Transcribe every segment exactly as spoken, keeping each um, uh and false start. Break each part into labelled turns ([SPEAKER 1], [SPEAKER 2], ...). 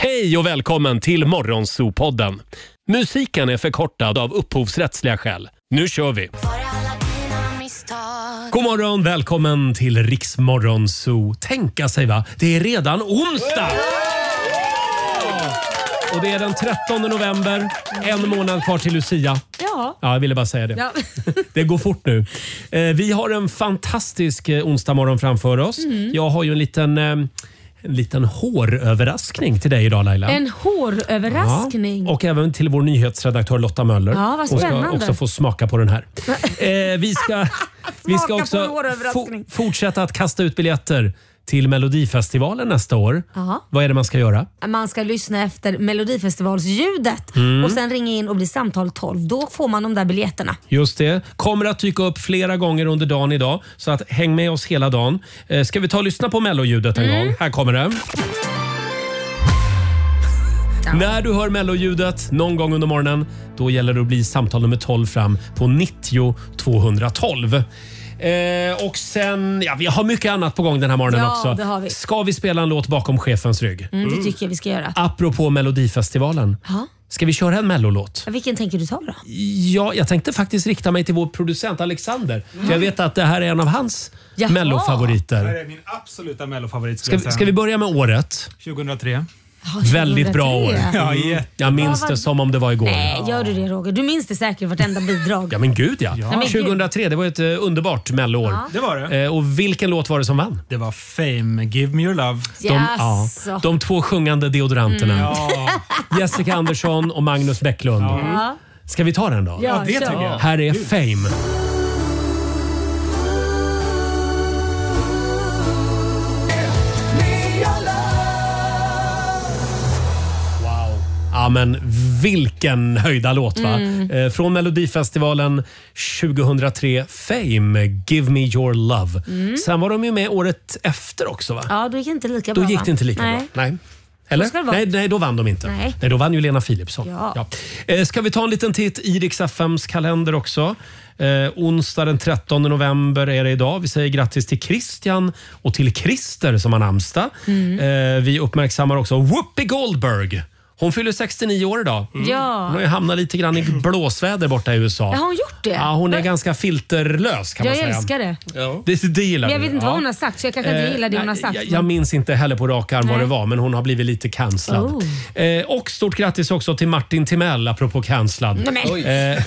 [SPEAKER 1] Hej och välkommen till Morgonzoo-podden. Musiken är förkortad av upphovsrättsliga skäl. Nu kör vi! God morgon, välkommen till Riks Morgonzoo. Tänka sig va, det är redan onsdag! Och det är den trettonde november, en månad kvar till Lucia.
[SPEAKER 2] Ja.
[SPEAKER 1] Ja, jag ville bara säga det.
[SPEAKER 2] Ja.
[SPEAKER 1] Det går fort nu. Eh, vi har en fantastisk eh, onsdag morgon framför oss. Mm. Jag har ju en liten... Eh, En liten håröverraskning till dig idag, Laila.
[SPEAKER 2] En håröverraskning?
[SPEAKER 1] Ja, och även till vår nyhetsredaktör Lotta Möller.
[SPEAKER 2] Ja, vad spännande.
[SPEAKER 1] Hon ska också få smaka på den här. eh, vi ska, vi ska också
[SPEAKER 2] fo-
[SPEAKER 1] fortsätta att kasta ut biljetter till Melodifestivalen nästa år.
[SPEAKER 2] Aha.
[SPEAKER 1] Vad är det man ska göra?
[SPEAKER 2] Man ska lyssna efter Melodifestivalsljudet mm. och sen ringa in och bli samtal tolv. Då får man de där biljetterna. Just det. Kommer att dyka upp flera gånger under dagen idag. Så att häng med oss hela dagen. Eh, ska vi ta och lyssna på Melloljudet en mm. gång? Här kommer det. Ja. När du hör Melloljudet någon gång under morgonen, då gäller det att bli samtal nummer tolv fram på nittio tvåhundratolv. Eh, och sen, ja, vi har mycket annat på gång den här morgonen ja,
[SPEAKER 1] också.
[SPEAKER 2] Det har vi.
[SPEAKER 1] Ska vi spela en låt bakom chefens rygg?
[SPEAKER 2] Mm, det tycker jag vi ska göra.
[SPEAKER 1] Apropå Melodifestivalen.
[SPEAKER 2] Ha?
[SPEAKER 1] Ska vi köra en mellolåt?
[SPEAKER 2] Ja, vilken tänker du ta då?
[SPEAKER 1] Ja, jag tänkte faktiskt rikta mig till vår producent Alexander. Mm. Jag vet att det här är en av hans Jaha. mellofavoriter.
[SPEAKER 3] Det här är min absoluta mellofavorit.
[SPEAKER 1] Ska, ska vi börja med året?
[SPEAKER 3] tjugohundratre.
[SPEAKER 2] Oh,
[SPEAKER 1] väldigt bra år.
[SPEAKER 3] Ja, yeah.
[SPEAKER 1] Jag minns
[SPEAKER 2] ja,
[SPEAKER 1] det som om det var igår.
[SPEAKER 2] Nej, gör du det Roger? Du minns det säkert vartenda bidrag.
[SPEAKER 1] Ja men gud ja. ja.
[SPEAKER 2] Nej,
[SPEAKER 1] tjugohundratre, det var ett uh, underbart melloår.
[SPEAKER 2] Ja.
[SPEAKER 3] Det var det.
[SPEAKER 1] Uh, och vilken låt var det som vann?
[SPEAKER 3] Det var Fame, Give Me Your Love.
[SPEAKER 1] De, yes. ja, de två sjungande deodoranterna.
[SPEAKER 3] Mm. Ja.
[SPEAKER 1] Jessica Andersson och Magnus Bäcklund.
[SPEAKER 2] Ja.
[SPEAKER 1] Ska vi ta den då?
[SPEAKER 3] Ja, det tycker jag.
[SPEAKER 1] Här är Fame. Ja, men vilken höjda låt va? Mm. Eh, från Melodifestivalen tjugohundratre, Fame, Give Me Your Love. Mm. Sen var de ju med året efter också va?
[SPEAKER 2] Ja, då gick det inte lika bra.
[SPEAKER 1] Då gick det inte lika
[SPEAKER 2] nej.
[SPEAKER 1] bra. Nej. Eller? Nej, nej, då vann de inte.
[SPEAKER 2] Nej,
[SPEAKER 1] nej då vann ju Lena Philipsson.
[SPEAKER 2] Ja.
[SPEAKER 1] Ja. Eh, ska vi ta en liten titt i Rix F M:s kalender också? Eh, onsdag den trettonde november är det idag. Vi säger grattis till Christian och till Christer som har namnsdag. Mm. Eh, vi uppmärksammar också Whoopi Goldberg. Hon fyller sextionio år idag.
[SPEAKER 2] Mm. Ja.
[SPEAKER 1] Hon har ju hamnat lite grann i blåsväder borta i U S A.
[SPEAKER 2] Ja, har hon gjort det?
[SPEAKER 1] Ja, hon är ganska filterlös kan
[SPEAKER 2] jag
[SPEAKER 1] man säga.
[SPEAKER 2] Jag älskar det.
[SPEAKER 1] Ja. Det, det gillar
[SPEAKER 2] men jag
[SPEAKER 1] du.
[SPEAKER 2] vet inte
[SPEAKER 1] ja.
[SPEAKER 2] vad hon har sagt så jag kanske inte gillar det hon har sagt.
[SPEAKER 1] Jag, jag minns inte heller på rak arm vad det var men hon har blivit lite cancellad.
[SPEAKER 2] Oh.
[SPEAKER 1] Eh, och stort grattis också till Martin Timell apropå cancellad. Eh,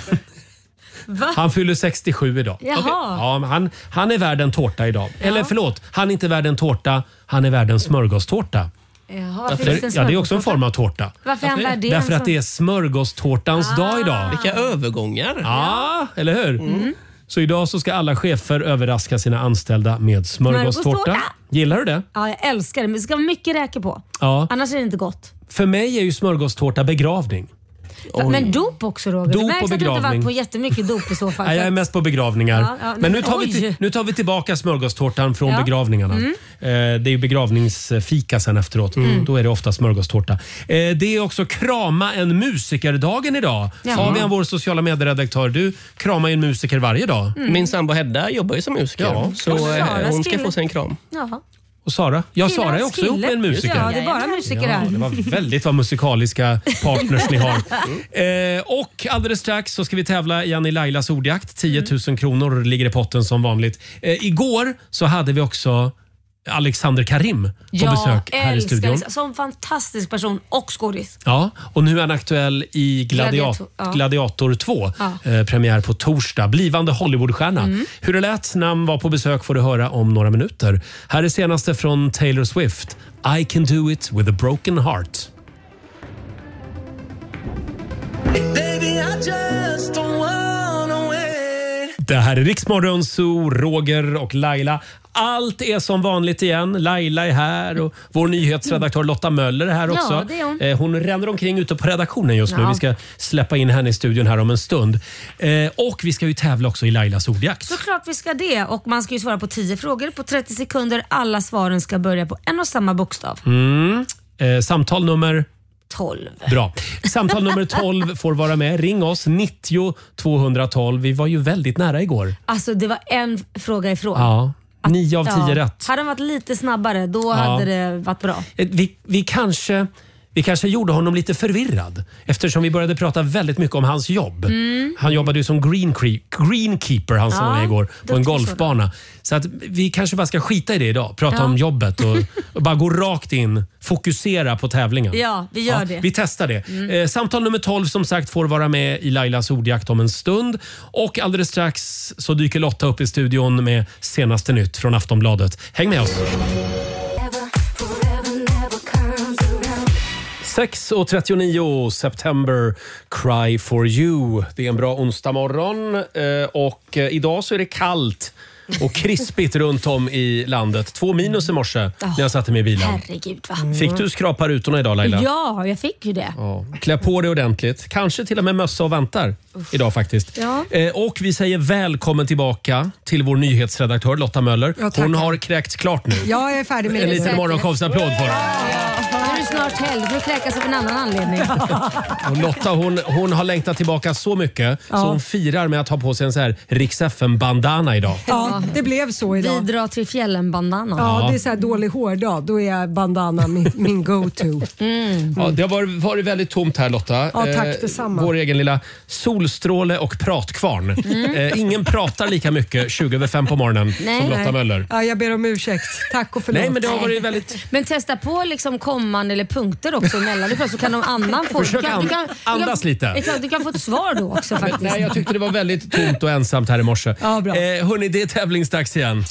[SPEAKER 1] han fyller sextiosju idag.
[SPEAKER 2] Jaha. Okay.
[SPEAKER 1] Ja, han, han är värd en tårta idag. Ja. Eller förlåt, han är inte värd en tårta, han är värd en smörgåstårta.
[SPEAKER 2] Jaha,
[SPEAKER 1] För, ja, det är också en form av tårta.
[SPEAKER 2] Varför är han värd det?
[SPEAKER 1] Därför att det är smörgåstårtans ah. dag idag.
[SPEAKER 4] Vilka övergångar.
[SPEAKER 1] Ja, eller hur? Mm. Så idag så ska alla chefer överraska sina anställda med smörgåstårta. Gillar du det?
[SPEAKER 2] Ja, jag älskar det. Men det ska vara mycket räkor på.
[SPEAKER 1] Ja.
[SPEAKER 2] Annars är det inte gott.
[SPEAKER 1] För mig är ju smörgåstårta begravning.
[SPEAKER 2] Oj. Men dop också Roger.
[SPEAKER 1] Dop
[SPEAKER 2] det märks
[SPEAKER 1] och
[SPEAKER 2] att du inte
[SPEAKER 1] begravning.
[SPEAKER 2] varit på jättemycket dop i så fall.
[SPEAKER 1] Nej, jag är mest på begravningar.
[SPEAKER 2] Ja, ja, men,
[SPEAKER 1] men nu tar,
[SPEAKER 2] oj.
[SPEAKER 1] vi till, nu tar vi tillbaka smörgåstårtan från
[SPEAKER 2] ja.
[SPEAKER 1] begravningarna. Mm. Eh, det är ju begravningsfika sen efteråt. Mm. Då är det ofta smörgåstårta. Eh, det är också krama en musikerdagen idag. Ja. Fabian, vår sociala medieredaktör, du kramar ju en musiker varje dag.
[SPEAKER 4] Mm. Min sambo Hedda jobbar ju som musiker. Ja. Så eh, hon ska få sig en kram.
[SPEAKER 2] Jaha.
[SPEAKER 1] Och Sara? Ja,
[SPEAKER 2] Killa,
[SPEAKER 1] Sara är också ihop med en musiker.
[SPEAKER 2] Ja, det är bara musiker här.
[SPEAKER 1] Ja, det var väldigt vad musikaliska partners ni har. Eh, och alldeles strax så ska vi tävla igen i Lailas ordjakt. tio tusen kronor ligger i potten som vanligt. Eh, igår så hade vi också Alexander Karim på
[SPEAKER 2] ja,
[SPEAKER 1] besök här i studion.
[SPEAKER 2] Ja, som fantastisk person och skådis.
[SPEAKER 1] Ja, och nu är han aktuell i Gladiator,
[SPEAKER 2] Gladiator, ja.
[SPEAKER 1] Gladiator två. Ja. Eh, premiär på torsdag. Blivande Hollywoodstjärna. Mm. Hur det lät när han var på besök får du höra om några minuter. Här är senaste från Taylor Swift. I can do it with a broken heart. Baby, I just don't wanna wait. Det här är Rix Morgonzoo, Roger och Laila. Allt är som vanligt igen. Laila är här och vår nyhetsredaktör Lotta Möller är här också.
[SPEAKER 2] Ja, det är hon.
[SPEAKER 1] hon ränner omkring ute på redaktionen just nu. Ja. Vi ska släppa in henne i studion här om en stund. Och vi ska ju tävla också i Lailas ordjakt.
[SPEAKER 2] Såklart vi ska det. Och man ska ju svara på tio frågor på trettio sekunder. Alla svaren ska börja på en och samma bokstav.
[SPEAKER 1] Mm. Eh, samtal nummer...
[SPEAKER 2] tolv.
[SPEAKER 1] Bra. Samtal nummer tolv får vara med. Ring oss nittio tvåhundratolv. Vi var ju väldigt nära igår.
[SPEAKER 2] Alltså det var en fråga ifrån.
[SPEAKER 1] Ja. Nio av tio
[SPEAKER 2] ja.
[SPEAKER 1] rätt.
[SPEAKER 2] Hade den varit lite snabbare då
[SPEAKER 1] ja.
[SPEAKER 2] hade det varit bra.
[SPEAKER 1] Vi, vi kanske Vi kanske gjorde honom lite förvirrad eftersom vi började prata väldigt mycket om hans jobb. Mm. Han jobbade ju som green greenkeeper han sa ja, igår på en golfbana. Så att vi kanske bara ska skita i det idag. Prata ja. om jobbet och, och bara gå rakt in. Fokusera på tävlingen.
[SPEAKER 2] Ja, vi gör ja, det.
[SPEAKER 1] Vi testar det. Mm. Eh, samtal nummer tolv som sagt får vara med i Lailas ordjakt om en stund. Och alldeles strax så dyker Lotta upp i studion med senaste nytt från Aftonbladet. Häng med oss. sex och trettionio September Cry for you. Det är en bra onsdag morgon och idag så är det kallt och krispigt runt om i landet. Två minus i morse oh, när jag satte mig i bilen.
[SPEAKER 2] Herregud, va?
[SPEAKER 1] Fick du skrapa rutorna idag, Laila?
[SPEAKER 2] Ja, jag fick ju det.
[SPEAKER 1] Ja. Klä på dig ordentligt. Kanske till och med mössa och vantar Uff. idag faktiskt. Ja. Eh, och vi säger välkommen tillbaka till vår nyhetsredaktör Lotta Möller. Ja, hon har kräkts klart nu.
[SPEAKER 5] Ja, jag är färdig med
[SPEAKER 1] en
[SPEAKER 5] det.
[SPEAKER 1] En liten morgonshowsapplåd för henne.
[SPEAKER 2] Nu är det snart helg för att kräkas av en annan anledning.
[SPEAKER 1] Och Lotta hon, hon har längtat tillbaka så mycket ja. så hon firar med att ha på sig en så här Rix F M-bandana idag.
[SPEAKER 5] Ja, det blev så idag.
[SPEAKER 2] Vi drar till fjällen-bandana.
[SPEAKER 5] Ja, det är så här dålig hårdag. Då är bandana min, min go-to.
[SPEAKER 1] Mm. Ja, det har varit, varit väldigt tomt här, Lotta.
[SPEAKER 5] Ja, tack detsamma.
[SPEAKER 1] Eh, vår egen lilla solstråle och pratkvarn. Mm. Eh, ingen pratar lika mycket tjugo över fem på morgonen Nej. som Lotta Möller.
[SPEAKER 5] Ja, jag ber om ursäkt. Tack och förlåt.
[SPEAKER 1] Nej, men det har varit väldigt...
[SPEAKER 2] Men testa på liksom komman eller punkter också emellan. Så kan någon annan få...
[SPEAKER 1] Försök an- du kan, andas
[SPEAKER 2] du
[SPEAKER 1] lite.
[SPEAKER 2] kan, du, kan, du kan få ett svar då också faktiskt.
[SPEAKER 1] Nej, jag tyckte det var väldigt tomt och ensamt här i morse.
[SPEAKER 5] Ja, bra.
[SPEAKER 1] Eh, hörni, det är tävlingsdags igen.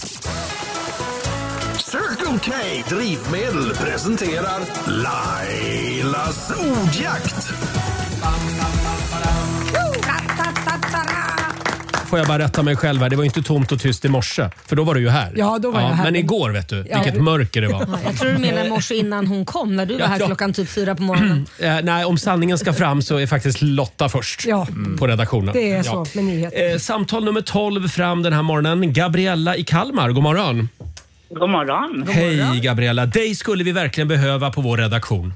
[SPEAKER 6] Circle K Drivmedel presenterar Lailas ordjakt.
[SPEAKER 1] Får jag bara rätta mig själv här. Det var inte tomt och tyst i morse. För då var du ju här.
[SPEAKER 5] Ja, då var ja, jag här.
[SPEAKER 1] Men igår vet du, ja. vilket mörker det var.
[SPEAKER 2] Ja, jag tror du menar i morse innan hon kom. När du var här ja, klockan typ fyra på morgonen.
[SPEAKER 1] eh, nej, om sanningen ska fram så är faktiskt Lotta först ja. på redaktionen.
[SPEAKER 5] Det är
[SPEAKER 1] ja.
[SPEAKER 5] så med nyheter.
[SPEAKER 1] Eh, samtal nummer tolv fram den här morgonen. Gabriella i Kalmar, god morgon.
[SPEAKER 7] God morgon.
[SPEAKER 1] Hej Gabriella, dig skulle vi verkligen behöva på vår redaktion.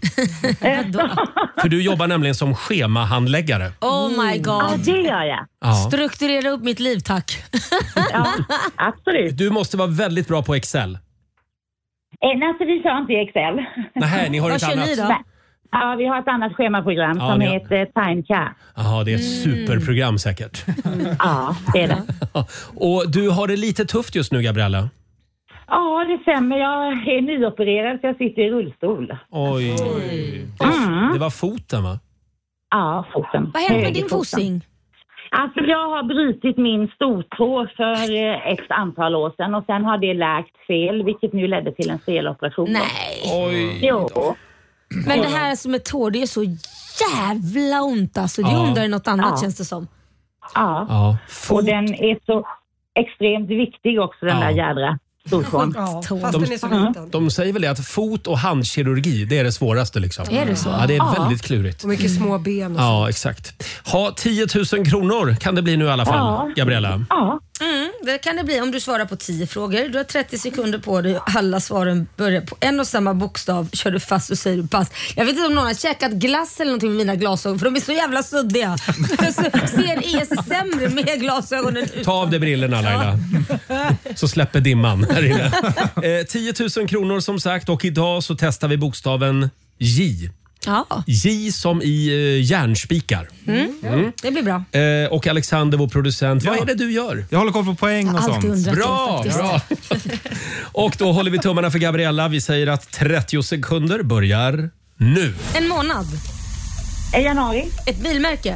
[SPEAKER 1] För du jobbar nämligen som schemahandläggare.
[SPEAKER 2] Oh my god.
[SPEAKER 7] Ja, det gör jag.
[SPEAKER 2] Ja. Strukturera upp mitt liv, tack.
[SPEAKER 7] Ja, absolut.
[SPEAKER 1] Du måste vara väldigt bra på Excel.
[SPEAKER 7] Nej, alltså vi kör inte i Excel.
[SPEAKER 1] Nej, ni har ett annat.
[SPEAKER 2] Ni då?
[SPEAKER 7] Ja, vi har ett annat schemaprogram ja, som har... heter Timecare.
[SPEAKER 1] Jaha, det är ett mm. superprogram säkert.
[SPEAKER 7] Ja, det är det.
[SPEAKER 1] Och du har det lite tufft just nu, Gabriella?
[SPEAKER 7] Ja, det stämmer. Jag är nyopererad så jag sitter i rullstol.
[SPEAKER 1] Oj. Mm. Det var foten, va?
[SPEAKER 7] Ja, foten.
[SPEAKER 2] Vad hände med din foting?
[SPEAKER 7] Alltså, jag har brutit min stortå för ett antal år sedan och sen har det läkt fel, vilket nu ledde till en feloperation.
[SPEAKER 2] Nej.
[SPEAKER 1] Oj.
[SPEAKER 7] Jo.
[SPEAKER 2] Men det här som är tår, det är så jävla ont alltså. Det
[SPEAKER 1] ja.
[SPEAKER 2] undrar något annat
[SPEAKER 7] ja.
[SPEAKER 2] känns det som.
[SPEAKER 7] Ja.
[SPEAKER 1] ja.
[SPEAKER 7] Och den är så extremt viktig också, den ja. där jädra.
[SPEAKER 5] Ja,
[SPEAKER 1] de, de säger väl det att fot- och handkirurgi, det är det svåraste liksom.
[SPEAKER 2] Är det så?
[SPEAKER 1] Ja, det är ja. väldigt klurigt.
[SPEAKER 5] Och mycket små ben och
[SPEAKER 1] Ja,
[SPEAKER 5] sånt.
[SPEAKER 1] exakt. Ha tio tusen kronor kan det bli nu i alla fall, ja. Gabriella.
[SPEAKER 7] Ja.
[SPEAKER 2] Mm, det kan det bli om du svarar på tio frågor. Du har trettio sekunder på dig. Alla svaren börjar på en och samma bokstav. Kör du fast och säger du pass. Jag vet inte om någon har käkat glass eller någonting med mina glasögon, för de är så jävla suddiga. Jag ser es sämre med glasögonen ut.
[SPEAKER 1] Ta av dig brillorna, Laila. Så släpper dimman här inne. Eh, tio tusen kronor som sagt, och idag så testar vi bokstaven J.
[SPEAKER 2] Ja.
[SPEAKER 1] J som i uh, järnspikar.
[SPEAKER 2] Mm. Mm. Det blir bra.
[SPEAKER 1] Eh, och Alexander, vår producent, ja. vad är det du gör?
[SPEAKER 3] Jag håller koll på poäng och sånt.
[SPEAKER 1] Bra, bra. Och då håller vi tummarna för Gabriella. Vi säger att trettio sekunder börjar nu.
[SPEAKER 2] En månad.
[SPEAKER 7] En januari.
[SPEAKER 2] Ett bilmärke.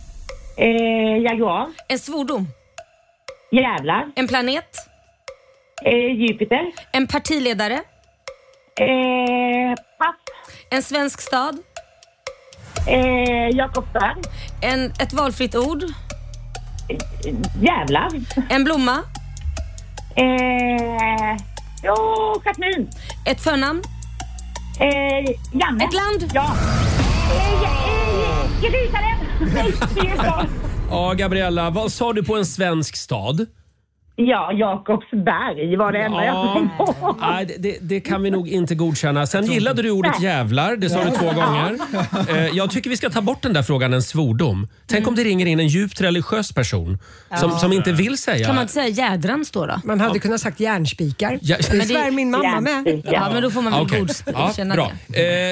[SPEAKER 7] Eh, Jaguar.
[SPEAKER 2] En svordom.
[SPEAKER 7] Jävlar.
[SPEAKER 2] En planet.
[SPEAKER 7] Eh, Jupiter.
[SPEAKER 2] En partiledare.
[SPEAKER 7] Eh, pass.
[SPEAKER 2] En svensk stad.
[SPEAKER 7] Eh, Jakobsberg.
[SPEAKER 2] En, ett valfritt ord.
[SPEAKER 7] Eh, jävlar.
[SPEAKER 2] En blomma.
[SPEAKER 7] Eh, jo, Katrin.
[SPEAKER 2] Ett förnamn.
[SPEAKER 7] Eh, Janne.
[SPEAKER 2] Ett land.
[SPEAKER 7] Ja. Eh, eh, Jerusalem.
[SPEAKER 1] Ja, Gabriella, vad sa du på en svensk stad?
[SPEAKER 7] Ja, Jakobsberg var det enda jag tänkte på.
[SPEAKER 1] Nej, det, det kan vi nog inte godkänna. Sen gillade du ordet jävlar, det sa du två gånger. Eh, jag tycker vi ska ta bort den där frågan, en svordom. Tänk mm. om det ringer in en djupt religiös person som, ja. som inte vill säga.
[SPEAKER 2] Kan man inte säga jädrans då då?
[SPEAKER 5] Man hade ja. kunnat sagt järnspikar. Ja. Det svär min mamma med.
[SPEAKER 2] Ja, men då får man väl
[SPEAKER 1] okay.
[SPEAKER 2] godkänna
[SPEAKER 1] ja, bra.
[SPEAKER 2] det.
[SPEAKER 1] Eh,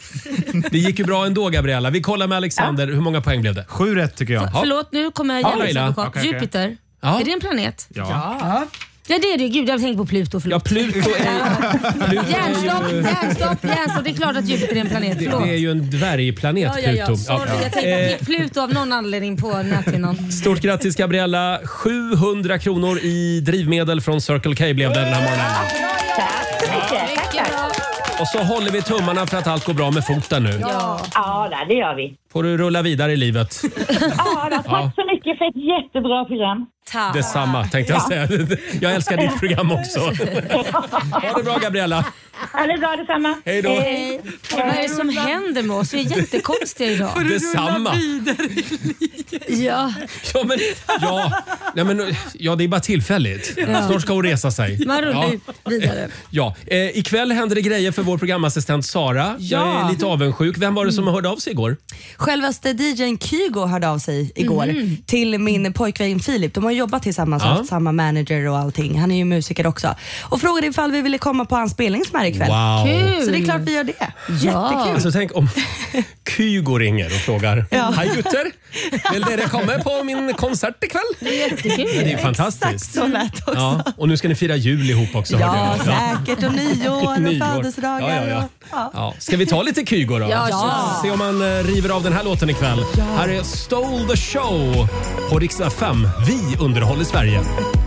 [SPEAKER 1] Det gick ju bra ändå, Gabriella. Vi kollar med Alexander. Hur många poäng blev det?
[SPEAKER 3] Sju rätt tycker jag.
[SPEAKER 2] För, förlåt, nu kommer jag
[SPEAKER 1] Ja,
[SPEAKER 2] igen.
[SPEAKER 1] Laila.
[SPEAKER 2] Okay, okay. Jupiter.
[SPEAKER 1] Ja.
[SPEAKER 2] Är det en planet?
[SPEAKER 3] Ja.
[SPEAKER 5] Ja.
[SPEAKER 2] Ja, det är det. Gud, jag tänkte på Pluto. Förlåt.
[SPEAKER 1] Ja, Pluto är, Pluto
[SPEAKER 2] Hjärnstopp,
[SPEAKER 1] är ju...
[SPEAKER 2] hjärnstopp, hjärnstopp. Det är klart att Jupiter är en planet. Förlåt.
[SPEAKER 1] Det är ju en dvärgplanet,
[SPEAKER 2] Ja, ja, ja.
[SPEAKER 1] Pluto.
[SPEAKER 2] Sorry, jag tänkte på Pluto av någon anledning på näthinnan.
[SPEAKER 1] Stort grattis, Gabriella. sjuhundra kronor i drivmedel från Circle K blev det den här morgonen.
[SPEAKER 7] Tack så mycket. Tack, tack.
[SPEAKER 1] Och så håller vi tummarna för att allt går bra med foten nu.
[SPEAKER 2] Ja.
[SPEAKER 7] Ja, det gör vi.
[SPEAKER 1] Får du rulla vidare i livet.
[SPEAKER 7] Ja, tack
[SPEAKER 1] Ja.
[SPEAKER 7] så mycket för ett jättebra program.
[SPEAKER 2] Tack.
[SPEAKER 1] Detsamma, tänkte jag säga. Jag älskar ditt program också. Ha det bra, Gabriella.
[SPEAKER 7] Ja, det är bra, detsamma.
[SPEAKER 1] Hej då.
[SPEAKER 2] Hej. Vad är det som händer med oss? Vi är jättekonstiga idag.
[SPEAKER 1] Detsamma.
[SPEAKER 2] Ja.
[SPEAKER 1] Ja, men, ja, nej, men, ja, det är bara tillfälligt.
[SPEAKER 2] Ja.
[SPEAKER 1] Snart ska hon resa sig.
[SPEAKER 2] Man rullar
[SPEAKER 1] Ja.
[SPEAKER 2] ju vidare.
[SPEAKER 1] Ja, eh, ikväll händer det grejer för vår programassistent Sara. Jag är lite avundsjuk. Vem var det som hörde av sig igår?
[SPEAKER 8] Självaste D J:n Kygo hörde av sig igår
[SPEAKER 2] Mm.
[SPEAKER 8] till min pojkvän Filip. De har jobbat tillsammans och
[SPEAKER 1] Ja.
[SPEAKER 8] haft samma manager och allting. Han är ju musiker också. Och frågade ifall vi ville komma på hans spelning som är ikväll.
[SPEAKER 1] Wow.
[SPEAKER 2] Kul.
[SPEAKER 8] Så det är klart vi gör det. Jättekul.
[SPEAKER 1] Alltså, tänk om Kygo ringer och frågar.
[SPEAKER 8] Ja.
[SPEAKER 1] Hej gutter, vill dere komma på min konsert ikväll?
[SPEAKER 2] Det är jättekul.
[SPEAKER 1] Det är fantastiskt.
[SPEAKER 8] Exakt så lät också.
[SPEAKER 1] Ja, och nu ska ni fira jul ihop också.
[SPEAKER 8] Ja,
[SPEAKER 1] hörde jag.
[SPEAKER 8] säkert. Och nyår och
[SPEAKER 1] Nyår.
[SPEAKER 8] födelsedagar.
[SPEAKER 1] Ja, ja, ja.
[SPEAKER 8] och- ja.
[SPEAKER 1] Ja. Ska vi ta lite Kygo då?
[SPEAKER 2] Ja, ja.
[SPEAKER 1] Se om man eh, river av den här låten ikväll. Här är Stole the Show på Rix F M. Vi underhåller Sverige.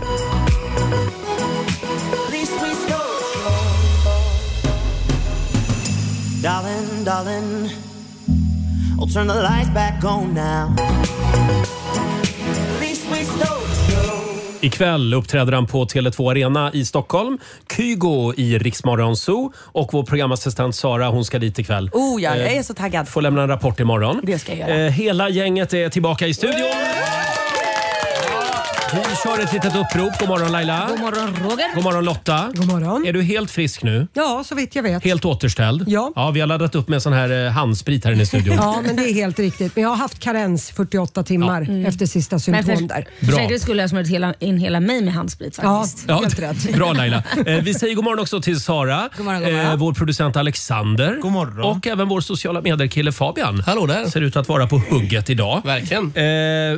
[SPEAKER 9] Darling, darling, I'll turn the lights back on now. Please, please don't.
[SPEAKER 1] Ikväll uppträder han på Tele två Arena i Stockholm. Kygo i Rix Morgon Zoo. Och vår programassistent Sara, hon ska dit ikväll.
[SPEAKER 8] Oh ja, jag
[SPEAKER 1] Eh,
[SPEAKER 8] är så taggad.
[SPEAKER 1] Får lämna en rapport imorgon.
[SPEAKER 8] Det ska jag göra.
[SPEAKER 1] Eh, hela gänget är tillbaka i studion. Vi kör ett litet upprop. God morgon Laila.
[SPEAKER 2] God morgon Roger.
[SPEAKER 1] God morgon Lotta.
[SPEAKER 5] God morgon.
[SPEAKER 1] Är du helt frisk nu?
[SPEAKER 5] Ja, så vitt jag vet.
[SPEAKER 1] Helt återställd?
[SPEAKER 5] Ja.
[SPEAKER 1] Ja, vi har laddat upp med sån här eh, handsprit här inne i studion.
[SPEAKER 5] Ja, men det är helt riktigt. Men jag har haft karens fyrtioåtta timmar efter sista
[SPEAKER 2] Men
[SPEAKER 5] symptom
[SPEAKER 2] för,
[SPEAKER 5] där.
[SPEAKER 2] för säkerhet skulle jag smörjt hela, in hela mig med handsprit
[SPEAKER 5] Ja,
[SPEAKER 2] faktiskt.
[SPEAKER 1] Ja,
[SPEAKER 5] helt rätt.
[SPEAKER 1] bra Laila. Eh, vi säger god morgon också till Sara,
[SPEAKER 8] God morgon, god morgon.
[SPEAKER 1] Eh, vår producent Alexander
[SPEAKER 3] God morgon.
[SPEAKER 1] och även vår sociala medier-kille Fabian.
[SPEAKER 4] Hallå där.
[SPEAKER 1] Ser ut att vara på hugget idag.
[SPEAKER 4] Verkligen.
[SPEAKER 1] Eh,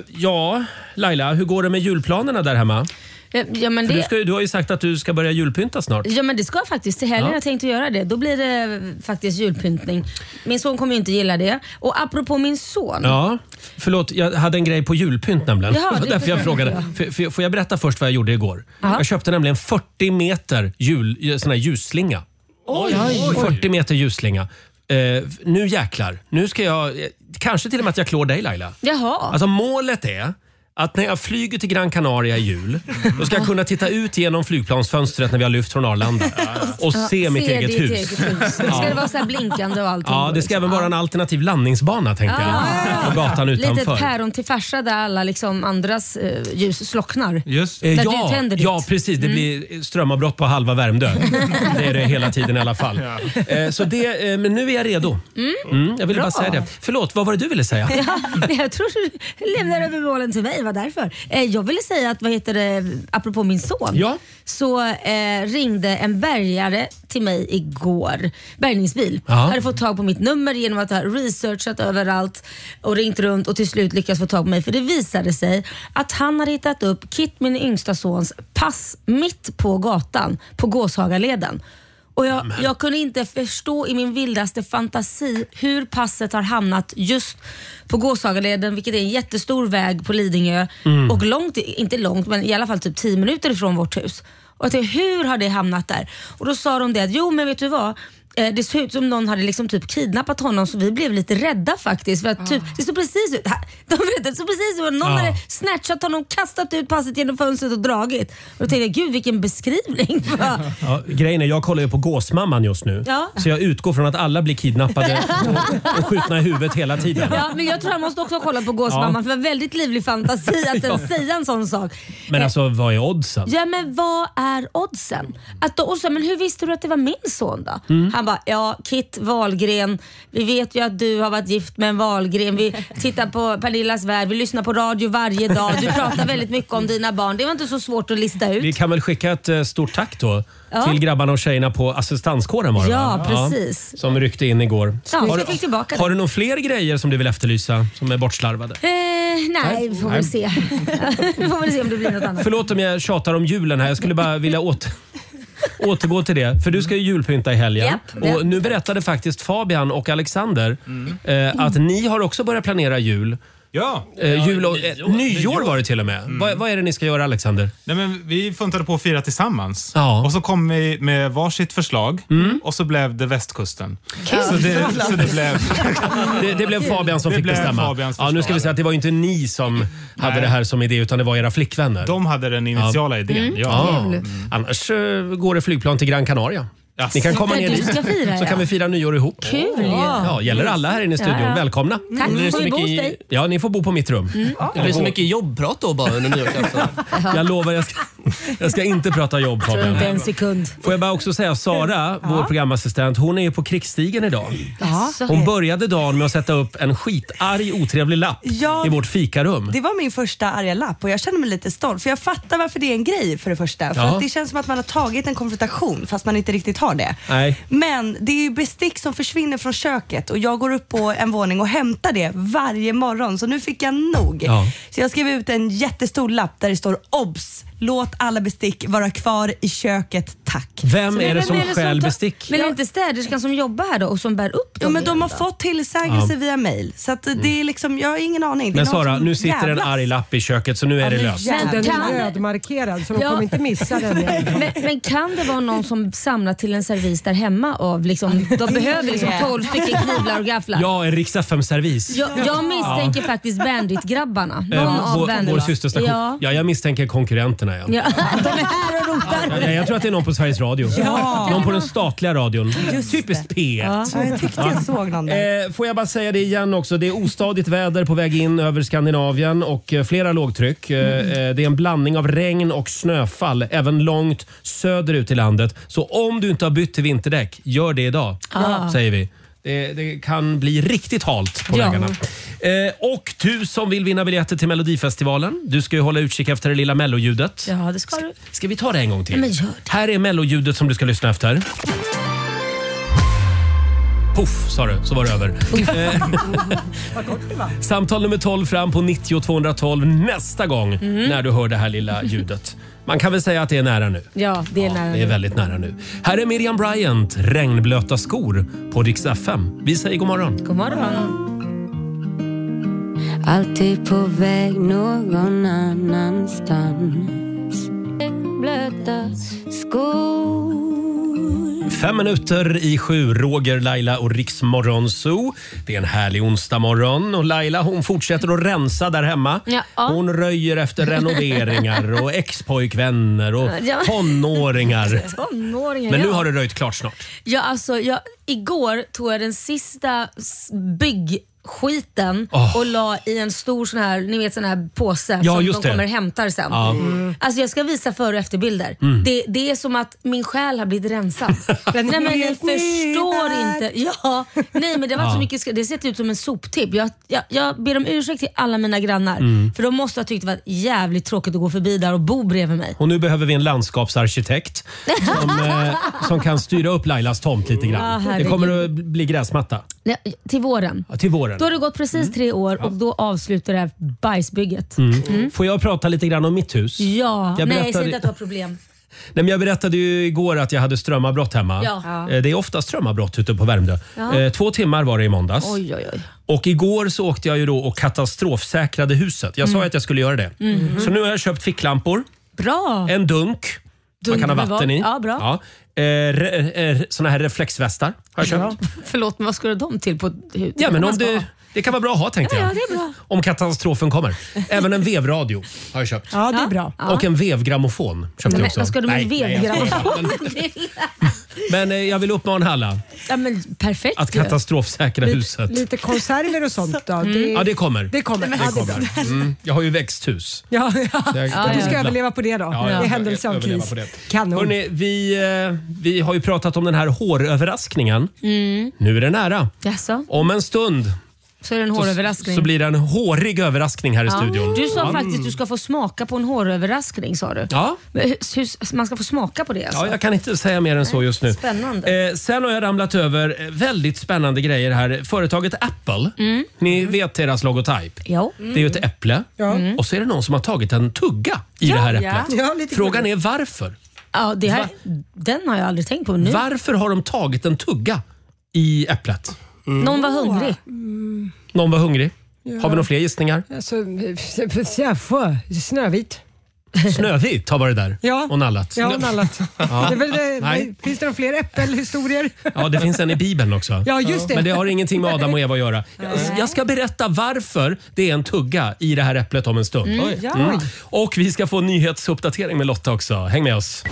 [SPEAKER 1] ja, Laila, hur går det med julplanerna där hemma?
[SPEAKER 2] Eh, Ja men,
[SPEAKER 1] För du,
[SPEAKER 2] det,
[SPEAKER 1] ska, ju- du har ju sagt att du ska börja julpynta snart.
[SPEAKER 2] ja men det ska jag faktiskt. Till helgen
[SPEAKER 1] Ja.
[SPEAKER 2] har jag tänkt att göra det. Då blir det faktiskt julpyntning. Min son kommer ju inte gilla det. Och apropå min son.
[SPEAKER 1] Ja, förlåt, jag hade en grej på julpynt nämligen.
[SPEAKER 2] Jaha,
[SPEAKER 1] det var
[SPEAKER 2] det
[SPEAKER 1] därför jag
[SPEAKER 2] förstår
[SPEAKER 1] frågade.
[SPEAKER 2] jag.
[SPEAKER 1] För, för, får jag berätta först vad jag gjorde igår?
[SPEAKER 2] Aha.
[SPEAKER 1] Jag köpte nämligen fyrtio meter jul, sån här ljusslinga.
[SPEAKER 2] Oj.
[SPEAKER 1] fyrtio meter ljusslinga. Eh, nu jäklar. Nu ska jag... eh, Kanske till och med att jag klår dig Laila.
[SPEAKER 2] Jaha.
[SPEAKER 1] Alltså målet är att när jag flyger till Gran Canaria i jul, då ska jag kunna titta ut genom flygplansfönstret när vi har lyft från Arlanda och se mitt eget
[SPEAKER 2] ditt
[SPEAKER 1] hus.
[SPEAKER 2] eget hus. Ska det vara så här blinkande och allting?
[SPEAKER 1] Ja,
[SPEAKER 2] då,
[SPEAKER 1] det ska
[SPEAKER 2] liksom?
[SPEAKER 1] även vara en alternativ landningsbana tänkte jag. På gatan utanför.
[SPEAKER 2] Litet päron till farsa där alla liksom andras eh, ljus slocknar.
[SPEAKER 3] Just.
[SPEAKER 1] Eh,
[SPEAKER 2] Där
[SPEAKER 1] ja,
[SPEAKER 2] du tänder ditt.
[SPEAKER 1] ja, precis. Det blir strömavbrott på halva Värmdö. Det är det hela tiden i alla fall. Eh, så det, eh, men nu är jag redo. Mm, jag ville bara säga det. Förlåt, vad var det du ville säga?
[SPEAKER 2] Ja, jag tror du lämnar över bollen till mig, var därför. Eh, jag ville säga att, vad heter det, apropå min son,
[SPEAKER 1] Ja.
[SPEAKER 2] så eh, ringde en bärgare till mig igår, bärgningsbil.
[SPEAKER 1] Ja.
[SPEAKER 2] Hade fått tag på mitt nummer genom att ha researchat överallt och ringt runt och till slut lyckats få tag på mig. För det visade sig att han hade hittat upp Kit, min yngsta sons pass, mitt på gatan på Gåshagaleden. Och jag, jag kunde inte förstå i min vildaste fantasi hur passet har hamnat just på Gåshagaleden, vilket är en jättestor väg på Lidingö och långt, inte långt men i alla fall typ tio minuter ifrån vårt hus. Och jag tänkte, hur har det hamnat där? Och då sa de det att, jo men vet du vad? Eh, Det såg ut som någon hade liksom typ kidnappat honom, så vi blev lite rädda faktiskt. För att typ, det såg precis ut, de berättade, det såg precis ut att någon
[SPEAKER 1] Ah.
[SPEAKER 2] hade snatchat honom, kastat ut passet genom fönstret och dragit. Och då tänkte jag, gud vilken beskrivning.
[SPEAKER 1] Ja, grejen är, jag kollar ju på Gåsmamman just nu.
[SPEAKER 2] Ja.
[SPEAKER 1] Så jag utgår från att alla blir kidnappade och, och skjutna i huvudet hela tiden.
[SPEAKER 2] Ja, men jag tror han måste också ha kollat på Gåsmamman, för det var väldigt livlig fantasi att ens säga en sån sak.
[SPEAKER 1] Men alltså, vad är oddsen?
[SPEAKER 2] Ja, men vad är oddsen? Att då, och så, men hur visste du att det var min son då? Han Han bara, ja, Kit Wahlgren, vi vet ju att du har varit gift med en Wahlgren. Vi tittar på Pernillas värld, vi lyssnar på radio varje dag. Du pratar väldigt mycket om dina barn. Det var inte så svårt att lista ut.
[SPEAKER 1] Vi kan väl skicka ett uh, stort tack då ja. till grabbarna och tjejerna på assistanskåren var det,
[SPEAKER 2] Ja,
[SPEAKER 1] va?
[SPEAKER 2] Precis.
[SPEAKER 1] Ja, som ryckte in igår.
[SPEAKER 2] Ja,
[SPEAKER 1] har,
[SPEAKER 2] jag fick tillbaka
[SPEAKER 1] har du någon fler grejer som du vill efterlysa som är bortslarvade?
[SPEAKER 2] Eh, nej, vi får väl se. Vi får väl se om det blir något annat.
[SPEAKER 1] Förlåt om jag tjatar om julen här. Jag skulle bara vilja åter... återgå till det. För du ska ju julpynta i helgen.
[SPEAKER 2] Yep,
[SPEAKER 1] och
[SPEAKER 2] yep.
[SPEAKER 1] nu berättade faktiskt Fabian och Alexander mm. eh, att ni har också börjat planera jul.
[SPEAKER 3] Ja.
[SPEAKER 1] Eh, jul och, eh, nyår var det till och med. Mm. Vad, vad är det ni ska göra, Alexander?
[SPEAKER 3] Nej, men vi funtade på att fira tillsammans.
[SPEAKER 1] Ja.
[SPEAKER 3] Och så kom vi med varsitt förslag. Mm. Och så blev det västkusten. Så det, så det, blev...
[SPEAKER 1] det, det blev Fabian som
[SPEAKER 3] det
[SPEAKER 1] fick
[SPEAKER 3] blev
[SPEAKER 1] bestämma.
[SPEAKER 3] Fabians
[SPEAKER 1] ja, nu ska vi säga att det var inte ni som Nej. hade det här som idé, utan det var era flickvänner.
[SPEAKER 3] De hade den initiala
[SPEAKER 1] ja.
[SPEAKER 3] idén.
[SPEAKER 2] Mm.
[SPEAKER 3] Ja.
[SPEAKER 1] Ja. Mm. Annars uh, går det flygplan till Gran Canaria. Yes. Ni kan komma ner dit
[SPEAKER 2] fira,
[SPEAKER 1] så
[SPEAKER 2] ja.
[SPEAKER 1] kan vi fira nyår ihop.
[SPEAKER 2] Kul!
[SPEAKER 1] Ja, gäller alla här inne i studion. Ja, ja. Välkomna.
[SPEAKER 2] Tack,
[SPEAKER 1] mm.
[SPEAKER 2] får vi bo hos dig?
[SPEAKER 1] Ja, ni får bo på mitt rum. Mm.
[SPEAKER 4] Det blir så mycket jobbprat då bara under nyårsafton.
[SPEAKER 1] Jag lovar, jag ska, jag ska inte prata jobb, Fabian.
[SPEAKER 2] Inte en sekund.
[SPEAKER 1] Får jag bara också säga, Sara, ja. vår programassistent, hon är ju på krigsstigen idag.
[SPEAKER 8] Ja.
[SPEAKER 1] Hon började dagen med att sätta upp en skitarg, otrevlig lapp ja, i vårt fikarum.
[SPEAKER 8] Det var min första arga lapp och jag känner mig lite stolt. För jag fattar varför det är en grej för det första. För
[SPEAKER 1] ja.
[SPEAKER 8] att det känns som att man har tagit en konfrontation fast man inte riktigt har det.
[SPEAKER 1] Nej.
[SPEAKER 8] Men det är ju bestick som försvinner från köket och jag går upp på en våning och hämtar det varje morgon. Så nu fick jag nog. Ja. Så jag skrev ut en jättestor lapp där det står obs. Låt alla bestick vara kvar i köket, tack.
[SPEAKER 1] Vem
[SPEAKER 2] så
[SPEAKER 1] är det som stjäl bestick?
[SPEAKER 2] Men är det inte städerskan som jobbar här då och som bär upp dem?
[SPEAKER 8] Ja, men de har
[SPEAKER 2] då?
[SPEAKER 8] fått tillsägelse ja. via mail. Så att det är liksom, jag har ingen aning. Det
[SPEAKER 1] men Sara, nu sitter jävlas. en arg lapp i köket så nu är ja, det löst.
[SPEAKER 5] Men den är rödmarkerad så de ja. kommer inte missa den.
[SPEAKER 2] men, men kan det vara någon som samlar till en servis där hemma av liksom, de behöver liksom tolv stycken knivlar och gafflar?
[SPEAKER 1] Ja, en Rix F M-servis.
[SPEAKER 2] Jag, jag misstänker ja. faktiskt Bandit-grabbarna. Någon äh,
[SPEAKER 1] av
[SPEAKER 2] vår,
[SPEAKER 1] vännerna. Vår systerstation. Ja. ja, jag misstänker konkurrenterna. Ja.
[SPEAKER 2] Ja. De är här och rotar.
[SPEAKER 1] Ja, jag tror att det är någon på Sveriges Radio. Ja. Någon på den statliga radion. Just typiskt P ett.
[SPEAKER 8] Ja. Ja, jag tyckte jag såg någon där.
[SPEAKER 1] Eh, får jag bara säga det igen också. Det är ostadigt väder på väg in över Skandinavien och eh, flera lågtryck. Mm. Eh, det är en blandning av regn och snöfall även långt söderut i landet. Så om du inte har bytt till vinterdäck, gör det idag, ah. säger vi. Det, det kan bli riktigt halt på ja. vägarna. Eh, och du som vill vinna biljetter till Melodifestivalen, du ska ju hålla utkik efter det lilla melloljudet.
[SPEAKER 2] Ja, det ska du.
[SPEAKER 1] Ska vi ta det en gång till?
[SPEAKER 2] Men gör det.
[SPEAKER 1] Här är melloljudet som du ska lyssna efter. Puff, sa du, så var det över. Samtal nummer tolv fram på nittio tvåhundratolv nästa gång mm. när du hör det här lilla ljudet. Man kan väl säga att det är nära nu.
[SPEAKER 2] Ja, det är
[SPEAKER 1] ja,
[SPEAKER 2] nära
[SPEAKER 1] det är
[SPEAKER 2] nu.
[SPEAKER 1] väldigt nära nu. Här är Miriam Bryant, Regnblöta skor på Rix F M. Vi säger god morgon.
[SPEAKER 2] God morgon.
[SPEAKER 10] Alltid på väg någon annanstans. Regnblöta skor.
[SPEAKER 1] Fem minuter i sju, Roger, Laila och Rix Morgon Zoo. Det är en härlig onsdag morgon och Laila hon fortsätter att rensa där hemma.
[SPEAKER 2] Ja, ja.
[SPEAKER 1] Hon röjer efter renoveringar och ex-pojkvänner och ja. tonåringar.
[SPEAKER 2] tonåringar.
[SPEAKER 1] Men nu
[SPEAKER 2] ja.
[SPEAKER 1] har det röjt klart snart.
[SPEAKER 2] Ja, alltså jag, igår tog jag den sista bygg skiten
[SPEAKER 1] oh.
[SPEAKER 2] och la i en stor sån här, ni vet sån här påse
[SPEAKER 1] ja,
[SPEAKER 2] som
[SPEAKER 1] just
[SPEAKER 2] de
[SPEAKER 1] det.
[SPEAKER 2] kommer hämta sen.
[SPEAKER 1] Ja.
[SPEAKER 2] Mm. Alltså jag ska visa före och efterbilder. Mm. Det, det är som att min själ har blivit rensad. Nej men ni förstår inte. Ja, nej men det var ja. så mycket, det ser ut som en soptipp. Jag, jag, jag ber om ursäkt till alla mina grannar. Mm. För de måste ha tyckt det var jävligt tråkigt att gå förbi där och bo bredvid mig.
[SPEAKER 1] Och nu behöver vi en landskapsarkitekt som, eh, som kan styra upp Lailas tomt lite grann. Ja, det kommer att bli gräsmatta.
[SPEAKER 2] Ja, till våren.
[SPEAKER 1] Ja, till våren.
[SPEAKER 2] Då har det gått precis mm. tre år och då avslutar det här bajsbygget.
[SPEAKER 1] Mm. Mm. Får jag prata lite grann om mitt hus?
[SPEAKER 2] Ja,
[SPEAKER 1] jag
[SPEAKER 2] nej, säg inte att du har problem.
[SPEAKER 1] Nej, men jag berättade ju igår att jag hade strömavbrott hemma.
[SPEAKER 2] Ja.
[SPEAKER 1] Det är ofta strömavbrott ute på Värmdö. Ja. Två timmar var det i måndags.
[SPEAKER 2] Oj, oj, oj.
[SPEAKER 1] Och igår så åkte jag ju då och katastrofsäkrade huset. Jag mm. sa att jag skulle göra det. Mm. Så nu har jag köpt ficklampor.
[SPEAKER 2] Bra.
[SPEAKER 1] En dunk. Man kan ha vatten i.
[SPEAKER 2] Ja, bra.
[SPEAKER 1] Ja. Eh, re, eh, såna här reflexvästar har jag köpt.
[SPEAKER 2] Ja. Förlåt, men vad ska de till på huset?
[SPEAKER 1] Ja, men om det, det kan vara bra att ha, tänkte jag.
[SPEAKER 2] Ja, det är bra.
[SPEAKER 1] Om katastrofen kommer. Även en vevradio har jag köpt.
[SPEAKER 5] Ja, det är bra.
[SPEAKER 1] Och en vevgrammofon köpte jag också.
[SPEAKER 2] Vad ska du med en vevgrammofon?
[SPEAKER 1] Men eh, jag vill uppmana alla
[SPEAKER 2] Ja, men perfekt.
[SPEAKER 1] att katastrofsäkra huset.
[SPEAKER 5] Lite konserver och sånt då?
[SPEAKER 2] Mm.
[SPEAKER 5] Det,
[SPEAKER 1] Ja, det kommer.
[SPEAKER 5] det kommer.
[SPEAKER 1] Det
[SPEAKER 5] Ja, det är
[SPEAKER 1] kommer.
[SPEAKER 5] bra.
[SPEAKER 1] Mm. Jag har ju växthus.
[SPEAKER 5] Ja, ja.
[SPEAKER 1] Jag,
[SPEAKER 5] Ja, du ska
[SPEAKER 1] ja.
[SPEAKER 5] överleva på det då.
[SPEAKER 1] Ja,
[SPEAKER 5] I
[SPEAKER 1] jag,
[SPEAKER 5] händelse
[SPEAKER 1] jag,
[SPEAKER 5] av
[SPEAKER 1] överleva
[SPEAKER 5] kris.
[SPEAKER 1] på det.
[SPEAKER 5] Kanon.
[SPEAKER 1] Hörrni, vi, eh, vi har ju pratat om den här håröverraskningen.
[SPEAKER 2] Mm.
[SPEAKER 1] Nu är det nära.
[SPEAKER 2] Jaså?
[SPEAKER 1] Om en stund
[SPEAKER 2] Så är det en
[SPEAKER 1] så,
[SPEAKER 2] håröverraskning.
[SPEAKER 1] så blir det en hårig överraskning här i
[SPEAKER 2] Ja.
[SPEAKER 1] studion.
[SPEAKER 2] Du sa
[SPEAKER 1] Ja.
[SPEAKER 2] faktiskt att du ska få smaka på en håröverraskning, sa du.
[SPEAKER 1] Ja.
[SPEAKER 2] Men hur- hur- Man ska få smaka på det alltså?
[SPEAKER 1] Ja, jag kan inte säga mer än så just nu.
[SPEAKER 2] Spännande.
[SPEAKER 1] Eh, sen har jag ramlat över eh, väldigt spännande grejer här. Företaget Apple,
[SPEAKER 2] Mm.
[SPEAKER 1] ni vet deras logotyp.
[SPEAKER 2] Jo.
[SPEAKER 1] Det är ju ett äpple
[SPEAKER 2] Mm.
[SPEAKER 1] och så är det någon som har tagit en tugga i
[SPEAKER 2] Ja,
[SPEAKER 1] det här
[SPEAKER 2] ja.
[SPEAKER 1] äpplet.
[SPEAKER 2] Ja, lite
[SPEAKER 1] Frågan
[SPEAKER 2] gulligt.
[SPEAKER 1] är varför?
[SPEAKER 2] Ja, det här, den har jag aldrig tänkt på nu.
[SPEAKER 1] Varför har de tagit en tugga i äpplet?
[SPEAKER 2] Någon var hungrig.
[SPEAKER 1] Någon var hungrig.
[SPEAKER 5] Ja.
[SPEAKER 1] Har vi några fler gissningar?
[SPEAKER 5] Alltså, ja, få. Snövit.
[SPEAKER 1] Snövit har varit där
[SPEAKER 5] Ja.
[SPEAKER 1] och nallat.
[SPEAKER 5] Ja, nallat.
[SPEAKER 1] Ja.
[SPEAKER 5] Det är väl det,
[SPEAKER 1] Nej.
[SPEAKER 5] finns det några fler äppelhistorier?
[SPEAKER 1] Ja, det finns en i Bibeln också.
[SPEAKER 5] Ja, just det.
[SPEAKER 1] Men det har ingenting med Adam och Eva att göra. Jag, jag ska berätta varför det är en tugga i det här äpplet om en stund.
[SPEAKER 5] Mm, ja.
[SPEAKER 1] Och vi ska få en nyhetsuppdatering med Lotta också. Häng med oss.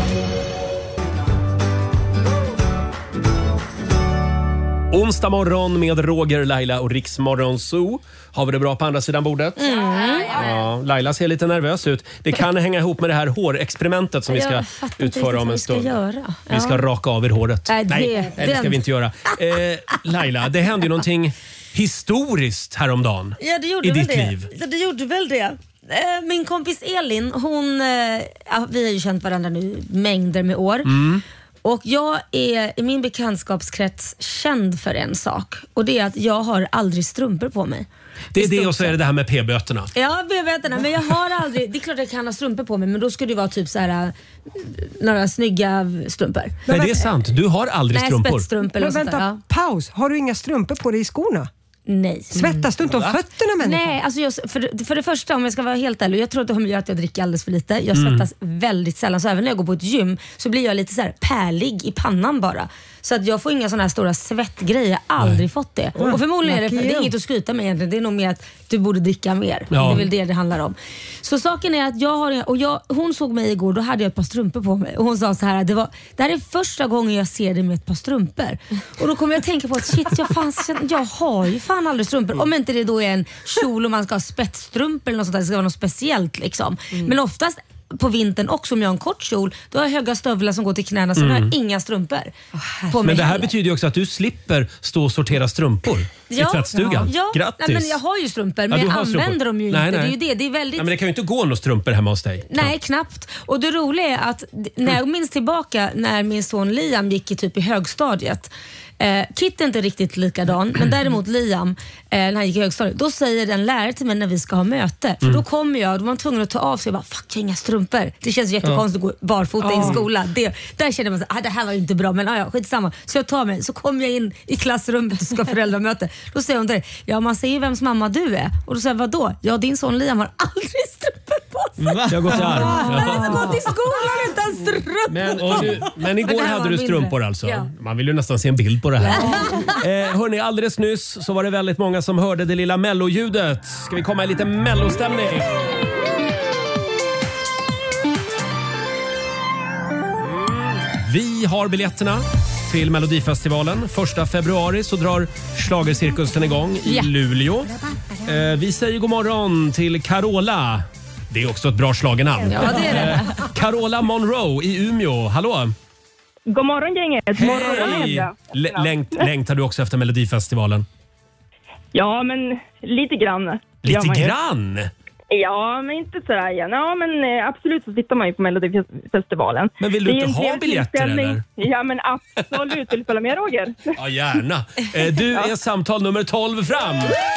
[SPEAKER 1] Onsdag morgon med Roger, Laila och Riksmorgon Zoo. Har vi det bra på andra sidan bordet?
[SPEAKER 2] Mm.
[SPEAKER 1] Ja, Laila ser lite nervös ut. Det kan hänga ihop med det här hårexperimentet som vi ska
[SPEAKER 2] Jag fattar inte
[SPEAKER 1] utföra
[SPEAKER 2] riktigt
[SPEAKER 1] om
[SPEAKER 2] vad
[SPEAKER 1] en
[SPEAKER 2] vi ska
[SPEAKER 1] stund.
[SPEAKER 2] göra.
[SPEAKER 1] Vi ska
[SPEAKER 2] Ja.
[SPEAKER 1] raka av er håret.
[SPEAKER 2] Nej, det-
[SPEAKER 1] nej, nej, det ska
[SPEAKER 2] den-
[SPEAKER 1] vi inte göra. Eh, Laila, det hände ju någonting historiskt häromdagen
[SPEAKER 2] Ja, det gjorde
[SPEAKER 1] i
[SPEAKER 2] väl
[SPEAKER 1] ditt
[SPEAKER 2] det.
[SPEAKER 1] liv.
[SPEAKER 2] Ja, det gjorde väl det. Eh, Min kompis Elin, hon, eh, ja, vi har ju känt varandra nu mängder med år.
[SPEAKER 1] Mm.
[SPEAKER 2] Och jag är i min bekantskapskrets känd för en sak. Och det är att jag har aldrig strumpor på mig.
[SPEAKER 1] Det är det och så är det det här med p-böterna.
[SPEAKER 2] Ja, jag vet inte, men jag har aldrig... Det är klart att jag kan ha strumpor på mig, men då skulle det vara typ så här äh, några snygga strumpor.
[SPEAKER 1] Nej, det är sant. Du har aldrig
[SPEAKER 2] Nej,
[SPEAKER 1] strumpor.
[SPEAKER 2] spetsstrumpor eller
[SPEAKER 5] Men
[SPEAKER 2] sånt där.
[SPEAKER 5] vänta,
[SPEAKER 2] Ja.
[SPEAKER 5] paus. Har du inga strumpor på dig i skorna?
[SPEAKER 2] Nej.
[SPEAKER 5] Svettas du inte om
[SPEAKER 1] Va?
[SPEAKER 5] fötterna människa?
[SPEAKER 2] Nej, alltså jag, för, för det första, om jag ska vara helt ärlig, jag tror att det gör att jag dricker alldeles för lite. Jag
[SPEAKER 1] Mm.
[SPEAKER 2] svettas väldigt sällan, så även när jag går på ett gym så blir jag lite så här pärlig i pannan bara. Så att jag får inga såna här stora svettgrejer. Jag har aldrig
[SPEAKER 1] Nej.
[SPEAKER 2] fått det. Och förmodligen är det, för, det är inget att skryta med egentligen. Det är nog mer att du borde dricka mer.
[SPEAKER 1] Ja.
[SPEAKER 2] Det är väl det det handlar om. Så saken är att jag har, och jag, hon såg mig igår, då hade jag ett par strumpor på mig. Och hon sa så här, det, var, det här är första gången jag ser dig med ett par strumpor. Och då kommer jag att tänka på att shit, jag, fan, jag har ju fan aldrig strumpor. Om inte det då är en kjol och man ska ha spetsstrumpor eller något sånt där, det ska vara något speciellt liksom. Men oftast på vintern också, om jag har en kort kjol, då har jag höga stövlar som går till knäna, så
[SPEAKER 1] Mm.
[SPEAKER 2] har jag inga strumpor på mig
[SPEAKER 1] Men det här
[SPEAKER 2] heller.
[SPEAKER 1] betyder ju också att du slipper stå och sortera strumpor i tvättstugan.
[SPEAKER 2] Ja,
[SPEAKER 1] Grattis!
[SPEAKER 2] nej, men jag har ju strumpor, men
[SPEAKER 1] Ja, du
[SPEAKER 2] jag
[SPEAKER 1] har
[SPEAKER 2] använder
[SPEAKER 1] strumpor.
[SPEAKER 2] dem ju
[SPEAKER 1] Nej,
[SPEAKER 2] inte.
[SPEAKER 1] nej.
[SPEAKER 2] Det är ju det. Det är väldigt...
[SPEAKER 1] Nej, men det kan ju inte gå några strumpor hemma hos dig.
[SPEAKER 2] Nej, knappt. Och det roliga är att d- när jag minns tillbaka när min son Liam gick i typ i högstadiet. Eh, Kit är inte riktigt likadan, men däremot Liam, eh, när han gick i högstadiet, då säger den lärare till mig när vi ska ha möte. För
[SPEAKER 1] Mm.
[SPEAKER 2] då kommer jag, då var man tvungen att ta av sig och bara, fuck jag har inga strumpor. Det känns jättekonstigt att gå barfota i en
[SPEAKER 5] Ja.
[SPEAKER 2] skola. Det, där känner man att ah, det här var ju inte bra, men ah, ja, skitsamma. Så jag tar mig, så kommer jag in i klassrummet och ska ha föräldramöte. Då säger hon till dig, ja man säger ju vems mamma du är. Och då säger jag, vadå? Ja, din son Liam har aldrig strumpor på sig.
[SPEAKER 1] Jag har gått i arv.
[SPEAKER 2] Han
[SPEAKER 1] Ja.
[SPEAKER 2] har gått i skolan utan strumpor.
[SPEAKER 1] Men, och nu, men igår
[SPEAKER 2] Men det här
[SPEAKER 1] hade
[SPEAKER 2] var
[SPEAKER 1] du
[SPEAKER 2] mindre.
[SPEAKER 1] strumpor alltså.
[SPEAKER 2] Ja.
[SPEAKER 1] Man vill ju nästan se en bild på det här. eh, hörni, alldeles nyss så var det väldigt många som hörde det lilla melloljudet. Ska vi komma i lite mellostämning? Mm. Vi har biljetterna till Melodifestivalen. Första februari så drar schlagercirkusen igång i
[SPEAKER 2] Ja.
[SPEAKER 1] Luleå. Eh, vi säger god morgon till Carola. Det är också ett bra schlagernamn.
[SPEAKER 2] Ja, det är det.
[SPEAKER 1] Eh, Carola Monroe i Umeå. Hallå!
[SPEAKER 11] God morgon gänget.
[SPEAKER 1] Hej! L- längt, längtar du också efter Melodifestivalen?
[SPEAKER 11] Ja, men lite grann. gör
[SPEAKER 1] Lite
[SPEAKER 11] man ju.
[SPEAKER 1] grann?
[SPEAKER 11] Ja, men inte sådär igen. Ja, men eh, absolut så tittar man ju på Melodifestivalen.
[SPEAKER 1] Men vill du
[SPEAKER 11] Det är
[SPEAKER 1] inte
[SPEAKER 11] en
[SPEAKER 1] ha
[SPEAKER 11] trevlig
[SPEAKER 1] biljetter,
[SPEAKER 11] tillställning.
[SPEAKER 1] eller?
[SPEAKER 11] Ja, men absolut. Vill du följa med, Roger?
[SPEAKER 1] Ja, gärna. Eh, du är samtal nummer tolv fram.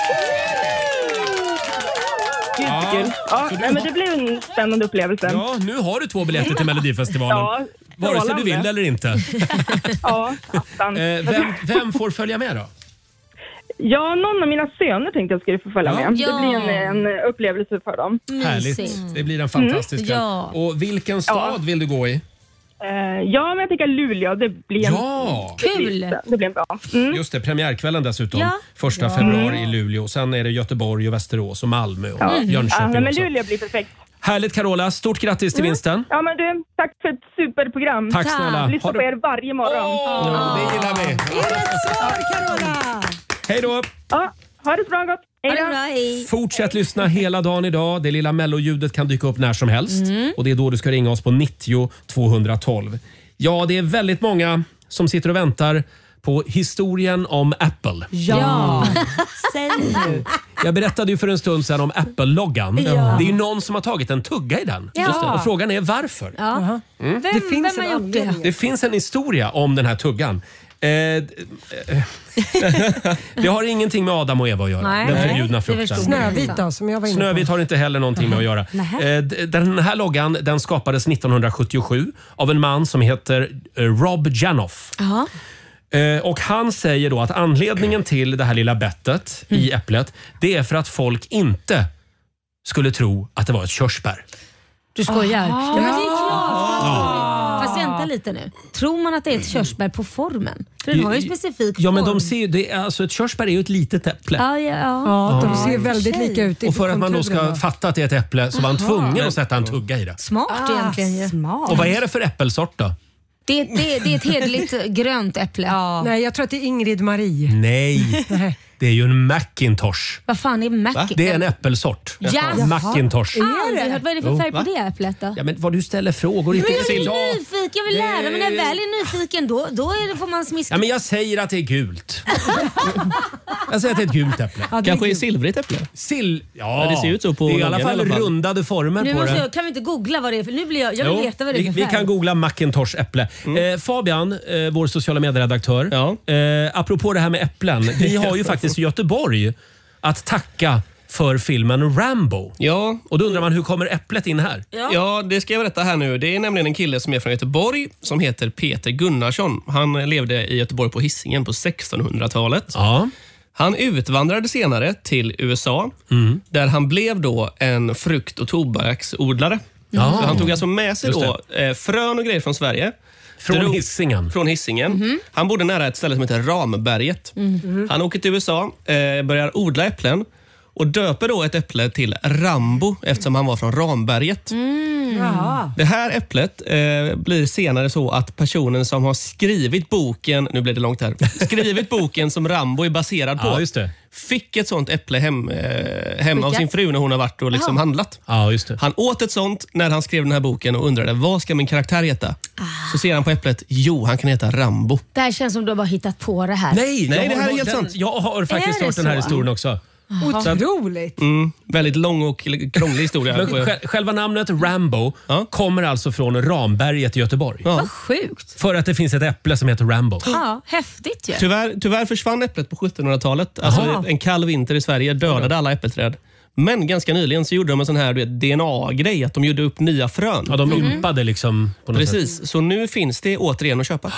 [SPEAKER 11] Gud,
[SPEAKER 1] Ja,
[SPEAKER 11] kul. Ja,
[SPEAKER 1] så du
[SPEAKER 11] nej, men
[SPEAKER 1] har-
[SPEAKER 11] det blir en spännande upplevelse.
[SPEAKER 1] Ja, nu har du två biljetter till Melodifestivalen.
[SPEAKER 11] Ja,
[SPEAKER 1] Vare sig du
[SPEAKER 11] strålande.
[SPEAKER 1] vill eller inte.
[SPEAKER 11] Ja, attan.
[SPEAKER 1] Eh, vem, vem får följa med då?
[SPEAKER 11] Ja, någon av mina söner tänkte jag skulle få följa
[SPEAKER 1] Ja.
[SPEAKER 11] med.
[SPEAKER 2] Ja.
[SPEAKER 11] Det blir en, en upplevelse för dem.
[SPEAKER 1] Härligt. Det blir en fantastisk kväll.
[SPEAKER 2] Ja.
[SPEAKER 1] Och vilken stad vill du gå i?
[SPEAKER 11] Eh, ja, men jag tänker Luleå. Det blir en,
[SPEAKER 1] Ja!
[SPEAKER 11] det
[SPEAKER 2] Kul.
[SPEAKER 11] blir, det blir en bra. Mm.
[SPEAKER 1] Just det, premiärkvällen dessutom.
[SPEAKER 2] Ja.
[SPEAKER 1] Första februari i Luleå. Sen är det Göteborg och Västerås och Malmö och
[SPEAKER 11] Ja.
[SPEAKER 1] Jönköping
[SPEAKER 11] Ja, men
[SPEAKER 1] också.
[SPEAKER 11] Luleå blir perfekt.
[SPEAKER 1] Härligt Carola, stort grattis till
[SPEAKER 11] Mm.
[SPEAKER 1] vinsten.
[SPEAKER 11] Ja, men du, tack för ett superprogram.
[SPEAKER 1] Tack snälla.
[SPEAKER 11] Lyssna
[SPEAKER 1] Har du-
[SPEAKER 11] på er varje morgon.
[SPEAKER 1] Åh,
[SPEAKER 11] Ja.
[SPEAKER 1] det gillar vi.
[SPEAKER 5] Rätt svar, Carola!
[SPEAKER 1] Hej då!
[SPEAKER 11] Ja, ha det så bra gott. Hej då.
[SPEAKER 2] Hej.
[SPEAKER 1] Fortsätt lyssna hela dagen idag. Det lilla melloljudet kan dyka upp när som helst.
[SPEAKER 2] Mm.
[SPEAKER 1] Och det är då du ska ringa oss på nittio tvåhundratolv. Ja, det är väldigt många som sitter och väntar på historien om Apple.
[SPEAKER 2] Ja.
[SPEAKER 8] Säg nu.
[SPEAKER 1] Jag berättade ju för en stund sedan om Apple-loggan.
[SPEAKER 2] Ja.
[SPEAKER 1] Det är ju någon som har tagit en tugga i den.
[SPEAKER 2] Ja. Just det.
[SPEAKER 1] Och frågan är varför.
[SPEAKER 2] Ja.
[SPEAKER 1] Mm.
[SPEAKER 2] Vem,
[SPEAKER 5] Det finns
[SPEAKER 2] vem har
[SPEAKER 5] en
[SPEAKER 2] gjort det?
[SPEAKER 5] anledning.
[SPEAKER 1] Det finns en historia om den här tuggan. Eh, eh, det har ingenting med Adam och Eva att göra.
[SPEAKER 2] Nej.
[SPEAKER 1] Den
[SPEAKER 2] Nej,
[SPEAKER 1] förbjudna
[SPEAKER 2] det
[SPEAKER 1] frukten.
[SPEAKER 2] förstod
[SPEAKER 5] Snövit då, som jag var inne på.
[SPEAKER 1] Snövit har inte heller någonting med att göra.
[SPEAKER 2] Nähä.
[SPEAKER 1] Eh, d- Den här loggan den skapades nittonhundrasjuttiosju av en man som heter eh, Rob Janoff.
[SPEAKER 2] Ja.
[SPEAKER 1] Eh, Och han säger då att anledningen till det här lilla bettet i
[SPEAKER 2] Mm.
[SPEAKER 1] äpplet, det är för att folk inte skulle tro att det var ett körsbär.
[SPEAKER 2] Du skojar? Ja, men det är
[SPEAKER 1] Ja.
[SPEAKER 2] klart. Fast vänta lite nu. Tror man att det är ett körsbär på formen? För den har ju specifik
[SPEAKER 1] Ja, men
[SPEAKER 2] form.
[SPEAKER 1] de ser, det är, alltså ett körsbär är ju ett litet äpple.
[SPEAKER 2] Ja, ja, ja.
[SPEAKER 5] Ja, de
[SPEAKER 1] Ja.
[SPEAKER 5] ser väldigt lika ut i
[SPEAKER 1] Och för att man då ska
[SPEAKER 5] konturerna.
[SPEAKER 1] fatta att det är ett äpple så var han
[SPEAKER 2] Jaha.
[SPEAKER 1] tvungen att sätta en tugga i det.
[SPEAKER 2] Smart
[SPEAKER 8] Ah,
[SPEAKER 2] egentligen ju.
[SPEAKER 8] Smart.
[SPEAKER 1] Och vad är det för äppelsort då?
[SPEAKER 2] Det, det, det är ett hederligt grönt äpple.
[SPEAKER 8] Ja.
[SPEAKER 5] Nej, jag tror att det är Ingrid Marie.
[SPEAKER 1] Nej, det är ju en Macintosh.
[SPEAKER 2] Vad fan är Mac?
[SPEAKER 1] Det är en äppelsort.
[SPEAKER 2] Jaha.
[SPEAKER 1] Macintosh.
[SPEAKER 2] Aldrig hört. Vad är det för
[SPEAKER 1] Jo,
[SPEAKER 2] färg på
[SPEAKER 1] va?
[SPEAKER 2] det äpplet då?
[SPEAKER 1] Ja, men vad du ställer frågor.
[SPEAKER 2] Men
[SPEAKER 1] Inte
[SPEAKER 2] jag är
[SPEAKER 1] till.
[SPEAKER 2] nyfiken, jag vill lära mig. När jag väl är nyfiken då, då är det, får man smiska.
[SPEAKER 1] Ja, men jag säger att det är gult. Jag säger att det är ett gult äpple.
[SPEAKER 5] Ja, det är
[SPEAKER 4] Kanske är
[SPEAKER 5] kul.
[SPEAKER 4] silvrigt äpple.
[SPEAKER 1] Sill... Ja,
[SPEAKER 4] Ja, det ser ut så på
[SPEAKER 1] det är i alla
[SPEAKER 4] loggan
[SPEAKER 1] fall,
[SPEAKER 4] i alla fall.
[SPEAKER 1] rundade former
[SPEAKER 2] Nu
[SPEAKER 1] på
[SPEAKER 2] måste
[SPEAKER 1] det.
[SPEAKER 2] jag, kan vi inte googla vad det är för? Nu blir jag, jag vill
[SPEAKER 1] Jo,
[SPEAKER 2] veta vad det är
[SPEAKER 1] vi,
[SPEAKER 2] för
[SPEAKER 1] vi
[SPEAKER 2] färg.
[SPEAKER 1] kan googla Macintosh äpple. Eh, Fabian, eh, vår sociala medieredaktör.
[SPEAKER 4] Ja.
[SPEAKER 1] Eh, apropå det här med äpplen. Vi har ju faktiskt i Göteborg att tacka för filmen Rambo.
[SPEAKER 4] Ja,
[SPEAKER 1] Och då undrar man, hur kommer äpplet in här?
[SPEAKER 4] ja, det ska jag berätta här nu. Det är nämligen en kille som är från Göteborg som heter Peter Gunnarsson. Han levde i Göteborg på Hisingen på sextonhundratalet.
[SPEAKER 1] Ja.
[SPEAKER 4] Han utvandrade senare till U S A
[SPEAKER 1] Mm.
[SPEAKER 4] där han blev då en frukt- och tobaksodlare.
[SPEAKER 1] Ja.
[SPEAKER 4] Så han tog alltså med sig
[SPEAKER 1] Just
[SPEAKER 4] då eh, frön och grejer från Sverige.
[SPEAKER 1] Från
[SPEAKER 4] Drog-
[SPEAKER 1] Hisingen.
[SPEAKER 4] Från Hisingen. Han bodde nära ett ställe som heter Ramberget. Han åker till U S A, eh, börjar odla äpplen och döper då ett äpple till Rambo eftersom han var från Ramberget.
[SPEAKER 5] Jaha.
[SPEAKER 4] Det här äpplet eh, blir senare så att personen som har skrivit boken, nu blir det långt här, skrivit boken som Rambo är baserad på,
[SPEAKER 1] Ja, just det.
[SPEAKER 4] fick ett sånt äpple hem, eh, hem av
[SPEAKER 2] Skickat?
[SPEAKER 4] sin fru när hon har varit och liksom
[SPEAKER 2] Jaha.
[SPEAKER 4] handlat.
[SPEAKER 1] Ja, just det.
[SPEAKER 4] Han åt ett sånt när han skrev den här boken och undrade, vad ska min karaktär heta? Så ser han på äpplet, jo han kan heta Rambo.
[SPEAKER 2] Det här känns som du har bara hittat på det här.
[SPEAKER 1] Nej,
[SPEAKER 4] Nej,
[SPEAKER 1] jag
[SPEAKER 4] det
[SPEAKER 1] har-
[SPEAKER 4] här är helt
[SPEAKER 1] den,
[SPEAKER 4] sant.
[SPEAKER 1] Jag har faktiskt
[SPEAKER 2] Är det
[SPEAKER 1] hört den här
[SPEAKER 2] så?
[SPEAKER 1] historien också.
[SPEAKER 5] Otroligt.
[SPEAKER 4] Mm, väldigt lång och krånglig historia.
[SPEAKER 1] Men sj- själva namnet Rambo
[SPEAKER 4] Ja.
[SPEAKER 1] kommer alltså från Ramberget i Göteborg.
[SPEAKER 4] Ja.
[SPEAKER 2] Vad sjukt.
[SPEAKER 1] För att det finns ett äpple som heter Rambo.
[SPEAKER 2] Ja, häftigt ju.
[SPEAKER 4] Tyvärr, tyvärr försvann äpplet på sjuttonhundratalet. Alltså, en kall vinter i Sverige dödade alla äppelträd. Men ganska nyligen så gjorde de en sån här du vet, D N A-grej, att de gjorde upp nya frön.
[SPEAKER 1] Ja, de ympade liksom på något sätt.
[SPEAKER 4] Precis, så nu finns det återigen att köpa.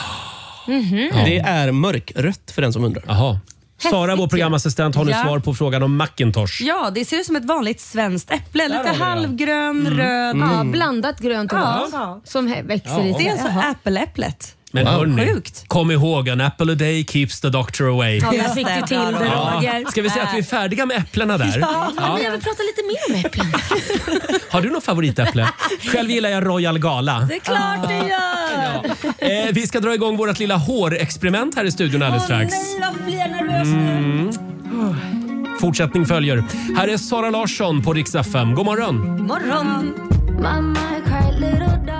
[SPEAKER 4] Det är mörkrött för den som undrar.
[SPEAKER 1] Jaha. Sara, vår
[SPEAKER 2] ju.
[SPEAKER 1] programassistent, har nu
[SPEAKER 8] Ja.
[SPEAKER 1] svar på frågan om Macintosh.
[SPEAKER 8] Ja, det ser ut som ett vanligt svenskt äpple.
[SPEAKER 1] har vi
[SPEAKER 8] Lite
[SPEAKER 1] det, ja.
[SPEAKER 8] halvgrön, röd.
[SPEAKER 2] Ja, blandat grönt och
[SPEAKER 8] Ja.
[SPEAKER 2] rött. Som he- växer
[SPEAKER 1] Ja.
[SPEAKER 2] i
[SPEAKER 8] Det är alltså
[SPEAKER 2] Jaha.
[SPEAKER 8] Apple-äpplet.
[SPEAKER 1] Men hörni,
[SPEAKER 8] Sjukt.
[SPEAKER 1] kom ihåg, an apple a day keeps the doctor away.
[SPEAKER 2] Ja, där fick du till det,
[SPEAKER 1] Ja.
[SPEAKER 2] Roger.
[SPEAKER 1] Ska vi säga att vi är färdiga med äpplena där?
[SPEAKER 2] Ja, men jag vill prata lite mer om äpplen.
[SPEAKER 1] Har du något favoritäpple? Själv gillar jag Royal Gala.
[SPEAKER 2] Det är klart du gör.
[SPEAKER 1] Eh, vi ska dra igång vårt lilla hårexperiment här i studion alldeles strax.
[SPEAKER 2] Nej, varför blir jag nervös nu?
[SPEAKER 1] Fortsättning följer. Här är Sara Larsson på Rix F M. God morgon!
[SPEAKER 2] Morgon.
[SPEAKER 10] Mama, I cried, little daughter.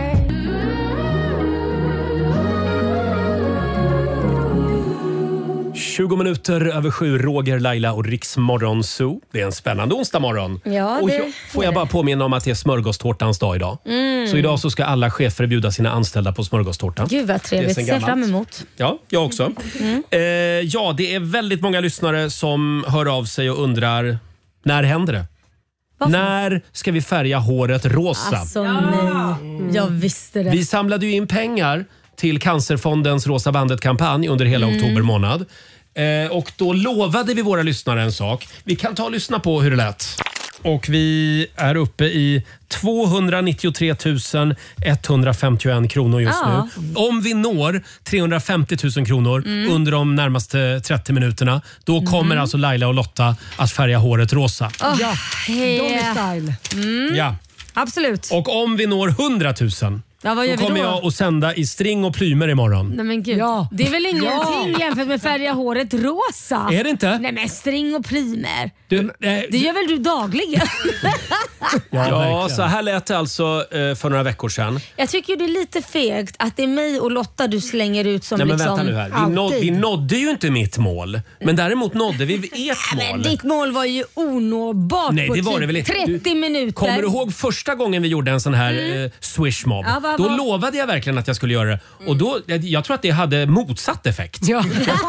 [SPEAKER 1] tjugo minuter över sju, Roger, Laila och Rix Morgon Zoo. Det är en spännande onsdag morgon.
[SPEAKER 2] Ja,
[SPEAKER 1] och
[SPEAKER 2] det
[SPEAKER 1] jag, får
[SPEAKER 2] är
[SPEAKER 1] jag
[SPEAKER 2] det.
[SPEAKER 1] bara påminna om att det är smörgåstårtans dag idag. Så idag så ska alla chefer bjuda sina anställda på smörgåstårta.
[SPEAKER 2] Gud vad
[SPEAKER 1] Det är
[SPEAKER 2] trevligt.
[SPEAKER 1] sen
[SPEAKER 2] Ser
[SPEAKER 1] gammalt.
[SPEAKER 2] fram emot.
[SPEAKER 1] Ja, jag också. Eh, ja, det är väldigt många lyssnare som hör av sig och undrar, när händer det?
[SPEAKER 2] Varför?
[SPEAKER 1] När ska vi färga håret rosa?
[SPEAKER 2] Alltså nej. Jag visste det.
[SPEAKER 1] Vi samlade ju in pengar till Cancerfondens Rosa bandet-kampanj under hela
[SPEAKER 2] Mm.
[SPEAKER 1] oktober månad. Eh, och då lovade vi våra lyssnare en sak. Vi kan ta och lyssna på hur det lät. Och vi är uppe i tvåhundranittiotre tusen etthundrafemtioen kronor just
[SPEAKER 2] Ja.
[SPEAKER 1] nu. Om vi når trehundrafemtio tusen kronor
[SPEAKER 2] Mm.
[SPEAKER 1] under de närmaste trettio minuterna, då kommer alltså Laila och Lotta att färga håret rosa.
[SPEAKER 2] Oh,
[SPEAKER 5] Ja,
[SPEAKER 2] yeah.
[SPEAKER 5] Dolly style.
[SPEAKER 1] Ja.
[SPEAKER 2] Absolut.
[SPEAKER 1] Och om vi når hundratusen,
[SPEAKER 2] ja, vad gör
[SPEAKER 1] då
[SPEAKER 2] vi
[SPEAKER 1] kommer
[SPEAKER 2] då?
[SPEAKER 1] jag att sända i string och plymer imorgon.
[SPEAKER 2] Nej men gud.
[SPEAKER 5] Ja.
[SPEAKER 2] Det är väl ingenting
[SPEAKER 5] Ja.
[SPEAKER 2] jämfört med färga håret rosa?
[SPEAKER 1] Är det inte?
[SPEAKER 2] Nej men string och plymer.
[SPEAKER 1] Du, eh,
[SPEAKER 2] Det gör väl du dagligen?
[SPEAKER 1] ja,
[SPEAKER 3] verkligen.
[SPEAKER 1] så här lät det alltså eh, för några veckor sedan.
[SPEAKER 2] Jag tycker det är lite fegt att det är mig och Lotta du slänger ut som
[SPEAKER 1] Nej, men
[SPEAKER 2] liksom...
[SPEAKER 1] vänta nu här. Vi, nåd, vi nådde ju inte mitt mål, men däremot nådde vi ert mål.
[SPEAKER 2] Men ditt mål var ju onåbart.
[SPEAKER 1] Nej,
[SPEAKER 2] på
[SPEAKER 1] det var
[SPEAKER 2] typ
[SPEAKER 1] det väl inte.
[SPEAKER 2] trettio
[SPEAKER 1] Du-
[SPEAKER 2] minuter.
[SPEAKER 1] Kommer du ihåg första gången vi gjorde en sån här mm. eh, swishmob?
[SPEAKER 2] Ja, vad
[SPEAKER 1] Då
[SPEAKER 2] var-
[SPEAKER 1] lovade jag verkligen att jag skulle göra det. Och då, jag, jag tror att det hade motsatt effekt.
[SPEAKER 5] Ja.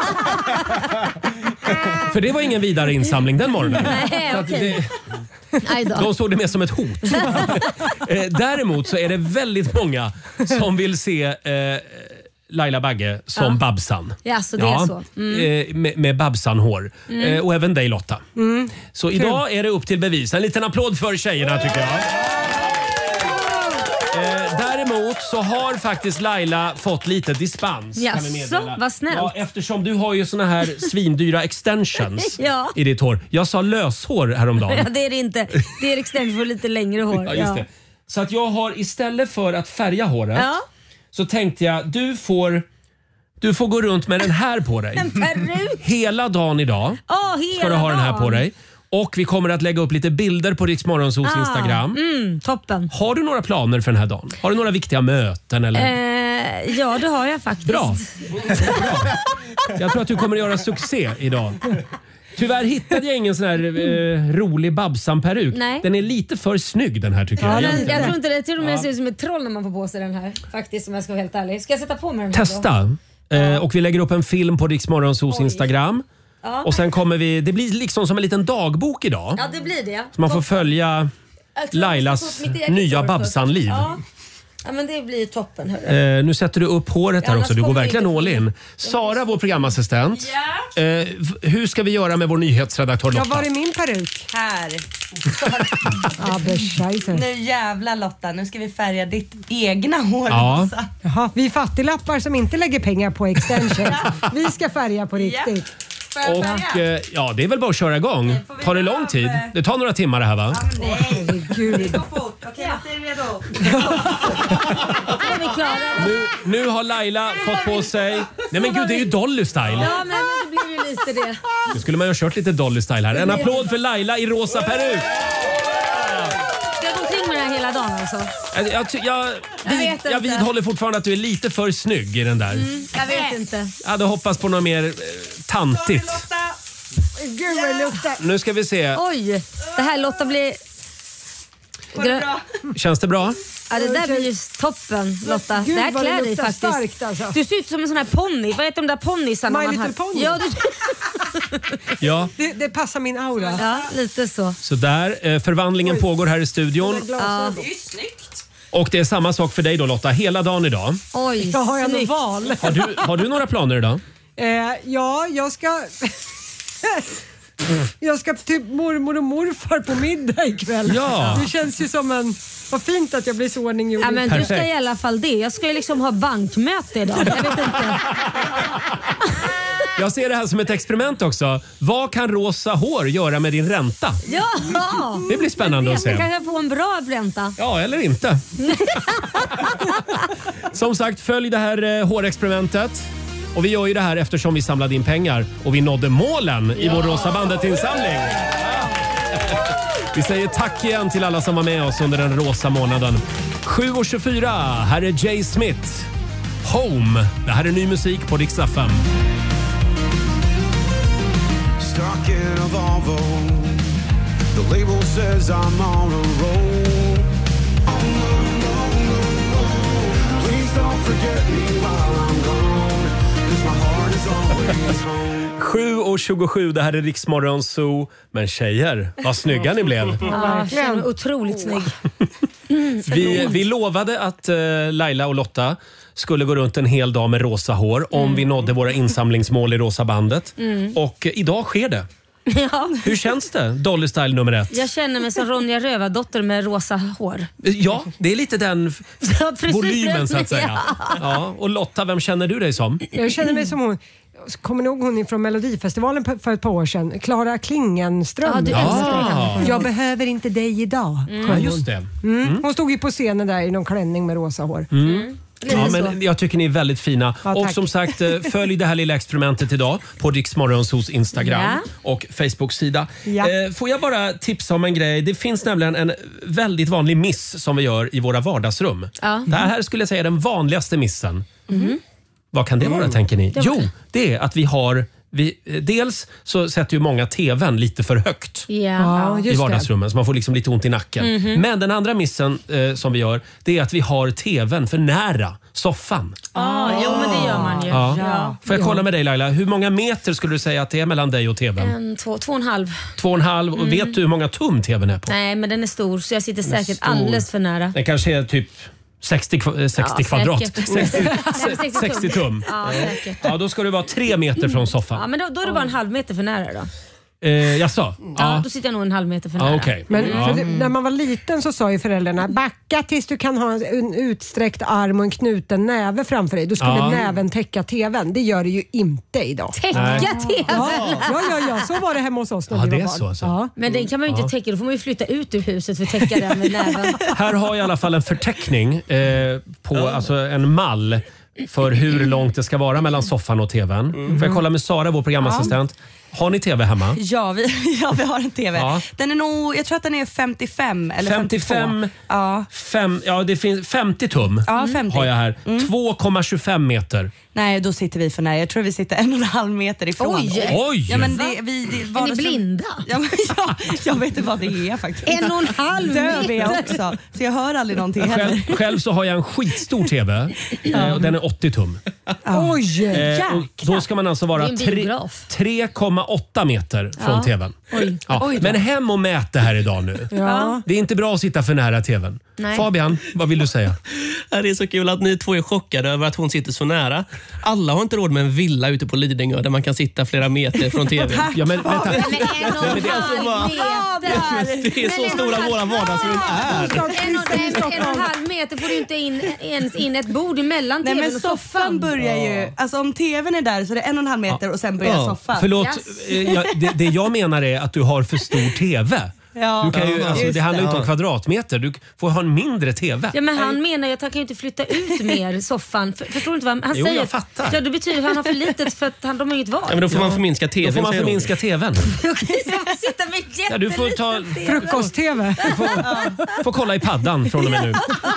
[SPEAKER 1] För det var ingen vidare insamling den morgonen.
[SPEAKER 2] Nej,
[SPEAKER 1] Så att
[SPEAKER 2] okej.
[SPEAKER 1] det,
[SPEAKER 2] Nej då.
[SPEAKER 1] de såg det mer som ett hot. eh, däremot så är det väldigt många som vill se eh, Laila Bagge som
[SPEAKER 2] Ja.
[SPEAKER 1] Babsan.
[SPEAKER 2] Ja, så det är så. Mm.
[SPEAKER 1] Eh, med, med Babsan-hår.
[SPEAKER 2] Mm.
[SPEAKER 1] Eh, och även dig Lotta.
[SPEAKER 5] Mm.
[SPEAKER 1] Så idag är det upp till bevis. En liten applåd för tjejerna tycker jag. Eh, däremot så har faktiskt Laila fått lite dispens. kan vi
[SPEAKER 2] Jaså,
[SPEAKER 1] meddela.
[SPEAKER 2] vad snällt.
[SPEAKER 1] Ja, eftersom du har ju såna här svindyra extensions
[SPEAKER 2] Ja.
[SPEAKER 1] i ditt hår. Jag sa löshår häromdagen.
[SPEAKER 2] Ja, det är det inte. Det är extremt för lite längre hår.
[SPEAKER 1] Ja, just det. Så att jag har istället för att färga håret
[SPEAKER 2] Ja.
[SPEAKER 1] så tänkte jag du får, du får gå runt med den här på dig.
[SPEAKER 2] En peruk.
[SPEAKER 1] Hela dagen idag
[SPEAKER 2] Åh, hela
[SPEAKER 1] ska du ha den här
[SPEAKER 2] dagen.
[SPEAKER 1] på dig. Och vi kommer att lägga upp lite bilder på Rix Morgonzos
[SPEAKER 2] Ah,
[SPEAKER 1] Instagram.
[SPEAKER 2] Mm, toppen.
[SPEAKER 1] Har du några planer för den här dagen? Har du några viktiga möten? Eller?
[SPEAKER 2] Eh, ja, det har jag faktiskt.
[SPEAKER 1] Bra. Jag tror att du kommer att göra succé idag. Tyvärr hittade jag ingen sån här eh, rolig Babsan-peruk.
[SPEAKER 2] Nej.
[SPEAKER 1] Den är lite för snygg den här tycker jag.
[SPEAKER 2] Ja, den,
[SPEAKER 1] egentligen.
[SPEAKER 2] jag tror inte det. Till och med
[SPEAKER 1] Ja.
[SPEAKER 2] ser ut som ett troll när man får på sig den här. Faktiskt, om jag ska vara helt ärlig. Ska jag sätta på mig den här då?
[SPEAKER 1] Testa. Eh, och vi lägger upp en film på Rix Morgonzos Instagram.
[SPEAKER 2] Ja.
[SPEAKER 1] Och sen kommer vi, det blir liksom som en liten dagbok idag.
[SPEAKER 2] Ja, det blir det.
[SPEAKER 1] Så man får
[SPEAKER 2] Toppen.
[SPEAKER 1] följa
[SPEAKER 2] Jag tror jag
[SPEAKER 1] Lailas
[SPEAKER 2] ska ta mitt eget
[SPEAKER 1] nya
[SPEAKER 2] hår först.
[SPEAKER 1] Babsan-liv.
[SPEAKER 2] Ja. ja, men det blir toppen. Hörru.
[SPEAKER 1] Eh, nu sätter du upp håret
[SPEAKER 2] Ja,
[SPEAKER 1] här också. Du
[SPEAKER 2] annars
[SPEAKER 1] går
[SPEAKER 2] kommer
[SPEAKER 1] verkligen
[SPEAKER 2] jag
[SPEAKER 1] all
[SPEAKER 2] inte
[SPEAKER 1] in. Sara, vår programassistent. Eh, v- hur ska vi göra med vår nyhetsredaktör
[SPEAKER 5] Ja,
[SPEAKER 1] Lotta?
[SPEAKER 5] var är min peruk?
[SPEAKER 8] Här.
[SPEAKER 5] Ja, bescheisse.
[SPEAKER 8] Nu jävlar Lotta, nu ska vi färga ditt egna hår.
[SPEAKER 1] Ja.
[SPEAKER 8] Rosa.
[SPEAKER 5] Jaha, vi är fattiglappar som inte lägger pengar på extension. Vi ska färga på riktigt.
[SPEAKER 8] Får jag färga?
[SPEAKER 1] Och eh, ja, det är väl bara att köra igång. Tar det lång tid? Det tar några timmar det här va?
[SPEAKER 8] Nej,
[SPEAKER 5] Herregud.
[SPEAKER 8] det går fort. Okej, Lotta, är du redo?
[SPEAKER 2] Är vi klara?
[SPEAKER 1] Nu, nu har Laila fått på sig... Nej men gud, det är ju Dolly Style.
[SPEAKER 2] Ja, men det blir ju lite det.
[SPEAKER 1] Nu skulle man ju ha kört lite Dolly Style här. En applåd för Laila i rosa peruk.
[SPEAKER 2] Ska jag gå omkring med den här hela dagen alltså?
[SPEAKER 1] Jag, jag, ty- jag,
[SPEAKER 2] Jag
[SPEAKER 1] vid,
[SPEAKER 2] vet
[SPEAKER 1] jag
[SPEAKER 2] inte.
[SPEAKER 1] vidhåller fortfarande att du är lite för snygg i den där.
[SPEAKER 2] Mm, jag vet inte.
[SPEAKER 1] Jag hade hoppats på något mer eh, tantigt.
[SPEAKER 5] Gud vad det luktar.
[SPEAKER 1] Nu ska vi se.
[SPEAKER 2] Oj, det här Lotta blir... Grö...
[SPEAKER 1] Känns det bra?
[SPEAKER 2] Ja, det där blir ju toppen Lotta.
[SPEAKER 5] Gud,
[SPEAKER 2] det här
[SPEAKER 5] vad det
[SPEAKER 2] klär dig
[SPEAKER 5] luktar
[SPEAKER 2] faktiskt.
[SPEAKER 5] starkt, alltså.
[SPEAKER 2] Du ser ut som en sån här ponny. Vad heter de där ponnysarna
[SPEAKER 5] My
[SPEAKER 2] man
[SPEAKER 5] Little
[SPEAKER 2] har?
[SPEAKER 5] Pony.
[SPEAKER 2] Ja, du...
[SPEAKER 1] Ja.
[SPEAKER 5] Det, det passar min aura.
[SPEAKER 2] ja, lite så.
[SPEAKER 1] Så där. Eh, förvandlingen pågår här i studion.
[SPEAKER 2] Ja.
[SPEAKER 8] Det är ju snyggt.
[SPEAKER 1] Och det är samma sak för dig då Lotta. Hela dagen idag.
[SPEAKER 2] Oj,
[SPEAKER 5] Jag har jag något
[SPEAKER 2] snyggt.
[SPEAKER 5] val?
[SPEAKER 1] Har du, har du några planer idag?
[SPEAKER 5] Eh, ja, jag ska... Jag ska till mormor och morfar på middag ikväll.
[SPEAKER 1] Ja.
[SPEAKER 5] Det känns ju som en... Vad fint att jag blir så ordninggjord.
[SPEAKER 2] Ja, men du ska
[SPEAKER 1] Perfekt.
[SPEAKER 2] i alla fall det. Jag ska ju liksom ha bankmöte idag. Jag vet inte.
[SPEAKER 1] Jag ser det här som ett experiment också. Vad kan rosa hår göra med din ränta?
[SPEAKER 2] Ja!
[SPEAKER 1] Det blir spännande att se.
[SPEAKER 2] Jag kanske får en bra ränta.
[SPEAKER 1] Ja, eller inte. Som sagt, följ det här eh, hårexperimentet. Och vi gör ju det här eftersom vi samlade in pengar och vi nådde målen i vår Rosa bandet-insamling. Vi säger tack igen till alla som var med oss under den rosa månaden. sju och tjugofyra, här är Jay Smith. Home. Det här är ny musik på Rix F M.
[SPEAKER 12] Stuck in a Volvo. The label says I'm on a roll. Please don't forget me while I'm gone. 'Cause my heart is always home.
[SPEAKER 1] sju och tjugosju, det här är Rix Morgon Zoo. Men tjejer, vad snygga ni blev.
[SPEAKER 2] Ja, jag känner mig otroligt snygg.
[SPEAKER 1] Vi, vi lovade att uh, Laila och Lotta skulle gå runt en hel dag med rosa hår om vi nådde våra insamlingsmål i Rosa bandet.
[SPEAKER 2] Mm.
[SPEAKER 1] Och uh, idag sker det.
[SPEAKER 2] Ja.
[SPEAKER 1] Hur känns det? Dolly Style nummer ett.
[SPEAKER 2] Jag känner mig som Ronja Rövardotter med rosa hår.
[SPEAKER 1] Ja, det är lite den f-
[SPEAKER 2] Ja, precis.
[SPEAKER 1] volymen så att säga.
[SPEAKER 2] Ja.
[SPEAKER 1] Ja, och Lotta, vem känner du dig som?
[SPEAKER 5] Jag känner mig som hon. kommer ni ihåg hon från Melodifestivalen för ett par år sedan? Clara Klingenström.
[SPEAKER 2] Ja, du älskar
[SPEAKER 5] henne. Jag behöver inte dig idag.
[SPEAKER 1] Mm. Ja, just det.
[SPEAKER 5] Mm. Mm. Hon stod ju på scenen där i någon klänning med rosa hår.
[SPEAKER 1] Mm. Mm. Ja, men jag tycker ni är väldigt fina.
[SPEAKER 5] Ja,
[SPEAKER 1] och som sagt, följ det här lilla experimentet idag på Rix Morgonzos Instagram ja. och Facebook-sida. Ja. Får jag bara tipsa om en grej? Det finns nämligen en väldigt vanlig miss som vi gör i våra vardagsrum. Ja. Det här skulle jag säga är den vanligaste missen. Mm. Vad kan det vara, mm. tänker ni? Det jo, det är att vi har... Vi, dels så sätter ju många tvn lite för högt
[SPEAKER 2] ja,
[SPEAKER 1] i vardagsrummen så man får liksom lite ont i nacken. Mm-hmm. Men den andra missen eh, som vi gör, det är att vi har tvn för nära soffan.
[SPEAKER 2] Ah, jo, men det gör man ju.
[SPEAKER 1] Ja.
[SPEAKER 2] Ja.
[SPEAKER 1] Får jag kolla med dig, Laila? Hur många meter skulle du säga att det är mellan dig och tvn?
[SPEAKER 2] En, två, två och en halv.
[SPEAKER 1] Två och en halv. Och mm. vet du hur många tum tvn är på?
[SPEAKER 2] Nej, men den är stor så jag sitter säkert alldeles för nära.
[SPEAKER 1] Den kanske är typ sextio, sextio ja, kvadrat. sextio, sextio tum.
[SPEAKER 2] Ja, säkert.
[SPEAKER 1] Ja, då ska du vara tre meter från soffan.
[SPEAKER 2] Ja, men då, då är det bara en halv meter för nära då.
[SPEAKER 1] Eh, jaså?
[SPEAKER 2] Ja, ja, då sitter jag nog en halv meter för nära.
[SPEAKER 1] Ah, okay.
[SPEAKER 5] Men
[SPEAKER 1] ja.
[SPEAKER 5] för det, när man var liten så sa ju föräldrarna backa tills du kan ha en utsträckt arm och en knuten näve framför dig. Då skulle ja. näven täcka tvn. Det gör det ju inte idag.
[SPEAKER 2] Täcka
[SPEAKER 1] Nej.
[SPEAKER 2] tvn?
[SPEAKER 5] Ja, ja, ja, ja, så var det hemma hos oss när
[SPEAKER 1] ja,
[SPEAKER 5] vi
[SPEAKER 1] det
[SPEAKER 5] var
[SPEAKER 1] är
[SPEAKER 5] barn.
[SPEAKER 1] så, alltså.
[SPEAKER 5] Ja.
[SPEAKER 2] Men den kan man ju inte ja. täcka. Då får man ju flytta ut ur huset för att täcka den med näven.
[SPEAKER 1] Här har jag i alla fall en förteckning eh, på ja. alltså en mall för hur långt det ska vara mellan soffan och tvn. Mm. Får jag kolla med Sara, vår programassistent? Ja. Har ni tv hemma?
[SPEAKER 8] Ja, vi, ja, vi har en tv. Ja. Den är nog, jag tror att den är femtiofem eller
[SPEAKER 1] femtiofem,
[SPEAKER 8] femtiotvå. Ja.
[SPEAKER 1] Fem, ja, det finns femtio tum
[SPEAKER 8] ja, femtio.
[SPEAKER 1] Har jag här.
[SPEAKER 8] Mm.
[SPEAKER 1] två komma tjugofem meter.
[SPEAKER 8] Nej, då sitter vi för nära. Jag tror vi sitter en och en halv meter ifrån.
[SPEAKER 2] Oj!
[SPEAKER 1] Oj.
[SPEAKER 8] Ja, men det, vi, det,
[SPEAKER 2] är ni blinda?
[SPEAKER 8] Ja, men ja, jag vet inte vad det är faktiskt.
[SPEAKER 2] En och en halv
[SPEAKER 8] meter är jag också. Så jag hör aldrig någonting heller.
[SPEAKER 1] Själv, själv så har jag en skitstor tv. ja. och den är åttio tum.
[SPEAKER 5] Oj,
[SPEAKER 1] eh, och då ska man alltså vara tre komma åtta meter från ja. tvn.
[SPEAKER 2] Oj.
[SPEAKER 1] Ja.
[SPEAKER 2] Oj
[SPEAKER 1] men hem och mät det här idag nu.
[SPEAKER 2] Ja.
[SPEAKER 1] Det är inte bra att sitta för nära tvn.
[SPEAKER 2] Nej.
[SPEAKER 1] Fabian, vad vill du säga?
[SPEAKER 4] Det är så kul att ni två är chockade över att hon sitter så nära. Alla har inte råd med en villa ute på Lidingö där man kan sitta flera meter från tvn.
[SPEAKER 1] Ja, men vänta.
[SPEAKER 2] Men en och en halv meter.
[SPEAKER 4] Det är så stora våra vardagsrum är.
[SPEAKER 2] En och en halv meter får du inte in, ens in ett bord emellan tvn och soffan.
[SPEAKER 8] Soffan börjar ju, alltså om tvn är där så är det en och en halv meter och sen börjar ja. soffan.
[SPEAKER 1] Förlåt, yes. jag, det, det jag menar är att du har för stor tv.
[SPEAKER 8] Ja,
[SPEAKER 1] du kan ju, alltså, det handlar ju inte om kvadratmeter. Du får ha en mindre tv.
[SPEAKER 2] Ja, men han menar ju att han kan ju inte flytta ut mer soffan. För, förstår du inte vad han
[SPEAKER 1] jo,
[SPEAKER 2] säger?
[SPEAKER 1] Jag fattar.
[SPEAKER 2] Ja, det betyder att han har för litet för att han, de har inget val.
[SPEAKER 4] Ja, men då får ja. man förminska tvn.
[SPEAKER 1] Då får man förminska tvn.
[SPEAKER 2] Okej, så han sitter med jätteliten
[SPEAKER 1] ja, du får ta
[SPEAKER 5] frukost-tv.
[SPEAKER 1] Du får, får kolla i paddan från och med nu.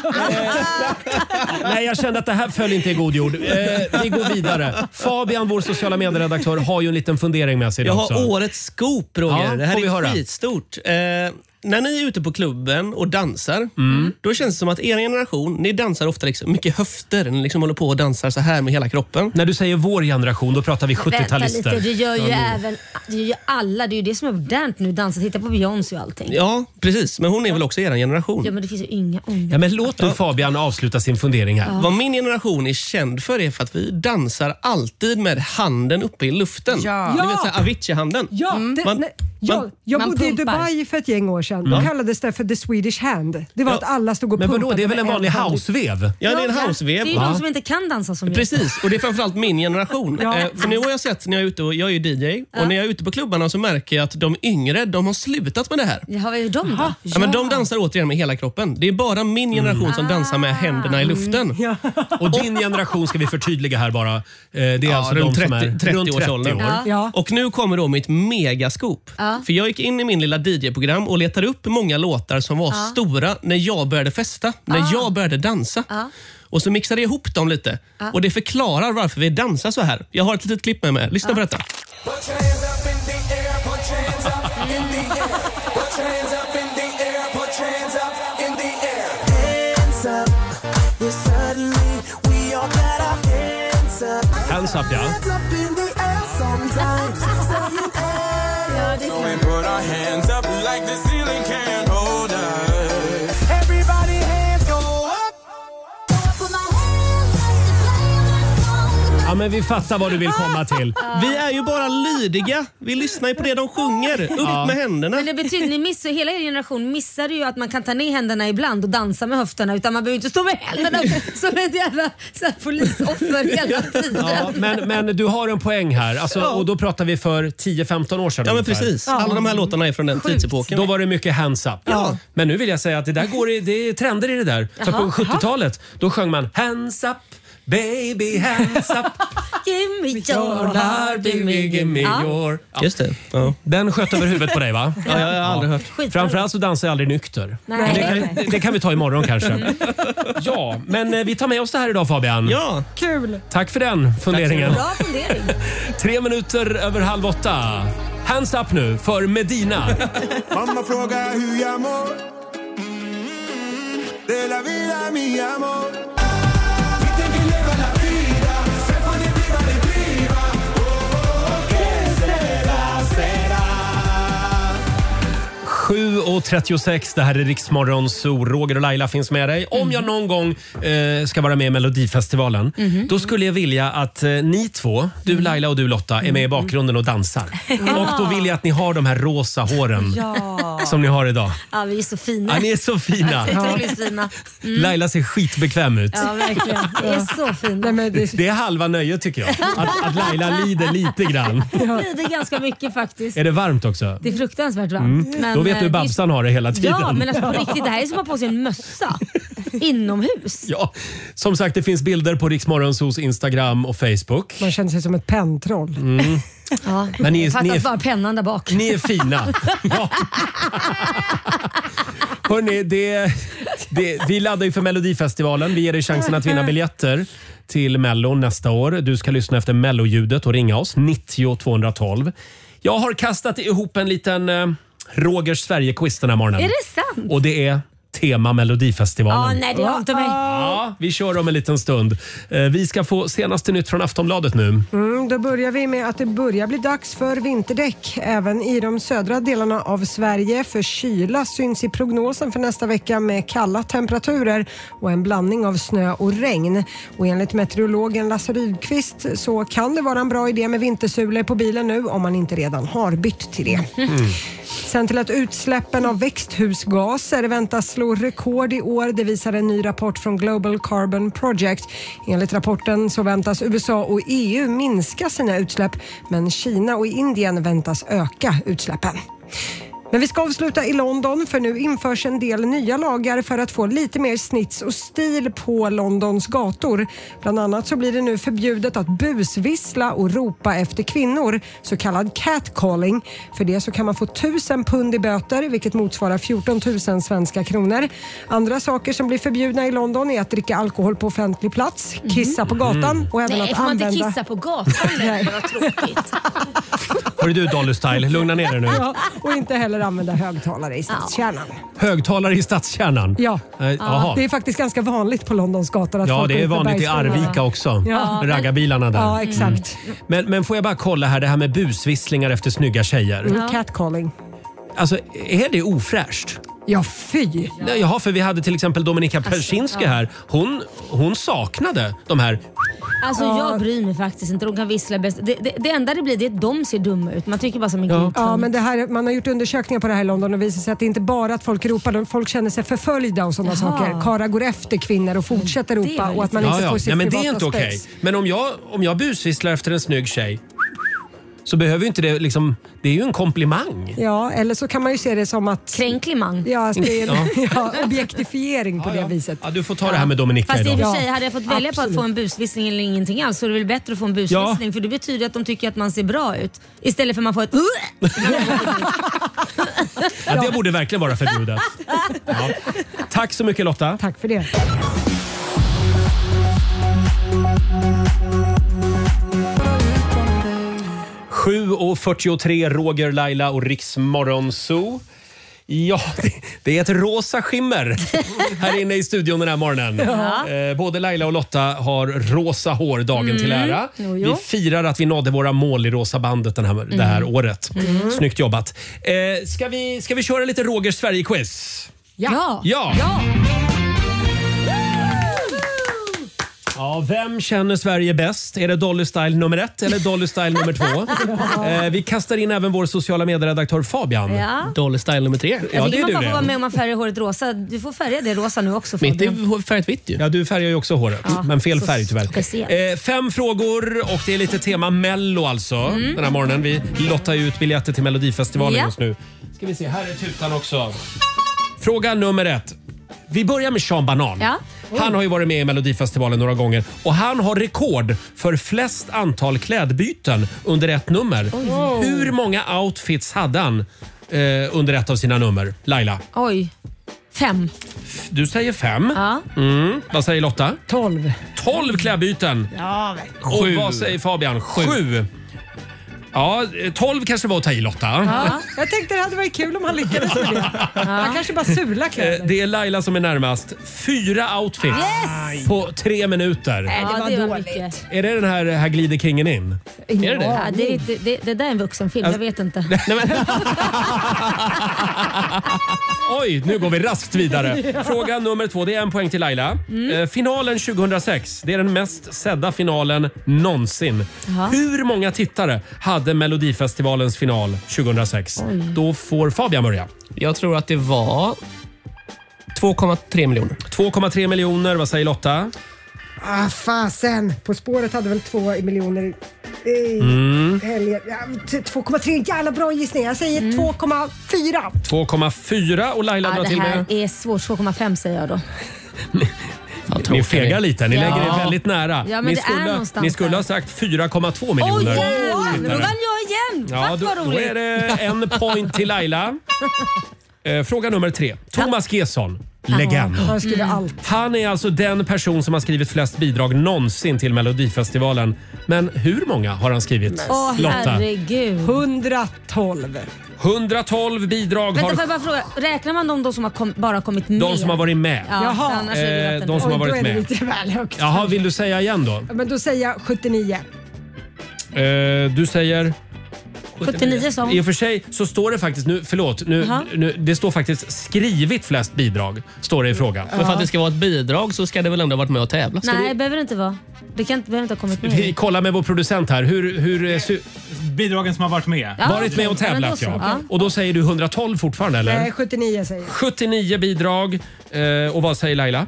[SPEAKER 1] Nej, jag kände att det här föll inte i god jord. Eh, vi går vidare. Fabian, vår sociala medieredaktör, har ju en liten fundering med sig.
[SPEAKER 4] Jag har
[SPEAKER 1] också.
[SPEAKER 4] årets scoop, Roger.
[SPEAKER 1] Ja,
[SPEAKER 4] det här
[SPEAKER 1] får vi
[SPEAKER 4] är
[SPEAKER 1] höra.
[SPEAKER 4] skitstort. Eh, när ni är ute på klubben och dansar,
[SPEAKER 1] Mm.
[SPEAKER 4] då känns det som att er generation, ni dansar ofta liksom mycket höfter. Ni liksom håller på och dansar så här med hela kroppen.
[SPEAKER 1] När du säger vår generation, då pratar vi sjuttio-talister.
[SPEAKER 2] Vänta lite, det gör ju
[SPEAKER 1] ja,
[SPEAKER 2] även det gör ju alla. Det är ju det som är modernt nu, dansa. Titta på Beyoncé och allting.
[SPEAKER 4] Ja, precis. Men hon är väl också er generation.
[SPEAKER 2] Ja, men det finns ju inga unga.
[SPEAKER 1] Ja, men låt nu Fabian avsluta sin fundering här.
[SPEAKER 2] Ja.
[SPEAKER 4] Vad min generation är känd för är för att vi dansar alltid med handen uppe i luften.
[SPEAKER 8] Ja.
[SPEAKER 4] Ni vet såhär Avicii-handen.
[SPEAKER 5] Ja,
[SPEAKER 4] Mm.
[SPEAKER 5] det,
[SPEAKER 4] Man-
[SPEAKER 5] nej, jag,
[SPEAKER 4] man-
[SPEAKER 5] jag
[SPEAKER 2] man
[SPEAKER 5] bodde i
[SPEAKER 2] pumpar.
[SPEAKER 5] Dubai för ett gäng år sedan. Då kallades det för the Swedish hand. Det var
[SPEAKER 4] Ja.
[SPEAKER 5] att alla stod och
[SPEAKER 1] Men
[SPEAKER 5] pumpade.
[SPEAKER 1] vadå, det är väl en
[SPEAKER 5] med
[SPEAKER 1] vanlig
[SPEAKER 5] hand.
[SPEAKER 1] housevev?
[SPEAKER 4] Ja, det är en
[SPEAKER 2] Ja,
[SPEAKER 4] housevev.
[SPEAKER 2] Det är ju
[SPEAKER 1] Va?
[SPEAKER 2] de som inte kan dansa som jag.
[SPEAKER 4] Precis, och det är framförallt min generation.
[SPEAKER 5] Ja.
[SPEAKER 4] Eh, för nu har jag sett när jag är ute, och jag är ju D J, och när jag är ute på klubbarna så märker jag att de yngre, de har slutat med det här.
[SPEAKER 2] Ja, vad är de då?
[SPEAKER 4] Ja, men de dansar återigen med hela kroppen. Det är bara min generation som dansar med händerna i luften.
[SPEAKER 5] Ja.
[SPEAKER 1] Och din generation ska vi förtydliga här bara. Eh, Det är
[SPEAKER 4] Ja,
[SPEAKER 1] alltså
[SPEAKER 4] runt
[SPEAKER 1] de som är
[SPEAKER 4] trettio
[SPEAKER 1] runt trettio
[SPEAKER 4] trettioårsåldern.
[SPEAKER 1] år.
[SPEAKER 2] Ja.
[SPEAKER 5] Ja.
[SPEAKER 4] Och nu kommer då mitt megaskop.
[SPEAKER 2] Ja.
[SPEAKER 4] För jag gick in i min lilla D J-program och letade upp många låtar som var
[SPEAKER 2] Ja.
[SPEAKER 4] stora när jag började festa, när
[SPEAKER 2] Ja.
[SPEAKER 4] jag började dansa.
[SPEAKER 2] Ja.
[SPEAKER 4] Och så mixade jag ihop dem lite.
[SPEAKER 2] Ja.
[SPEAKER 4] Och det förklarar varför vi dansar så här. Jag har ett litet klipp med mig. Lyssna på detta.
[SPEAKER 12] Put your hands up in the air, put your hands up in the air. Put your hands up in the air, put your hands up in the air. Hands up, yeah, suddenly we all got our hands up.
[SPEAKER 1] Hands up, ja.
[SPEAKER 12] Hands up in the air sometimes, so you air. So we put our hands up like the ceiling can't hold us. Everybody hands go up.
[SPEAKER 1] Ja, men vi fattar vad du vill komma till.
[SPEAKER 4] Vi är ju bara lydiga. Vi lyssnar ju på det de sjunger. Upp
[SPEAKER 1] Ja.
[SPEAKER 4] med händerna.
[SPEAKER 2] Men det betyder, ni missar, hela er generation missade ju att man kan ta ner händerna ibland och dansa med höfterna, utan man behöver inte stå med händerna som ett jävla så här, polisoffer hela tiden.
[SPEAKER 1] Ja, men, men du har en poäng här. Alltså, och då pratar vi för tio femton år sedan.
[SPEAKER 4] Ja, men
[SPEAKER 1] ungefär.
[SPEAKER 4] precis. Alla de här låtarna är från den tidsepoken.
[SPEAKER 1] Då var det mycket hands up.
[SPEAKER 4] Ja.
[SPEAKER 1] Men nu vill jag säga att det där går i, det är trender i det där. För
[SPEAKER 2] Jaha.
[SPEAKER 1] på sjuttiotalet då sjöng man hands up, baby hands up.
[SPEAKER 2] Give me your
[SPEAKER 1] heart, give me, give me
[SPEAKER 2] Ja.
[SPEAKER 1] your... Ja.
[SPEAKER 4] Just det. Ja.
[SPEAKER 1] Den sköt över huvudet på dig, va?
[SPEAKER 4] Ja, jag har aldrig hört.
[SPEAKER 1] Framförallt så dansar jag aldrig nykter.
[SPEAKER 2] Nej.
[SPEAKER 1] Men det, kan, det kan vi ta imorgon kanske. Ja, men eh, vi tar med oss det här idag, Fabian.
[SPEAKER 4] Ja.
[SPEAKER 5] Kul!
[SPEAKER 1] Tack för den funderingen.
[SPEAKER 2] Bra fundering.
[SPEAKER 1] Tre minuter över halv åtta. Hands up nu för Medina.
[SPEAKER 12] Mamma frågar hur jag mår. De la vida mi amor. Vi tänker leva la vida. Sen får det bli vad det blir. Oh, que será, será.
[SPEAKER 1] sju och trettiosex, det här är Riksmorgon, så Roger och Laila finns med dig. Om jag någon gång eh, ska vara med i Melodifestivalen,
[SPEAKER 2] Mhm.
[SPEAKER 1] då skulle jag vilja att eh, ni två, du Laila och du Lotta, är med i bakgrunden och dansar. Och då vill jag att ni har de här rosa håren
[SPEAKER 2] Ja.
[SPEAKER 1] som ni har idag.
[SPEAKER 2] Ja, vi är så fina.
[SPEAKER 1] Ja, ni är så fina.
[SPEAKER 2] Ja. Otroligt fina. Mm.
[SPEAKER 1] Laila ser skitbekväm ut.
[SPEAKER 2] Ja, verkligen. Vi är så fina.
[SPEAKER 1] Det är halva nöjet tycker jag. Att, att Laila lider lite grann.
[SPEAKER 2] Det lider ganska mycket faktiskt.
[SPEAKER 1] Är det varmt också?
[SPEAKER 2] Det är fruktansvärt varmt.
[SPEAKER 1] Mm.
[SPEAKER 2] Men,
[SPEAKER 1] Då vet du hur
[SPEAKER 2] eh,
[SPEAKER 1] Babsan har det hela tiden.
[SPEAKER 2] Ja, men alltså på riktigt, det här är som att ha på sig en mössa inomhus.
[SPEAKER 1] Ja, som sagt, det finns bilder på Riksmorgonsos Instagram och Facebook.
[SPEAKER 5] Man känner sig som ett pentroll.
[SPEAKER 1] Mm.
[SPEAKER 2] Ja,
[SPEAKER 1] Men ni är-
[SPEAKER 2] fattas
[SPEAKER 1] ni är-
[SPEAKER 2] bara pennan där bak.
[SPEAKER 1] Ni är fina. Ja. Hörrni, det, det, vi laddar ju för Melodifestivalen. Vi ger dig chansen att vinna biljetter till Mello nästa år. Du ska lyssna efter Mello-ljudet och ringa oss, nittio tvåhundratolv. Jag har kastat ihop en liten eh, Rogers Sverige-quiz den här morgonen.
[SPEAKER 2] Är det sant?
[SPEAKER 1] Och det är tema Melodifestivalen.
[SPEAKER 2] Ja, nej, det har inte mig.
[SPEAKER 1] Ja, vi kör om en liten stund. Eh, Vi ska få senaste nytt från Aftonbladet nu.
[SPEAKER 5] Mm, då börjar vi med att det börjar bli dags för vinterdäck även i de södra delarna av Sverige. För kyla syns i prognosen för nästa vecka med kalla temperaturer och en blandning av snö och regn. Och enligt meteorologen Lasse Rydqvist så kan det vara en bra idé med vintersulor på bilen nu om man inte redan har bytt till det.
[SPEAKER 1] Mm.
[SPEAKER 5] Sen till att utsläppen av växthusgaser väntas slå rekord i år. Det visar en ny rapport från Global Carbon Project. Enligt rapporten så väntas U S A och E U minska sina utsläpp, men Kina och Indien väntas öka utsläppen. Men vi ska avsluta i London, för nu införs en del nya lagar för att få lite mer snits och stil på Londons gator. Bland annat så blir det nu förbjudet att busvissla och ropa efter kvinnor, så kallad catcalling. För det så kan man få tusen pund i böter, vilket motsvarar fjorton tusen svenska kronor. Andra saker som blir förbjudna i London är att dricka alkohol på offentlig plats, kissa på gatan
[SPEAKER 1] Mm.
[SPEAKER 5] och även
[SPEAKER 2] Nej,
[SPEAKER 5] att
[SPEAKER 2] får man
[SPEAKER 5] använda...
[SPEAKER 2] inte kissa på gatan? Nej. Vad tråkigt.
[SPEAKER 1] Hörru du Dolly Style, lugna ner dig nu.
[SPEAKER 5] Ja, och inte heller använda högtalare i stadskärnan.
[SPEAKER 1] Högtalare i stadskärnan?
[SPEAKER 5] Ja.
[SPEAKER 1] Eh, jaha.
[SPEAKER 5] Det är faktiskt ganska vanligt på Londons gator att
[SPEAKER 1] Ja,
[SPEAKER 5] folk
[SPEAKER 1] det är
[SPEAKER 5] åker
[SPEAKER 1] vanligt i
[SPEAKER 5] bergsvägar.
[SPEAKER 1] Arvika också.
[SPEAKER 5] Ja.
[SPEAKER 1] Raggarbilarna där.
[SPEAKER 5] Ja, exakt.
[SPEAKER 1] Men, men får jag bara kolla här, det här med busvisslingar efter snygga tjejer.
[SPEAKER 5] Mm, catcalling.
[SPEAKER 1] Alltså, är det ofräscht?
[SPEAKER 5] Ja, fy.
[SPEAKER 1] Nej, Jaha, för vi hade till exempel Dominika Persinski
[SPEAKER 2] ja.
[SPEAKER 1] här. Hon, hon saknade de här...
[SPEAKER 2] Alltså
[SPEAKER 5] Ja.
[SPEAKER 2] jag bryr mig faktiskt inte. De kan vissla bäst. Det, det, det enda det blir det är att de ser dumma ut. Man tycker bara som en
[SPEAKER 1] Ja.
[SPEAKER 2] god
[SPEAKER 5] Ja,
[SPEAKER 2] tönt.
[SPEAKER 5] men det här, man har gjort undersökningar på det här i London och visar sig att det inte bara att folk ropar, folk känner sig förföljda och sådana
[SPEAKER 2] Jaha.
[SPEAKER 5] saker. Karlar går efter kvinnor och fortsätter
[SPEAKER 2] Det är
[SPEAKER 5] ropa
[SPEAKER 2] väldigt
[SPEAKER 5] och att man
[SPEAKER 1] Ja,
[SPEAKER 5] inte
[SPEAKER 1] ja.
[SPEAKER 5] får sitt
[SPEAKER 1] Nej, men det
[SPEAKER 5] privata
[SPEAKER 1] är inte okej.
[SPEAKER 5] space.
[SPEAKER 1] Men om jag, om jag busvisslar efter en snygg tjej så behöver ju inte det liksom... Det är ju en komplimang.
[SPEAKER 5] Ja, eller så kan man ju se det som att...
[SPEAKER 2] Kränklimang.
[SPEAKER 5] Ja, alltså det är
[SPEAKER 1] Ja.
[SPEAKER 5] ja, objektifiering på det viset.
[SPEAKER 1] Ja, du får ta det här med Dominika
[SPEAKER 2] Fast i och
[SPEAKER 1] idag.
[SPEAKER 2] för sig, hade jag fått välja på att
[SPEAKER 5] absolut.
[SPEAKER 2] få en busvissling eller ingenting alls så är det väl bättre att få en busvissling för det betyder att de tycker att man ser bra ut. Istället för att man får ett
[SPEAKER 1] Ja, det borde verkligen vara förbjudet. Ja. Tack så mycket Lotta.
[SPEAKER 5] Tack för det.
[SPEAKER 1] sju och fyrtiotre, Roger, Laila och Riksmorgon Zoo. Ja, det, det är ett rosa skimmer här inne i studion den här morgonen.
[SPEAKER 2] Ja.
[SPEAKER 1] Eh, både Laila och Lotta har rosa hår dagen
[SPEAKER 2] Mm.
[SPEAKER 1] till ära.
[SPEAKER 2] Jo, jo.
[SPEAKER 1] Vi firar att vi nådde våra mål i Rosa bandet den här, det här året.
[SPEAKER 2] Mm.
[SPEAKER 1] Snyggt jobbat. Eh, ska, vi, ska vi köra lite Rogers Sverige-quiz?
[SPEAKER 2] Ja.
[SPEAKER 1] Ja.
[SPEAKER 2] ja.
[SPEAKER 1] Ja, vem känner Sverige bäst? Är det Dolly Style nummer ett eller Dolly Style nummer två? Eh, vi kastar in även vår sociala medieredaktör Fabian.
[SPEAKER 2] Ja.
[SPEAKER 4] Dolly Style nummer tre.
[SPEAKER 2] Ja,
[SPEAKER 1] det är
[SPEAKER 2] man
[SPEAKER 1] du
[SPEAKER 2] bara
[SPEAKER 1] det.
[SPEAKER 2] få vara med om man färgar håret rosa. Du får färga det rosa nu också.
[SPEAKER 4] Mitt
[SPEAKER 2] Fabian.
[SPEAKER 4] är färgat vitt ju.
[SPEAKER 1] Ja, du färgar ju också håret.
[SPEAKER 2] Ja,
[SPEAKER 1] men fel
[SPEAKER 2] så
[SPEAKER 1] färg tyvärr.
[SPEAKER 2] speciellt.
[SPEAKER 1] Eh, fem frågor och det är lite tema Mello alltså.
[SPEAKER 2] Mm.
[SPEAKER 1] Den här morgonen. Vi lottar ut biljetter till Melodifestivalen
[SPEAKER 2] Ja.
[SPEAKER 1] just nu. Ska vi se, här är tutan också. Fråga nummer ett. Vi börjar med Sean Banan.
[SPEAKER 2] Ja.
[SPEAKER 1] Han har ju varit med i Melodifestivalen några gånger och han har rekord för flest antal klädbyten under ett nummer.
[SPEAKER 2] Oj.
[SPEAKER 1] Hur många outfits hade han eh, under ett av sina nummer? Laila?
[SPEAKER 2] Oj. Fem.
[SPEAKER 1] Du säger fem.
[SPEAKER 2] Ja.
[SPEAKER 1] Mm. Vad säger Lotta?
[SPEAKER 5] Tolv.
[SPEAKER 1] Tolv klädbyten.
[SPEAKER 5] Ja,
[SPEAKER 1] Och vad säger Fabian? Sju. Sju. Ja, tolv kanske var att ta i Lotta.
[SPEAKER 5] Ja. Jag tänkte det hade varit kul om han lyckades med det. Han kanske bara sular
[SPEAKER 1] Eh,
[SPEAKER 5] kläder.
[SPEAKER 1] Det är Laila som är närmast. Fyra outfits
[SPEAKER 2] Yes!
[SPEAKER 1] på tre minuter.
[SPEAKER 5] Nej, det
[SPEAKER 2] Ja,
[SPEAKER 5] var
[SPEAKER 2] det var
[SPEAKER 5] dåligt.
[SPEAKER 2] mycket.
[SPEAKER 1] Är det den här Här glider kingen in?
[SPEAKER 4] Är det det?
[SPEAKER 2] Ja, det, är inte, det, det där är en vuxenfilm, jag vet inte.
[SPEAKER 1] Nej, men... Oj, nu går vi raskt vidare. Fråga nummer två, det är en poäng till Laila. Eh, finalen tjugohundrasex, det är den mest sedda finalen någonsin.
[SPEAKER 2] Jaha.
[SPEAKER 1] Hur många tittare hade Melodifestivalens final tjugohundrasex? Då får Fabian börja.
[SPEAKER 4] Jag tror att det var två komma tre miljoner.
[SPEAKER 1] två komma tre miljoner, vad säger Lotta?
[SPEAKER 5] Ah, fasen. På spåret hade väl två miljoner i
[SPEAKER 1] Mm.
[SPEAKER 5] helgen. Ja, t- två komma tre, jävla bra gissning. Jag säger två komma fyra.
[SPEAKER 1] två komma fyra och Laila
[SPEAKER 2] Ja,
[SPEAKER 1] drar
[SPEAKER 2] det
[SPEAKER 1] till
[SPEAKER 2] här
[SPEAKER 1] med...
[SPEAKER 2] är svårt. två komma fem säger jag då.
[SPEAKER 1] Ni fegar lite, ni
[SPEAKER 2] Ja.
[SPEAKER 1] lägger er väldigt nära.
[SPEAKER 2] Ja, men
[SPEAKER 1] ni,
[SPEAKER 2] det är
[SPEAKER 1] skulle,
[SPEAKER 2] någonstans
[SPEAKER 1] ni skulle
[SPEAKER 2] där.
[SPEAKER 1] ha sagt fyra komma två
[SPEAKER 2] Oj,
[SPEAKER 1] miljoner.
[SPEAKER 2] jävlar! Då
[SPEAKER 1] tittare.
[SPEAKER 2] vann jag igen!
[SPEAKER 1] Ja,
[SPEAKER 2] Fuck
[SPEAKER 1] då,
[SPEAKER 2] vad
[SPEAKER 1] då
[SPEAKER 2] roligt.
[SPEAKER 1] är det en point till Laila. Eh, fråga nummer tre. Thomas Gesson, legend.
[SPEAKER 5] Han skriver
[SPEAKER 2] Mm.
[SPEAKER 5] allt.
[SPEAKER 1] Han är alltså den person som har skrivit flest bidrag någonsin till Melodifestivalen. Men hur många har han skrivit?
[SPEAKER 2] Åh,
[SPEAKER 1] Lotta?
[SPEAKER 2] herregud.
[SPEAKER 5] hundratolv.
[SPEAKER 1] hundratolv bidrag
[SPEAKER 2] Vänta,
[SPEAKER 1] har...
[SPEAKER 2] får jag bara fråga. Räknar man de, de som har kom, bara kommit med?
[SPEAKER 1] De som har varit med.
[SPEAKER 2] Ja,
[SPEAKER 5] Jaha.
[SPEAKER 2] annars är det
[SPEAKER 1] Eh,
[SPEAKER 2] vatten.
[SPEAKER 1] de som har
[SPEAKER 5] Oj,
[SPEAKER 1] varit
[SPEAKER 5] då är det
[SPEAKER 1] med.
[SPEAKER 5] lite väl högt.
[SPEAKER 1] Jaha, vill du säga igen då?
[SPEAKER 5] Ja, men då säger jag sjuttionio.
[SPEAKER 1] Eh, du säger...
[SPEAKER 2] sjuttionio sa
[SPEAKER 1] I
[SPEAKER 2] hon.
[SPEAKER 1] och för sig så står det faktiskt, nu, förlåt, nu,
[SPEAKER 2] Jaha.
[SPEAKER 1] nu, det står faktiskt skrivit flest bidrag, står det i frågan.
[SPEAKER 4] Men för att det ska vara ett bidrag så ska det väl ändå ha varit med och tävla? Ska
[SPEAKER 2] Nej,
[SPEAKER 4] det...
[SPEAKER 2] det behöver det inte vara. Det kan inte, behöver inte ha kommit med.
[SPEAKER 1] Vi kollar med vår producent här. Hur, hur, eh, su-
[SPEAKER 3] Bidragen som har varit med.
[SPEAKER 2] Ja,
[SPEAKER 1] varit med och
[SPEAKER 2] okej. Ja, men då
[SPEAKER 1] tävlat
[SPEAKER 2] så.
[SPEAKER 1] ja.
[SPEAKER 2] Ja.
[SPEAKER 1] Och då säger du hundratolv fortfarande eller?
[SPEAKER 5] Nej, sjuttionio säger jag.
[SPEAKER 1] sjuttionio bidrag. Eh, och vad säger Laila?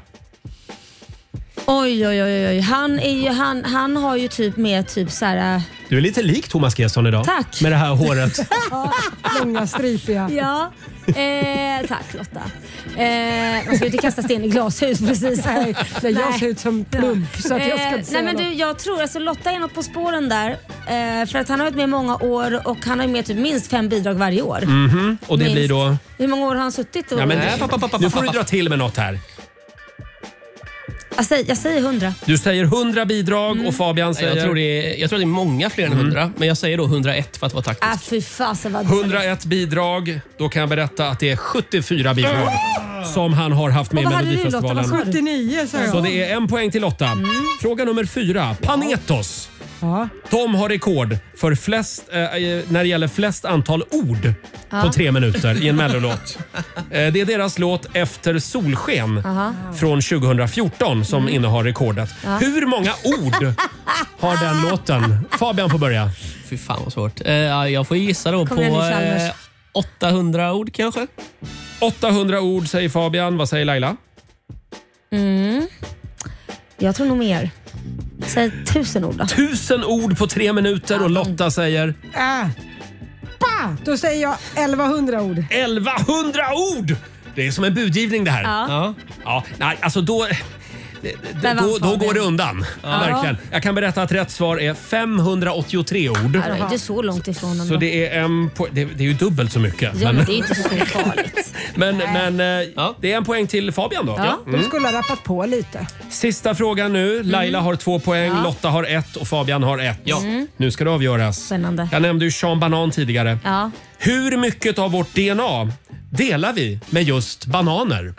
[SPEAKER 2] Oj, oj, oj, oj. Han, är ju, han, han har ju typ med typ så här. äh,
[SPEAKER 1] Du är lite lik Thomas Gesson idag.
[SPEAKER 2] Tack.
[SPEAKER 1] Med det här håret.
[SPEAKER 5] Långa, stripiga.
[SPEAKER 2] Ja, eh, tack Lotta. Eh, man ska ju inte kasta sten i glashus precis.
[SPEAKER 5] Nej, nej, jag
[SPEAKER 2] Nej.
[SPEAKER 5] ser ut som plump så att jag ska
[SPEAKER 2] Eh,
[SPEAKER 5] inte säga
[SPEAKER 2] nej men du,
[SPEAKER 5] något.
[SPEAKER 2] jag tror alltså Lotta är något på spåren där. Eh, för att han har varit med i många år och han har ju med typ minst fem bidrag varje år.
[SPEAKER 1] Mhm. Och det
[SPEAKER 2] Minst.
[SPEAKER 1] blir då...
[SPEAKER 2] Hur många år har han suttit? Och,
[SPEAKER 1] Ja, men,
[SPEAKER 4] Nej, pa, pa, pa, pa,
[SPEAKER 1] nu får
[SPEAKER 4] pa,
[SPEAKER 1] du
[SPEAKER 4] pa.
[SPEAKER 1] dra till med något här.
[SPEAKER 2] jag, säger, jag säger hundra.
[SPEAKER 1] Du säger hundra bidrag och Fabian
[SPEAKER 4] Nej,
[SPEAKER 1] säger...
[SPEAKER 4] Jag tror, det är, jag tror det är många fler än hundra, men jag säger då hundraett för att vara taktisk.
[SPEAKER 2] Ah, fy fasen vad dåligt.
[SPEAKER 1] hundraett bidrag. Då kan jag berätta att det är sjuttiofyra bidrag som han har haft med i
[SPEAKER 2] Och vad hade du, Lotta?
[SPEAKER 1] Melodifestivalen.
[SPEAKER 2] Vad sa du?
[SPEAKER 5] sjuttionio sa jag.
[SPEAKER 1] Så det är en poäng till Lotta. Fråga nummer fyra. Panetos.
[SPEAKER 5] Ja.
[SPEAKER 1] De har rekord för flest, eh, när det gäller flest antal ord på tre minuter i en mellolåt. Eh, det är deras låt Efter solsken
[SPEAKER 2] Aha.
[SPEAKER 1] från tjugohundrafjorton som innehar rekordet. Hur många ord har den låten? Fabian får börja.
[SPEAKER 4] Fy fan vad svårt. Eh, ja, jag får gissa då
[SPEAKER 2] Kom
[SPEAKER 4] på
[SPEAKER 2] igen nu, Chalmers.
[SPEAKER 4] eh, åttahundra ord kanske.
[SPEAKER 1] åttahundra ord säger Fabian. Vad säger Laila?
[SPEAKER 2] Mm. Jag tror nog mer. Säg tusen ord då.
[SPEAKER 1] Tusen ord på tre minuter och Lotta säger
[SPEAKER 5] Äh. Pa! Då säger jag elvahundra ord.
[SPEAKER 1] elvahundra ord! Det är som en budgivning det här.
[SPEAKER 2] Ja.
[SPEAKER 4] Ja.
[SPEAKER 1] Ja, nej, alltså då,
[SPEAKER 2] Där
[SPEAKER 1] då,
[SPEAKER 2] vann
[SPEAKER 1] då
[SPEAKER 2] Fabian.
[SPEAKER 1] går det undan. Verkligen. Jag kan berätta att rätt svar är femhundraåttiotre ord.
[SPEAKER 2] Ja, det är inte så långt ifrån ändå.
[SPEAKER 1] Så det är, en po- det, det är ju dubbelt så mycket.
[SPEAKER 2] Ja,
[SPEAKER 1] men
[SPEAKER 2] men det är inte så farligt.
[SPEAKER 1] men, men eh,
[SPEAKER 4] Ja.
[SPEAKER 1] det är en poäng till Fabian då.
[SPEAKER 2] Ja.
[SPEAKER 5] De skulle ha rappat på lite.
[SPEAKER 1] Sista frågan nu. Laila har två poäng,
[SPEAKER 2] Mm. Ja.
[SPEAKER 1] Lotta har ett och Fabian har ett.
[SPEAKER 4] Ja.
[SPEAKER 1] Nu ska det avgöras.
[SPEAKER 2] Spännande.
[SPEAKER 1] Jag nämnde ju Sean Banan tidigare.
[SPEAKER 2] Ja.
[SPEAKER 1] Hur mycket av vårt D N A delar vi med just bananer?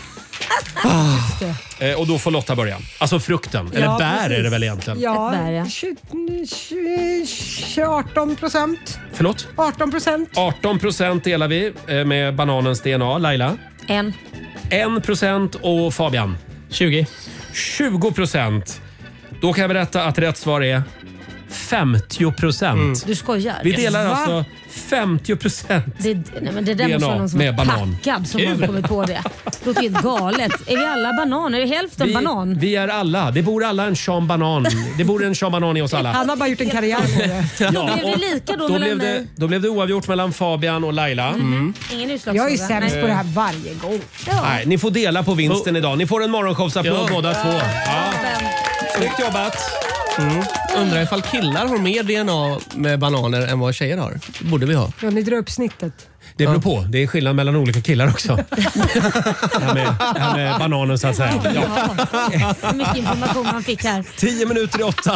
[SPEAKER 1] Eh, och då får Lotta börja. Alltså frukten. Eller
[SPEAKER 5] Ja,
[SPEAKER 1] bär
[SPEAKER 5] precis.
[SPEAKER 1] är det väl egentligen?
[SPEAKER 5] Ja,
[SPEAKER 2] Ett bär, ja.
[SPEAKER 5] tjugo, tjugo, arton procent.
[SPEAKER 1] Förlåt?
[SPEAKER 5] arton procent.
[SPEAKER 1] arton procent delar vi eh, med bananens D N A. Laila?
[SPEAKER 2] En.
[SPEAKER 1] en procent och Fabian?
[SPEAKER 4] tjugo.
[SPEAKER 1] tjugo procent. Då kan jag berätta att rätt svar är femtio procent. Mm.
[SPEAKER 2] Du skojar?
[SPEAKER 1] Vi delar
[SPEAKER 2] Va?
[SPEAKER 1] alltså femtio procent
[SPEAKER 2] det, nej, men det där måste vara någon som
[SPEAKER 1] med
[SPEAKER 2] är
[SPEAKER 1] banan.
[SPEAKER 2] packad som har kommit på det. Det låter helt galet. Är vi alla bananer? Är hälften
[SPEAKER 1] vi,
[SPEAKER 2] banan?
[SPEAKER 1] Vi är alla. Det bor alla en Sean Banan. Det bor en Sean Banan i oss alla.
[SPEAKER 5] Han har bara gjort en karriär på det.
[SPEAKER 2] Ja, då blev det lika då,
[SPEAKER 1] då,
[SPEAKER 2] mellan
[SPEAKER 1] blev det, då blev det oavgjort mellan Fabian och Laila.
[SPEAKER 2] Mm. Mm. Ingen utslagsfråga.
[SPEAKER 5] Jag är sämst på det här varje gång.
[SPEAKER 2] Ja.
[SPEAKER 1] Nej, ni får dela på vinsten idag. Ni får en morgonshowsapplåd
[SPEAKER 4] Ja.
[SPEAKER 1] båda två. Ja. Snyggt jobbat.
[SPEAKER 4] Mm. Undrar ifall killar har mer D N A med bananer än vad tjejer har. Det borde vi ha.
[SPEAKER 5] Ja, ni drar upp snittet.
[SPEAKER 1] Det beror på. Det är skillnad mellan olika killar också. det, här med, det här med bananen så att säga. Ja.
[SPEAKER 2] Ja. Mycket information man fick här.
[SPEAKER 1] Tio minuter i åtta.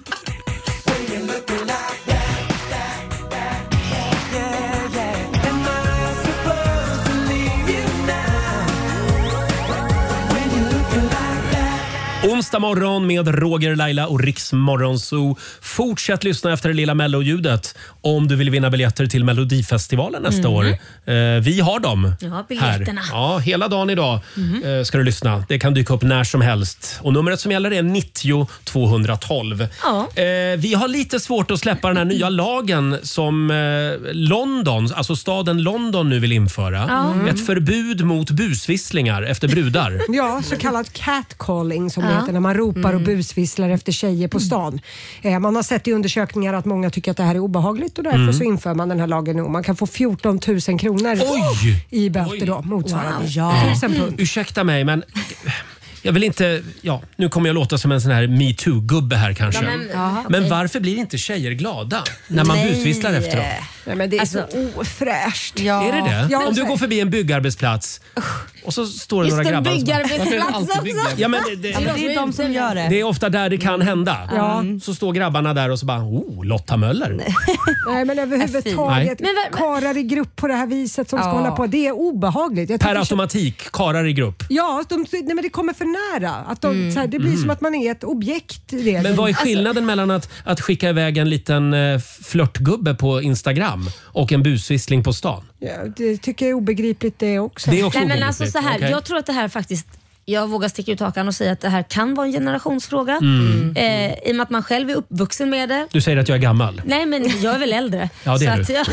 [SPEAKER 1] Onsdag morgon med Roger, Laila och Riks Morgonzoo. Fortsätt lyssna efter det lilla melloljudet om du vill vinna biljetter till Melodifestivalen nästa
[SPEAKER 2] Mm.
[SPEAKER 1] år. Eh, vi har dem
[SPEAKER 2] Ja, biljetterna.
[SPEAKER 1] här. Ja, hela dagen idag eh, ska du lyssna. Det kan dyka upp när som helst. Och numret som gäller är nittio tvåhundratolv.
[SPEAKER 2] Ja.
[SPEAKER 1] Eh, vi har lite svårt att släppa den här nya lagen som eh, London, alltså staden London nu vill införa.
[SPEAKER 5] Mm.
[SPEAKER 1] Ett förbud mot busvisslingar efter brudar.
[SPEAKER 5] Ja, så kallad catcalling som det
[SPEAKER 2] Ja.
[SPEAKER 5] heter när man ropar och busvisslar efter tjejer på stan. Eh, man har sett i undersökningar att många tycker att det här är obehagligt och därför
[SPEAKER 1] Mm.
[SPEAKER 5] så inför man den här lagen nu. Man kan få fjorton tusen kronor
[SPEAKER 1] Oj!
[SPEAKER 5] i böter då, motsvarande.
[SPEAKER 2] Wow.
[SPEAKER 5] Ja. Tusen pund.
[SPEAKER 1] Ursäkta mig, men jag vill inte... Ja, nu kommer jag låta som en sån här MeToo-gubbe här kanske.
[SPEAKER 2] Ja,
[SPEAKER 1] men
[SPEAKER 2] men- ja, okej.
[SPEAKER 1] varför blir inte tjejer glada när man
[SPEAKER 2] Nej.
[SPEAKER 1] busvisslar efter dem?
[SPEAKER 5] Nej, men det är
[SPEAKER 2] Alltså,
[SPEAKER 5] så ofräscht.
[SPEAKER 2] Ja.
[SPEAKER 1] Är det det?
[SPEAKER 5] Ja,
[SPEAKER 1] Om du
[SPEAKER 5] så-
[SPEAKER 1] går förbi en byggarbetsplats och så står det
[SPEAKER 2] Just
[SPEAKER 1] några
[SPEAKER 2] en
[SPEAKER 1] grabbar som-
[SPEAKER 2] byggarbetsplats också.
[SPEAKER 1] Ja, men det, det,
[SPEAKER 8] Ja, men det är de som gör det.
[SPEAKER 1] det är ofta där det kan hända.
[SPEAKER 5] Ja.
[SPEAKER 1] Så står grabbarna där och så bara, oh, Lotta Möller.
[SPEAKER 5] Nej, men överhuvudtaget
[SPEAKER 2] Men vad-
[SPEAKER 5] karar i grupp på det här viset som ska
[SPEAKER 8] Ja.
[SPEAKER 5] hålla på. Det är obehagligt. Jag
[SPEAKER 1] Per
[SPEAKER 5] tycker-
[SPEAKER 1] automatik, karar i grupp.
[SPEAKER 5] Ja, de, nej, men det kommer för nära. Att de, så här, det blir som att man är ett objekt. i Det.
[SPEAKER 1] Men vad är skillnaden mellan att, att skicka iväg en liten eh, flörtgubbe på Instagram och en busvissling på stan?
[SPEAKER 5] Ja, det tycker jag är obegripligt det också.
[SPEAKER 1] Det är också
[SPEAKER 2] Nej, men
[SPEAKER 1] obegripligt.
[SPEAKER 2] alltså så här,
[SPEAKER 1] Okej.
[SPEAKER 2] jag tror att det här faktiskt jag vågar sticka ut hakan och säga att det här kan vara en generationsfråga.
[SPEAKER 1] Mm.
[SPEAKER 2] Eh, I och med att man själv är uppvuxen med det.
[SPEAKER 1] Du säger att jag är gammal.
[SPEAKER 2] Nej, men jag är väl äldre.
[SPEAKER 1] Ja, det är
[SPEAKER 2] så
[SPEAKER 1] du.
[SPEAKER 2] att jag,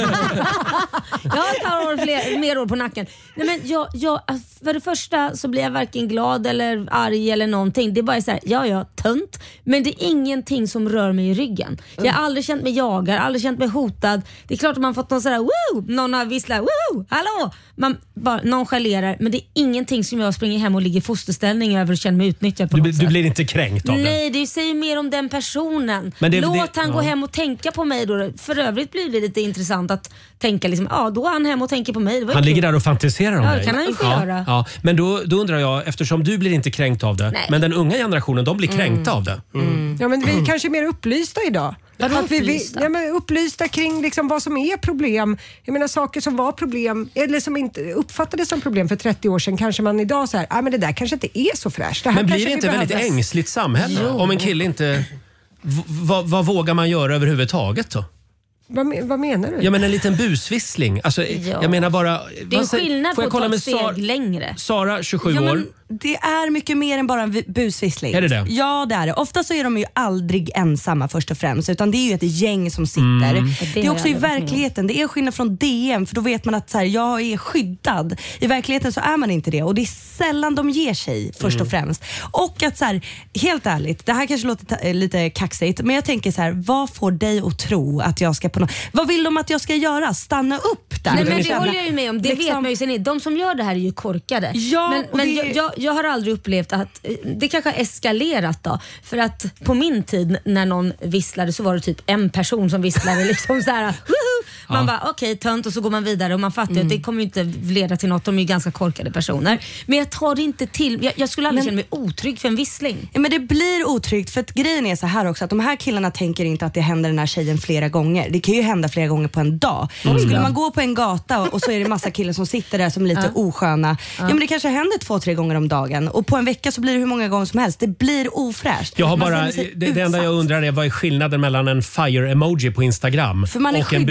[SPEAKER 2] jag har ett par år fler, mer år på nacken. Nej, men jag, jag, för det första så blir jag varken glad eller arg eller någonting. Det är bara så här, ja, ja, tönt. Men det är ingenting som rör mig i ryggen. Jag har aldrig känt mig jagad, aldrig känt mig hotad. Det är klart att man fått någon sådär, woo! Någon har visslat, woo! Hallå! Man bara nonchalerar, men det är ingenting som jag springer hem och ligger i fosterställning över och känner mig utnyttjad på
[SPEAKER 1] Du,
[SPEAKER 2] något
[SPEAKER 1] du
[SPEAKER 2] sätt.
[SPEAKER 1] blir inte kränkt av det?
[SPEAKER 2] Nej, det säger mer om den personen.
[SPEAKER 1] Men det-
[SPEAKER 2] Låt
[SPEAKER 1] det-
[SPEAKER 2] han gå
[SPEAKER 1] ja.
[SPEAKER 2] hem och tänka på mig då. För övrigt blir det lite intressant att tänka liksom, ja, då är han hem och tänker på mig. Det var ju
[SPEAKER 1] Han
[SPEAKER 2] kul.
[SPEAKER 1] ligger där och fantiserar om
[SPEAKER 2] Ja,
[SPEAKER 1] dig.
[SPEAKER 2] det kan han ju få
[SPEAKER 1] ja,
[SPEAKER 2] göra.
[SPEAKER 1] Ja. Men då, då undrar jag, eftersom du blir inte kränkt av det,
[SPEAKER 2] Nej.
[SPEAKER 1] men den unga generationen, de blir kränkta
[SPEAKER 2] Mm.
[SPEAKER 1] av det.
[SPEAKER 5] Ja, men vi är kanske mer upplysta idag.
[SPEAKER 2] Vadå
[SPEAKER 5] Att vi, vi,
[SPEAKER 2] upplysta?
[SPEAKER 5] ja, men upplysta kring liksom vad som är problem. Jag menar saker som var problem eller som inte uppfattades som problem för trettio år sedan kanske man idag säger, ah, men det där kanske inte är så fräscht. Det här
[SPEAKER 1] Men blir
[SPEAKER 5] kanske
[SPEAKER 1] det
[SPEAKER 5] vi
[SPEAKER 1] inte ett väldigt
[SPEAKER 5] behöver."
[SPEAKER 1] ängsligt samhälle
[SPEAKER 2] Jo.
[SPEAKER 1] om en kille inte... V- vad- vad vågar man göra överhuvudtaget då?
[SPEAKER 5] Vad, men- vad menar du?
[SPEAKER 1] Ja, men en liten busvissling. Alltså,
[SPEAKER 2] Ja.
[SPEAKER 1] Jag menar bara...
[SPEAKER 2] Det är
[SPEAKER 1] vad säger-
[SPEAKER 2] skillnad
[SPEAKER 1] får
[SPEAKER 2] på
[SPEAKER 1] jag
[SPEAKER 2] att
[SPEAKER 1] kolla
[SPEAKER 2] ta
[SPEAKER 1] med
[SPEAKER 2] ett steg
[SPEAKER 1] Sara,
[SPEAKER 2] längre.
[SPEAKER 1] Sara, tjugosju
[SPEAKER 8] Ja,
[SPEAKER 1] år.
[SPEAKER 8] men det är mycket mer än bara en vi- busvissling.
[SPEAKER 1] Är det det?
[SPEAKER 8] Ja, det är det. Ofta så är de ju aldrig ensamma först och främst, utan det är ju ett gäng som sitter.
[SPEAKER 1] Mm.
[SPEAKER 8] Det är
[SPEAKER 2] har
[SPEAKER 8] också
[SPEAKER 2] jag
[SPEAKER 8] i
[SPEAKER 2] aldrig varit med om.
[SPEAKER 8] verkligheten. Det är skillnad från D M, för då vet man att så här, jag är skyddad. I verkligheten så är man inte det och det är sällan de ger sig först
[SPEAKER 1] Mm.
[SPEAKER 8] och främst. Och att så här, helt ärligt, det här kanske låter ta- lite kaxigt, men jag tänker så här, vad får dig att tro att jag ska på något... Vad vill de att jag ska göra? Stanna upp där?
[SPEAKER 2] Nej, men det
[SPEAKER 8] Känna-
[SPEAKER 2] håller jag ju med om. Det vet
[SPEAKER 8] liksom-
[SPEAKER 2] man ju sen. De som gör det här är ju korkade.
[SPEAKER 8] Ja,
[SPEAKER 2] men
[SPEAKER 8] och
[SPEAKER 2] men
[SPEAKER 8] det-
[SPEAKER 2] jag, jag, jag har aldrig upplevt att det kanske har eskalerat då. För att på min tid när någon visslade så var det typ en person som visslade liksom så här, woho! Man bara okej, tönt, och så går man vidare och man fattar ju att det kommer ju inte leda till något. De är ju ganska korkade personer. Men jag tar det inte till. Jag, jag skulle aldrig
[SPEAKER 8] Men-
[SPEAKER 2] känna mig otrygg för en vissling.
[SPEAKER 8] Ja, men det blir otryggt för att grejen är så här också att de här killarna tänker inte att det händer den här tjejen flera gånger. Det kan ju hända flera gånger på en dag. Skulle man gå på en gata och, och så är det massa killar som sitter där som är lite osköna. Ja. men det kanske händer två, tre gånger om dagen och på en vecka så blir det hur många gånger som helst. Det blir ofräscht.
[SPEAKER 1] Jag har
[SPEAKER 8] Man
[SPEAKER 1] bara,
[SPEAKER 8] känner sig
[SPEAKER 1] det, det enda jag
[SPEAKER 8] utsatt.
[SPEAKER 1] undrar är vad är skillnaden mellan en fire-emoji på Instagram
[SPEAKER 8] För man är
[SPEAKER 1] och en
[SPEAKER 8] skyddad.
[SPEAKER 1] busvissling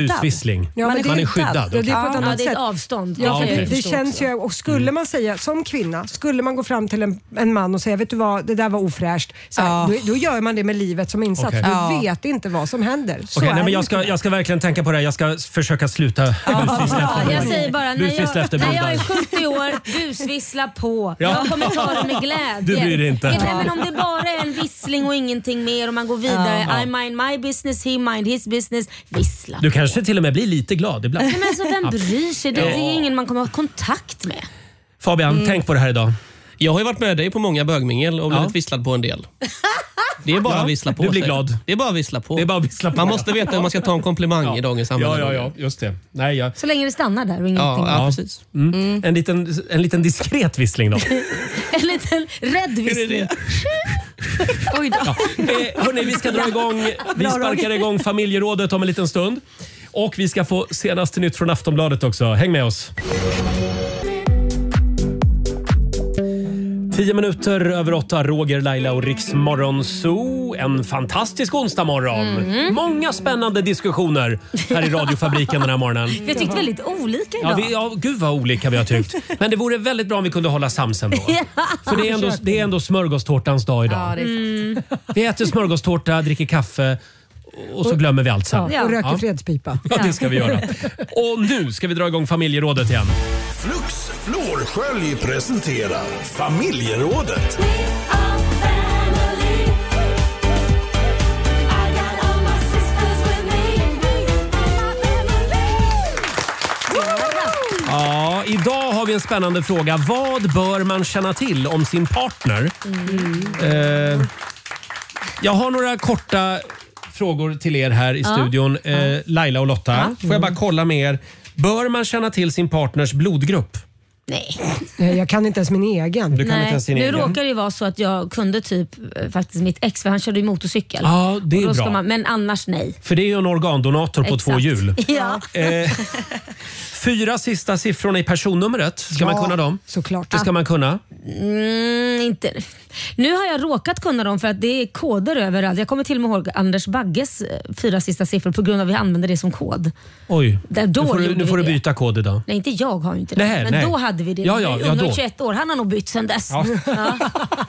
[SPEAKER 1] vissling.
[SPEAKER 5] Ja,
[SPEAKER 1] man,
[SPEAKER 5] men
[SPEAKER 1] man
[SPEAKER 5] det-
[SPEAKER 1] är skyddad.
[SPEAKER 5] Ja, det är på ett
[SPEAKER 2] Ja,
[SPEAKER 5] annat
[SPEAKER 2] det är ett
[SPEAKER 5] sätt.
[SPEAKER 2] avstånd.
[SPEAKER 5] Ja,
[SPEAKER 1] Ja,
[SPEAKER 5] för
[SPEAKER 1] okej.
[SPEAKER 5] det, det
[SPEAKER 2] förstår
[SPEAKER 5] känns
[SPEAKER 2] också.
[SPEAKER 5] ju, och skulle man säga som kvinna, skulle man gå fram till en, en man och säga vet du vad, det där var ofräscht. Så här,
[SPEAKER 8] Ja.
[SPEAKER 5] då, då gör man det med livet som insats.
[SPEAKER 1] Okej.
[SPEAKER 5] Du
[SPEAKER 8] Ja.
[SPEAKER 5] vet inte vad som händer. Så
[SPEAKER 1] Okej,
[SPEAKER 5] är
[SPEAKER 1] nej, men
[SPEAKER 5] det
[SPEAKER 1] jag,
[SPEAKER 5] ju
[SPEAKER 1] ska,
[SPEAKER 5] tyvärr.
[SPEAKER 1] jag ska verkligen tänka på det här. Jag ska försöka sluta busvissla
[SPEAKER 2] Ja,
[SPEAKER 1] efter
[SPEAKER 2] jag
[SPEAKER 1] brudar.
[SPEAKER 2] säger bara, när
[SPEAKER 1] Busvissla
[SPEAKER 2] jag,
[SPEAKER 1] efter
[SPEAKER 2] när jag
[SPEAKER 1] brudar.
[SPEAKER 2] är sjuttio år, busvissla på.
[SPEAKER 1] Ja.
[SPEAKER 2] Jag kommer ta det med glädje.
[SPEAKER 1] Du bryr dig inte.
[SPEAKER 2] Ja, nej, men om det bara är en vissling och ingenting mer och man går vidare.
[SPEAKER 1] Ja.
[SPEAKER 2] I mind my business, he mind his business. Vissla.
[SPEAKER 1] Du kanske till och med blir lite glad ibland.
[SPEAKER 2] Nej, men alltså, vem bryr sig? Det, det
[SPEAKER 1] Ja.
[SPEAKER 2] är ingen man kommer ha kontakt med.
[SPEAKER 1] Fabian,
[SPEAKER 2] Mm.
[SPEAKER 1] tänk på det här idag.
[SPEAKER 4] Jag har ju varit med dig på många bögmingel och blivit
[SPEAKER 1] Ja.
[SPEAKER 4] visslad på en del. Det är bara
[SPEAKER 1] Ja,
[SPEAKER 4] att vissla på
[SPEAKER 1] du blir
[SPEAKER 4] sig.
[SPEAKER 1] glad.
[SPEAKER 4] Det är bara att vissla på.
[SPEAKER 1] Det är bara att vissla på.
[SPEAKER 4] Man måste veta hur man ska ta en komplimang i dagens samhälle.
[SPEAKER 1] Ja, ja, ja, just det. Nej, ja.
[SPEAKER 2] Så länge det stannar där och ingenting
[SPEAKER 4] Ja,
[SPEAKER 2] mer.
[SPEAKER 4] ja, precis.
[SPEAKER 1] Mm. En, liten, en liten diskret vissling då.
[SPEAKER 2] En liten rädd vissling. Oj då.
[SPEAKER 1] Eh, hörni, vi ska dra igång. Vi
[SPEAKER 2] Bra,
[SPEAKER 1] sparkar
[SPEAKER 2] Roger.
[SPEAKER 1] igång familjerådet om en liten stund. Och vi ska få senaste nytt från Aftonbladet också. Häng med oss. Tio minuter över åtta, Roger, Laila och Riks Morgonzoo. En fantastisk onsdag morgon.
[SPEAKER 2] Mm.
[SPEAKER 1] Många spännande diskussioner här i radiofabriken den här morgonen.
[SPEAKER 2] Vi har tyckt väldigt olika
[SPEAKER 1] Ja,
[SPEAKER 2] idag.
[SPEAKER 1] vi, ja, gud vad olika vi har tyckt. Men det vore väldigt bra om vi kunde hålla sams ändå. För det är ändå, det är ändå smörgåstårtans dag idag.
[SPEAKER 8] Ja, det är sant.
[SPEAKER 2] Mm.
[SPEAKER 1] Vi äter smörgåstårta, dricker kaffe och så glömmer vi allt sen.
[SPEAKER 5] Ja, och röker
[SPEAKER 1] Ja.
[SPEAKER 5] fredspipa.
[SPEAKER 1] Ja, det ska vi göra. Och nu ska vi dra igång familjerådet igen.
[SPEAKER 6] Flux Florskölj presenterar Familjerådet.
[SPEAKER 1] Ja, idag har vi en spännande fråga. Vad bör man känna till om sin partner? Eh, jag har några korta frågor till er här i
[SPEAKER 2] Ja.
[SPEAKER 1] studion. Eh, Laila och Lotta,
[SPEAKER 2] Ja.
[SPEAKER 1] får jag bara kolla med er. Bör man känna till sin partners blodgrupp?
[SPEAKER 2] Nej.
[SPEAKER 5] Nej, jag kan inte ens min egen.
[SPEAKER 1] Du kan inte ens din
[SPEAKER 2] nu
[SPEAKER 1] egen.
[SPEAKER 2] råkar det ju vara så att jag kunde typ eh, faktiskt mitt ex, för han körde ju motorcykel.
[SPEAKER 1] Ja, det är
[SPEAKER 2] Och då ska
[SPEAKER 1] bra.
[SPEAKER 2] Man, men annars nej.
[SPEAKER 1] För det är ju en organdonator på
[SPEAKER 2] Exakt.
[SPEAKER 1] två hjul.
[SPEAKER 2] Ja.
[SPEAKER 1] Eh, fyra sista siffrorna i personnumret. Ska man kunna dem?
[SPEAKER 5] Såklart.
[SPEAKER 1] Det ska man kunna.
[SPEAKER 2] Mm, inte. Nu har jag råkat kunna dem för att det är koder överallt. Jag kommer till och med ihåg Anders Bagges eh, fyra sista siffror på grund av att vi använder det som kod.
[SPEAKER 1] Oj,
[SPEAKER 2] Där, då
[SPEAKER 1] nu får du,
[SPEAKER 2] gjorde
[SPEAKER 1] nu
[SPEAKER 2] vi
[SPEAKER 1] får du
[SPEAKER 2] det.
[SPEAKER 1] byta kod idag.
[SPEAKER 2] Nej, inte jag har ju inte det.
[SPEAKER 1] Nej,
[SPEAKER 2] men
[SPEAKER 1] nej.
[SPEAKER 2] då hade vi det.
[SPEAKER 1] Ja, ja,
[SPEAKER 2] Vi är
[SPEAKER 1] ja,
[SPEAKER 2] unga,
[SPEAKER 1] då.
[SPEAKER 2] tjugoett år. Han har nog bytt sen dess.
[SPEAKER 1] Ja.
[SPEAKER 2] Ja.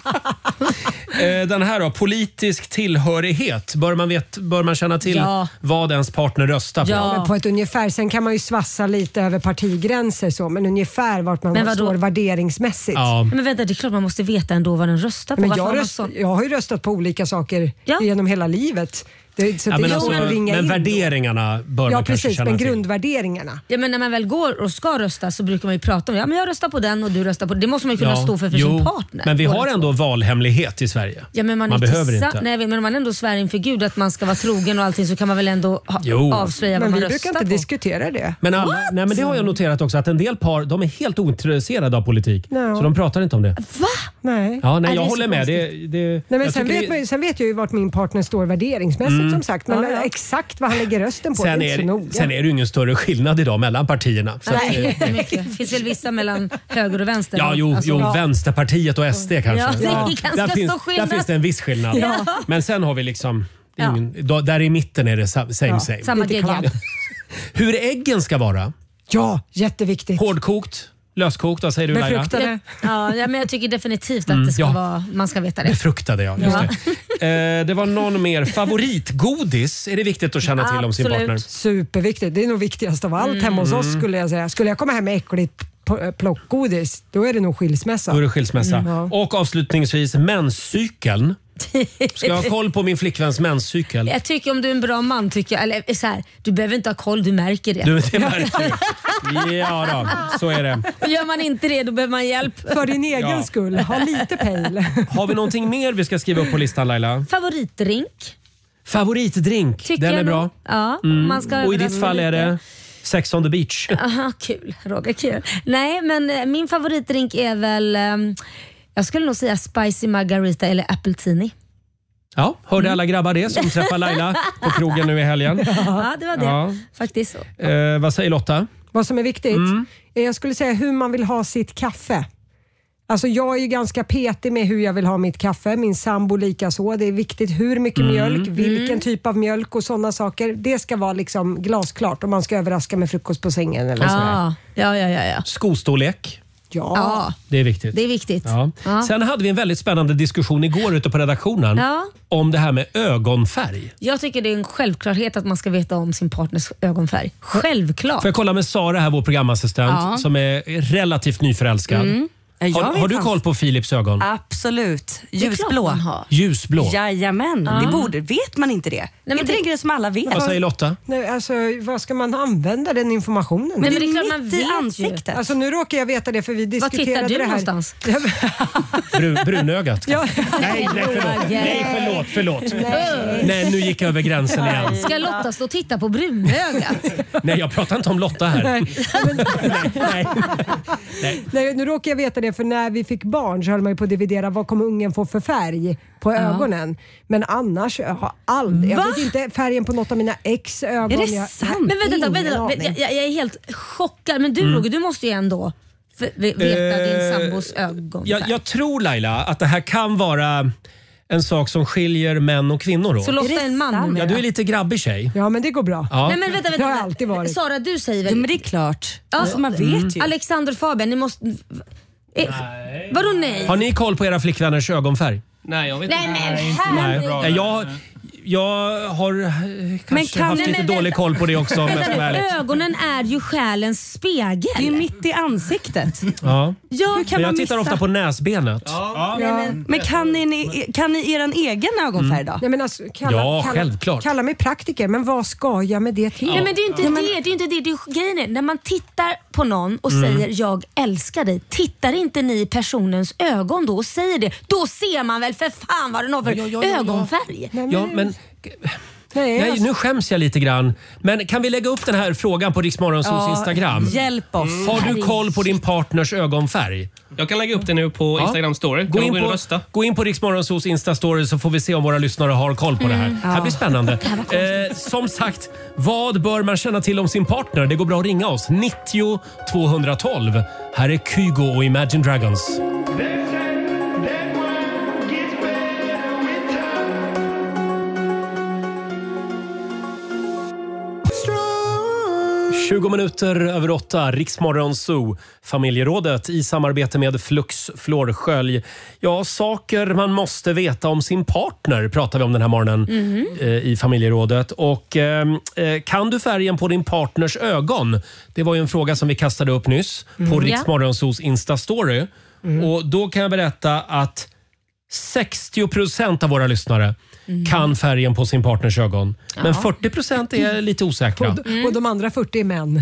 [SPEAKER 1] Eh, Den här då, politisk tillhörighet. Bör man, vet, bör man känna till
[SPEAKER 2] Ja.
[SPEAKER 1] vad ens partner röstar på?
[SPEAKER 2] Ja.
[SPEAKER 5] Men på ett ungefär. Sen kan man ju svassa lite över partigränser så, men ungefär vart man
[SPEAKER 2] Men vadå?
[SPEAKER 5] står värderingsmässigt.
[SPEAKER 1] Ja.
[SPEAKER 2] Men vänta, det är klart man måste veta ändå vad den röstar på.
[SPEAKER 5] Men
[SPEAKER 2] Varför har
[SPEAKER 5] jag,
[SPEAKER 2] man
[SPEAKER 5] röst,
[SPEAKER 2] sån-
[SPEAKER 5] jag har ju röstat på olika saker
[SPEAKER 2] Ja.
[SPEAKER 5] genom hela livet. Det, så
[SPEAKER 1] Ja,
[SPEAKER 5] det
[SPEAKER 1] men
[SPEAKER 5] är
[SPEAKER 1] alltså,
[SPEAKER 5] alltså, att ringa
[SPEAKER 1] men
[SPEAKER 5] in.
[SPEAKER 1] värderingarna bör
[SPEAKER 5] Ja
[SPEAKER 1] man kanske
[SPEAKER 5] precis,
[SPEAKER 1] känna
[SPEAKER 5] men
[SPEAKER 1] till.
[SPEAKER 5] grundvärderingarna.
[SPEAKER 2] Ja, men när man väl går och ska rösta så brukar man ju prata om ja, men jag röstar på den och du röstar på det. Det måste man ju kunna
[SPEAKER 1] Ja,
[SPEAKER 2] stå för för
[SPEAKER 1] jo,
[SPEAKER 2] sin partner.
[SPEAKER 1] Men vi
[SPEAKER 2] Båda
[SPEAKER 1] har
[SPEAKER 2] två.
[SPEAKER 1] ändå valhemlighet i Sverige.
[SPEAKER 2] Ja, men man,
[SPEAKER 1] Man
[SPEAKER 2] är
[SPEAKER 1] behöver
[SPEAKER 2] sa-
[SPEAKER 1] inte.
[SPEAKER 2] Nej, men om man ändå svär inför Gud att man ska vara trogen och allting så kan man väl ändå ha,
[SPEAKER 1] Jo.
[SPEAKER 2] avslöja vad
[SPEAKER 5] Men
[SPEAKER 2] man
[SPEAKER 5] vi
[SPEAKER 2] röstar
[SPEAKER 5] brukar inte
[SPEAKER 2] på.
[SPEAKER 5] diskutera det.
[SPEAKER 1] Men, alla, nej, men det har jag noterat också att en del par de är helt ointresserade av politik.
[SPEAKER 5] Ja.
[SPEAKER 1] Så de pratar inte om det.
[SPEAKER 2] Va?
[SPEAKER 5] Nej.
[SPEAKER 1] Ja, nej,
[SPEAKER 2] Nej,
[SPEAKER 1] jag
[SPEAKER 2] det är
[SPEAKER 1] håller
[SPEAKER 2] så
[SPEAKER 1] med. Det,
[SPEAKER 2] konstigt.
[SPEAKER 1] det,
[SPEAKER 5] Nej, men
[SPEAKER 1] jag
[SPEAKER 5] sen,
[SPEAKER 1] tycker
[SPEAKER 5] vet
[SPEAKER 1] det-
[SPEAKER 5] man, sen vet jag ju vart min partner står värderingsmässigt
[SPEAKER 1] Mm.
[SPEAKER 5] som sagt. Men
[SPEAKER 2] Ja, ja.
[SPEAKER 5] exakt vad han lägger rösten på,
[SPEAKER 1] Sen
[SPEAKER 5] det är inte
[SPEAKER 1] är,
[SPEAKER 5] så
[SPEAKER 1] det-
[SPEAKER 5] noga.
[SPEAKER 1] sen är det ju ingen större skillnad idag mellan partierna. Så att,
[SPEAKER 2] Nej,
[SPEAKER 1] eh,
[SPEAKER 2] inte mycket. Det finns väl vissa mellan höger och vänster.
[SPEAKER 1] ja, jo,
[SPEAKER 2] Alltså,
[SPEAKER 1] jo
[SPEAKER 2] ja.
[SPEAKER 1] Vänsterpartiet och S D kanske.
[SPEAKER 2] Ja, det är
[SPEAKER 1] Där-
[SPEAKER 2] ganska
[SPEAKER 1] där,
[SPEAKER 2] stor
[SPEAKER 1] finns, där
[SPEAKER 2] skillnad.
[SPEAKER 1] finns det en viss skillnad.
[SPEAKER 2] Ja.
[SPEAKER 1] Men sen har vi liksom, det är
[SPEAKER 2] Ja.
[SPEAKER 1] ingen, då, där i mitten är det sa- same
[SPEAKER 5] Ja,
[SPEAKER 1] same.
[SPEAKER 2] Samma
[SPEAKER 5] Lite
[SPEAKER 2] gegga.
[SPEAKER 5] kladd.
[SPEAKER 1] Hur äggen ska vara?
[SPEAKER 5] Ja, jätteviktigt.
[SPEAKER 1] Hårdkokt? Löskokt? Vad säger du Laila?
[SPEAKER 5] Befruktade.
[SPEAKER 2] Ja, ja, men jag tycker definitivt att
[SPEAKER 1] Mm,
[SPEAKER 2] det ska
[SPEAKER 1] ja.
[SPEAKER 2] vara, man ska veta det.
[SPEAKER 1] Befruktade ja. Just
[SPEAKER 2] Ja.
[SPEAKER 1] det. Eh, det var någon mer. Favoritgodis? Är det viktigt att känna till om sin
[SPEAKER 2] Absolut.
[SPEAKER 1] partner?
[SPEAKER 5] Superviktigt. Det är nog viktigast av allt hemma hos
[SPEAKER 1] Mm.
[SPEAKER 5] oska skulle jag säga. Skulle jag komma hem med äckligt p- plockgodis, då är det nog skilsmässa.
[SPEAKER 1] Då är det skilsmässa.
[SPEAKER 5] Mm, ja.
[SPEAKER 1] Och avslutningsvis menscykeln. Ska jag ha koll på min flickväns menscykel?
[SPEAKER 2] Jag tycker om du är en bra man, tycker jag, eller så här, du behöver inte ha koll, du märker det.
[SPEAKER 1] Du, det märker du. Ja då, så är det.
[SPEAKER 2] Och gör man inte det, då behöver man hjälp.
[SPEAKER 5] För din egen
[SPEAKER 1] Ja.
[SPEAKER 5] skull, ha lite pejl.
[SPEAKER 1] Har vi någonting mer vi ska skriva upp på listan Laila?
[SPEAKER 2] Favoritdrink?
[SPEAKER 1] Favoritdrink,
[SPEAKER 2] Tycker
[SPEAKER 1] den är
[SPEAKER 2] jag
[SPEAKER 1] bra.
[SPEAKER 2] nog. Ja,
[SPEAKER 1] Mm.
[SPEAKER 2] man ska
[SPEAKER 1] Och i ditt
[SPEAKER 2] överraska
[SPEAKER 1] fall är
[SPEAKER 2] lite.
[SPEAKER 1] det Sex on the beach.
[SPEAKER 2] Aha, kul. Roger, kul. Nej, men eh, min favoritdrink är väl, ehm, jag skulle nog säga spicy margarita eller appletini.
[SPEAKER 1] Ja, hörde alla grabbar det som träffar Laila på krogen nu i helgen?
[SPEAKER 2] Ja, det var det.
[SPEAKER 1] Ja.
[SPEAKER 2] Faktiskt så.
[SPEAKER 1] Eh, vad säger Lotta?
[SPEAKER 5] Vad som är viktigt?
[SPEAKER 1] Mm.
[SPEAKER 5] Jag skulle säga hur man vill ha sitt kaffe. Alltså jag är ju ganska petig med hur jag vill ha mitt kaffe. Min sambo lika så. Det är viktigt hur mycket
[SPEAKER 1] Mm.
[SPEAKER 5] mjölk, vilken
[SPEAKER 2] Mm.
[SPEAKER 5] typ av mjölk och sådana saker. Det ska vara liksom glasklart om man ska överraska med frukost på sängen eller sådär.
[SPEAKER 2] Ja, ja, ja, ja, ja.
[SPEAKER 1] Skostorlek.
[SPEAKER 5] Ja.
[SPEAKER 2] Ja,
[SPEAKER 1] Det är viktigt.
[SPEAKER 2] det är viktigt.
[SPEAKER 1] Ja.
[SPEAKER 2] Ja.
[SPEAKER 1] Sen hade vi en väldigt spännande diskussion igår ute på redaktionen
[SPEAKER 2] Ja.
[SPEAKER 1] om det här med ögonfärg.
[SPEAKER 2] Jag tycker det är en självklarhet att man ska veta om sin partners ögonfärg. Självklart.
[SPEAKER 1] Får jag kolla med Sara här, vår programassistent,
[SPEAKER 8] Ja.
[SPEAKER 1] som är relativt nyförälskad.
[SPEAKER 8] Mm. Jag
[SPEAKER 1] Har,
[SPEAKER 8] vet
[SPEAKER 1] har du
[SPEAKER 8] hans-
[SPEAKER 1] koll på Philips ögon?
[SPEAKER 8] Absolut.
[SPEAKER 2] Det är klart
[SPEAKER 8] Ljusblå.
[SPEAKER 2] man har.
[SPEAKER 1] Ljusblå.
[SPEAKER 8] Jajamän,
[SPEAKER 2] Ja.
[SPEAKER 8] det borde, vet man inte det?
[SPEAKER 2] men
[SPEAKER 8] inte
[SPEAKER 2] det-
[SPEAKER 8] det en grej som alla vet?
[SPEAKER 1] Vad säger Lotta?
[SPEAKER 5] Nej, alltså, vad ska man använda den informationen?
[SPEAKER 2] Nej, men det är
[SPEAKER 8] är
[SPEAKER 2] klart man
[SPEAKER 8] mitt i
[SPEAKER 2] vet ju.
[SPEAKER 8] ansiktet.
[SPEAKER 5] Alltså nu råkar jag veta det för vi
[SPEAKER 2] Var
[SPEAKER 5] diskuterade
[SPEAKER 2] tittar du
[SPEAKER 5] det här.
[SPEAKER 2] någonstans?
[SPEAKER 1] Brun, brunögat?
[SPEAKER 5] Ja.
[SPEAKER 1] Nej, nej, förlåt. Nej, förlåt, förlåt.
[SPEAKER 2] Nej.
[SPEAKER 1] Nej, nu gick jag över gränsen igen.
[SPEAKER 2] Ska Lotta stå och titta på brunögat?
[SPEAKER 1] Nej, jag pratar inte om Lotta här.
[SPEAKER 5] Nej.
[SPEAKER 1] Nej. Nej.
[SPEAKER 5] Nej, nu råkar jag veta det för när vi fick barn så höll man ju på att dividera vad kommer ungen få för färg på ögonen. Men annars jag har aldrig, jag
[SPEAKER 2] Va?
[SPEAKER 5] vet inte färgen på något av mina ex ögon.
[SPEAKER 8] Är det
[SPEAKER 5] jag,
[SPEAKER 8] sant?
[SPEAKER 2] Men vänta,
[SPEAKER 5] ingen
[SPEAKER 2] vänta,
[SPEAKER 5] aning.
[SPEAKER 2] vänta jag, jag är helt chockad. Men du
[SPEAKER 1] Mm.
[SPEAKER 2] Roger, du måste ju ändå f- veta din
[SPEAKER 1] Eh,
[SPEAKER 2] sambos ögonfärg.
[SPEAKER 1] Jag, jag tror, Laila, att det här kan vara en sak som skiljer män och kvinnor
[SPEAKER 2] Så
[SPEAKER 1] då.
[SPEAKER 2] Lotta är en man numera?
[SPEAKER 1] Ja, du är lite grabbig tjej.
[SPEAKER 5] Ja, men det går bra.
[SPEAKER 1] Ja.
[SPEAKER 2] Nej men vänta,
[SPEAKER 5] Det har
[SPEAKER 2] vänta.
[SPEAKER 5] alltid varit.
[SPEAKER 2] Sara, du säger väl...
[SPEAKER 8] Ja, men det är klart.
[SPEAKER 2] Ja,
[SPEAKER 8] Alltså, man vet ju.
[SPEAKER 2] Alexander Fabian, ni måste... Eh, vadå nej?
[SPEAKER 1] Har ni koll på era flickvänners ögonfärg?
[SPEAKER 4] Nej, jag vet
[SPEAKER 2] Nej
[SPEAKER 4] inte.
[SPEAKER 2] men
[SPEAKER 1] Nej.
[SPEAKER 2] herregud.
[SPEAKER 1] Jag, jag har eh, kanske
[SPEAKER 8] kan-
[SPEAKER 1] haft
[SPEAKER 8] nej,
[SPEAKER 1] lite
[SPEAKER 2] men
[SPEAKER 1] dålig
[SPEAKER 2] vänta.
[SPEAKER 1] koll på det också om jag
[SPEAKER 2] Vänta
[SPEAKER 1] ska vara
[SPEAKER 2] nu,
[SPEAKER 1] ärlig.
[SPEAKER 2] ögonen är ju själens spegel.
[SPEAKER 8] Det är ju mitt i ansiktet.
[SPEAKER 1] Ja.
[SPEAKER 2] Ja,
[SPEAKER 8] Hur kan
[SPEAKER 1] Men jag
[SPEAKER 8] man
[SPEAKER 1] tittar
[SPEAKER 8] missa?
[SPEAKER 1] ofta på näsbenet.
[SPEAKER 5] Ja.
[SPEAKER 8] Men kan ni, kan ni er egen ögonfärg då?
[SPEAKER 5] Nej, men alltså, kalla,
[SPEAKER 1] Ja,
[SPEAKER 5] kalla,
[SPEAKER 1] självklart.
[SPEAKER 5] Kalla mig praktiker, men vad ska jag med det till?
[SPEAKER 2] Nej men det är ju inte det. Det är ju inte det. det är, ju- grejen är, när man tittar på någon och
[SPEAKER 1] Mm.
[SPEAKER 2] säger jag älskar dig, tittar inte ni i personens ögon då och säger det, då ser man väl för fan vad den har för
[SPEAKER 1] Ja, ja, ja, ja.
[SPEAKER 2] ögonfärg.
[SPEAKER 1] Ja, men
[SPEAKER 5] Nej,
[SPEAKER 1] nej,
[SPEAKER 5] alltså,
[SPEAKER 1] nu skäms jag lite grann. Men kan vi lägga upp den här frågan på Rix Morgonzoos
[SPEAKER 8] Ja,
[SPEAKER 1] Instagram?
[SPEAKER 8] hjälp oss.
[SPEAKER 1] Har du koll på din partners ögonfärg?
[SPEAKER 4] Jag kan lägga upp det nu på
[SPEAKER 1] Ja.
[SPEAKER 4] Instagram story. Kan
[SPEAKER 1] Gå
[SPEAKER 4] man
[SPEAKER 1] in,
[SPEAKER 4] gå in och
[SPEAKER 1] på,
[SPEAKER 4] rösta?
[SPEAKER 1] gå in på Rix Morgonzoos Insta-story så får vi se om våra lyssnare har koll på det här. Det här blir spännande. Eh, som sagt, vad bör man känna till om sin partner? Det går bra att ringa oss. nittio tvåhundratolv. Här är Kygo och Imagine Dragons. tjugo minuter över åtta, Riksmorgon Zoo, familjerådet i samarbete med Flux Flårskölj. Ja, saker man måste veta om sin partner pratar vi om den här morgonen eh, i familjerådet. Och eh, eh, kan du färgen på din partners ögon? Det var ju en fråga som vi kastade upp nyss på Riksmorgon Zoos Insta-story. Och då kan jag berätta att sextio procent av våra lyssnare kan färgen på sin partners ögon. Men fyrtio procent är lite osäkra.
[SPEAKER 5] och, och de andra fyrtio är män.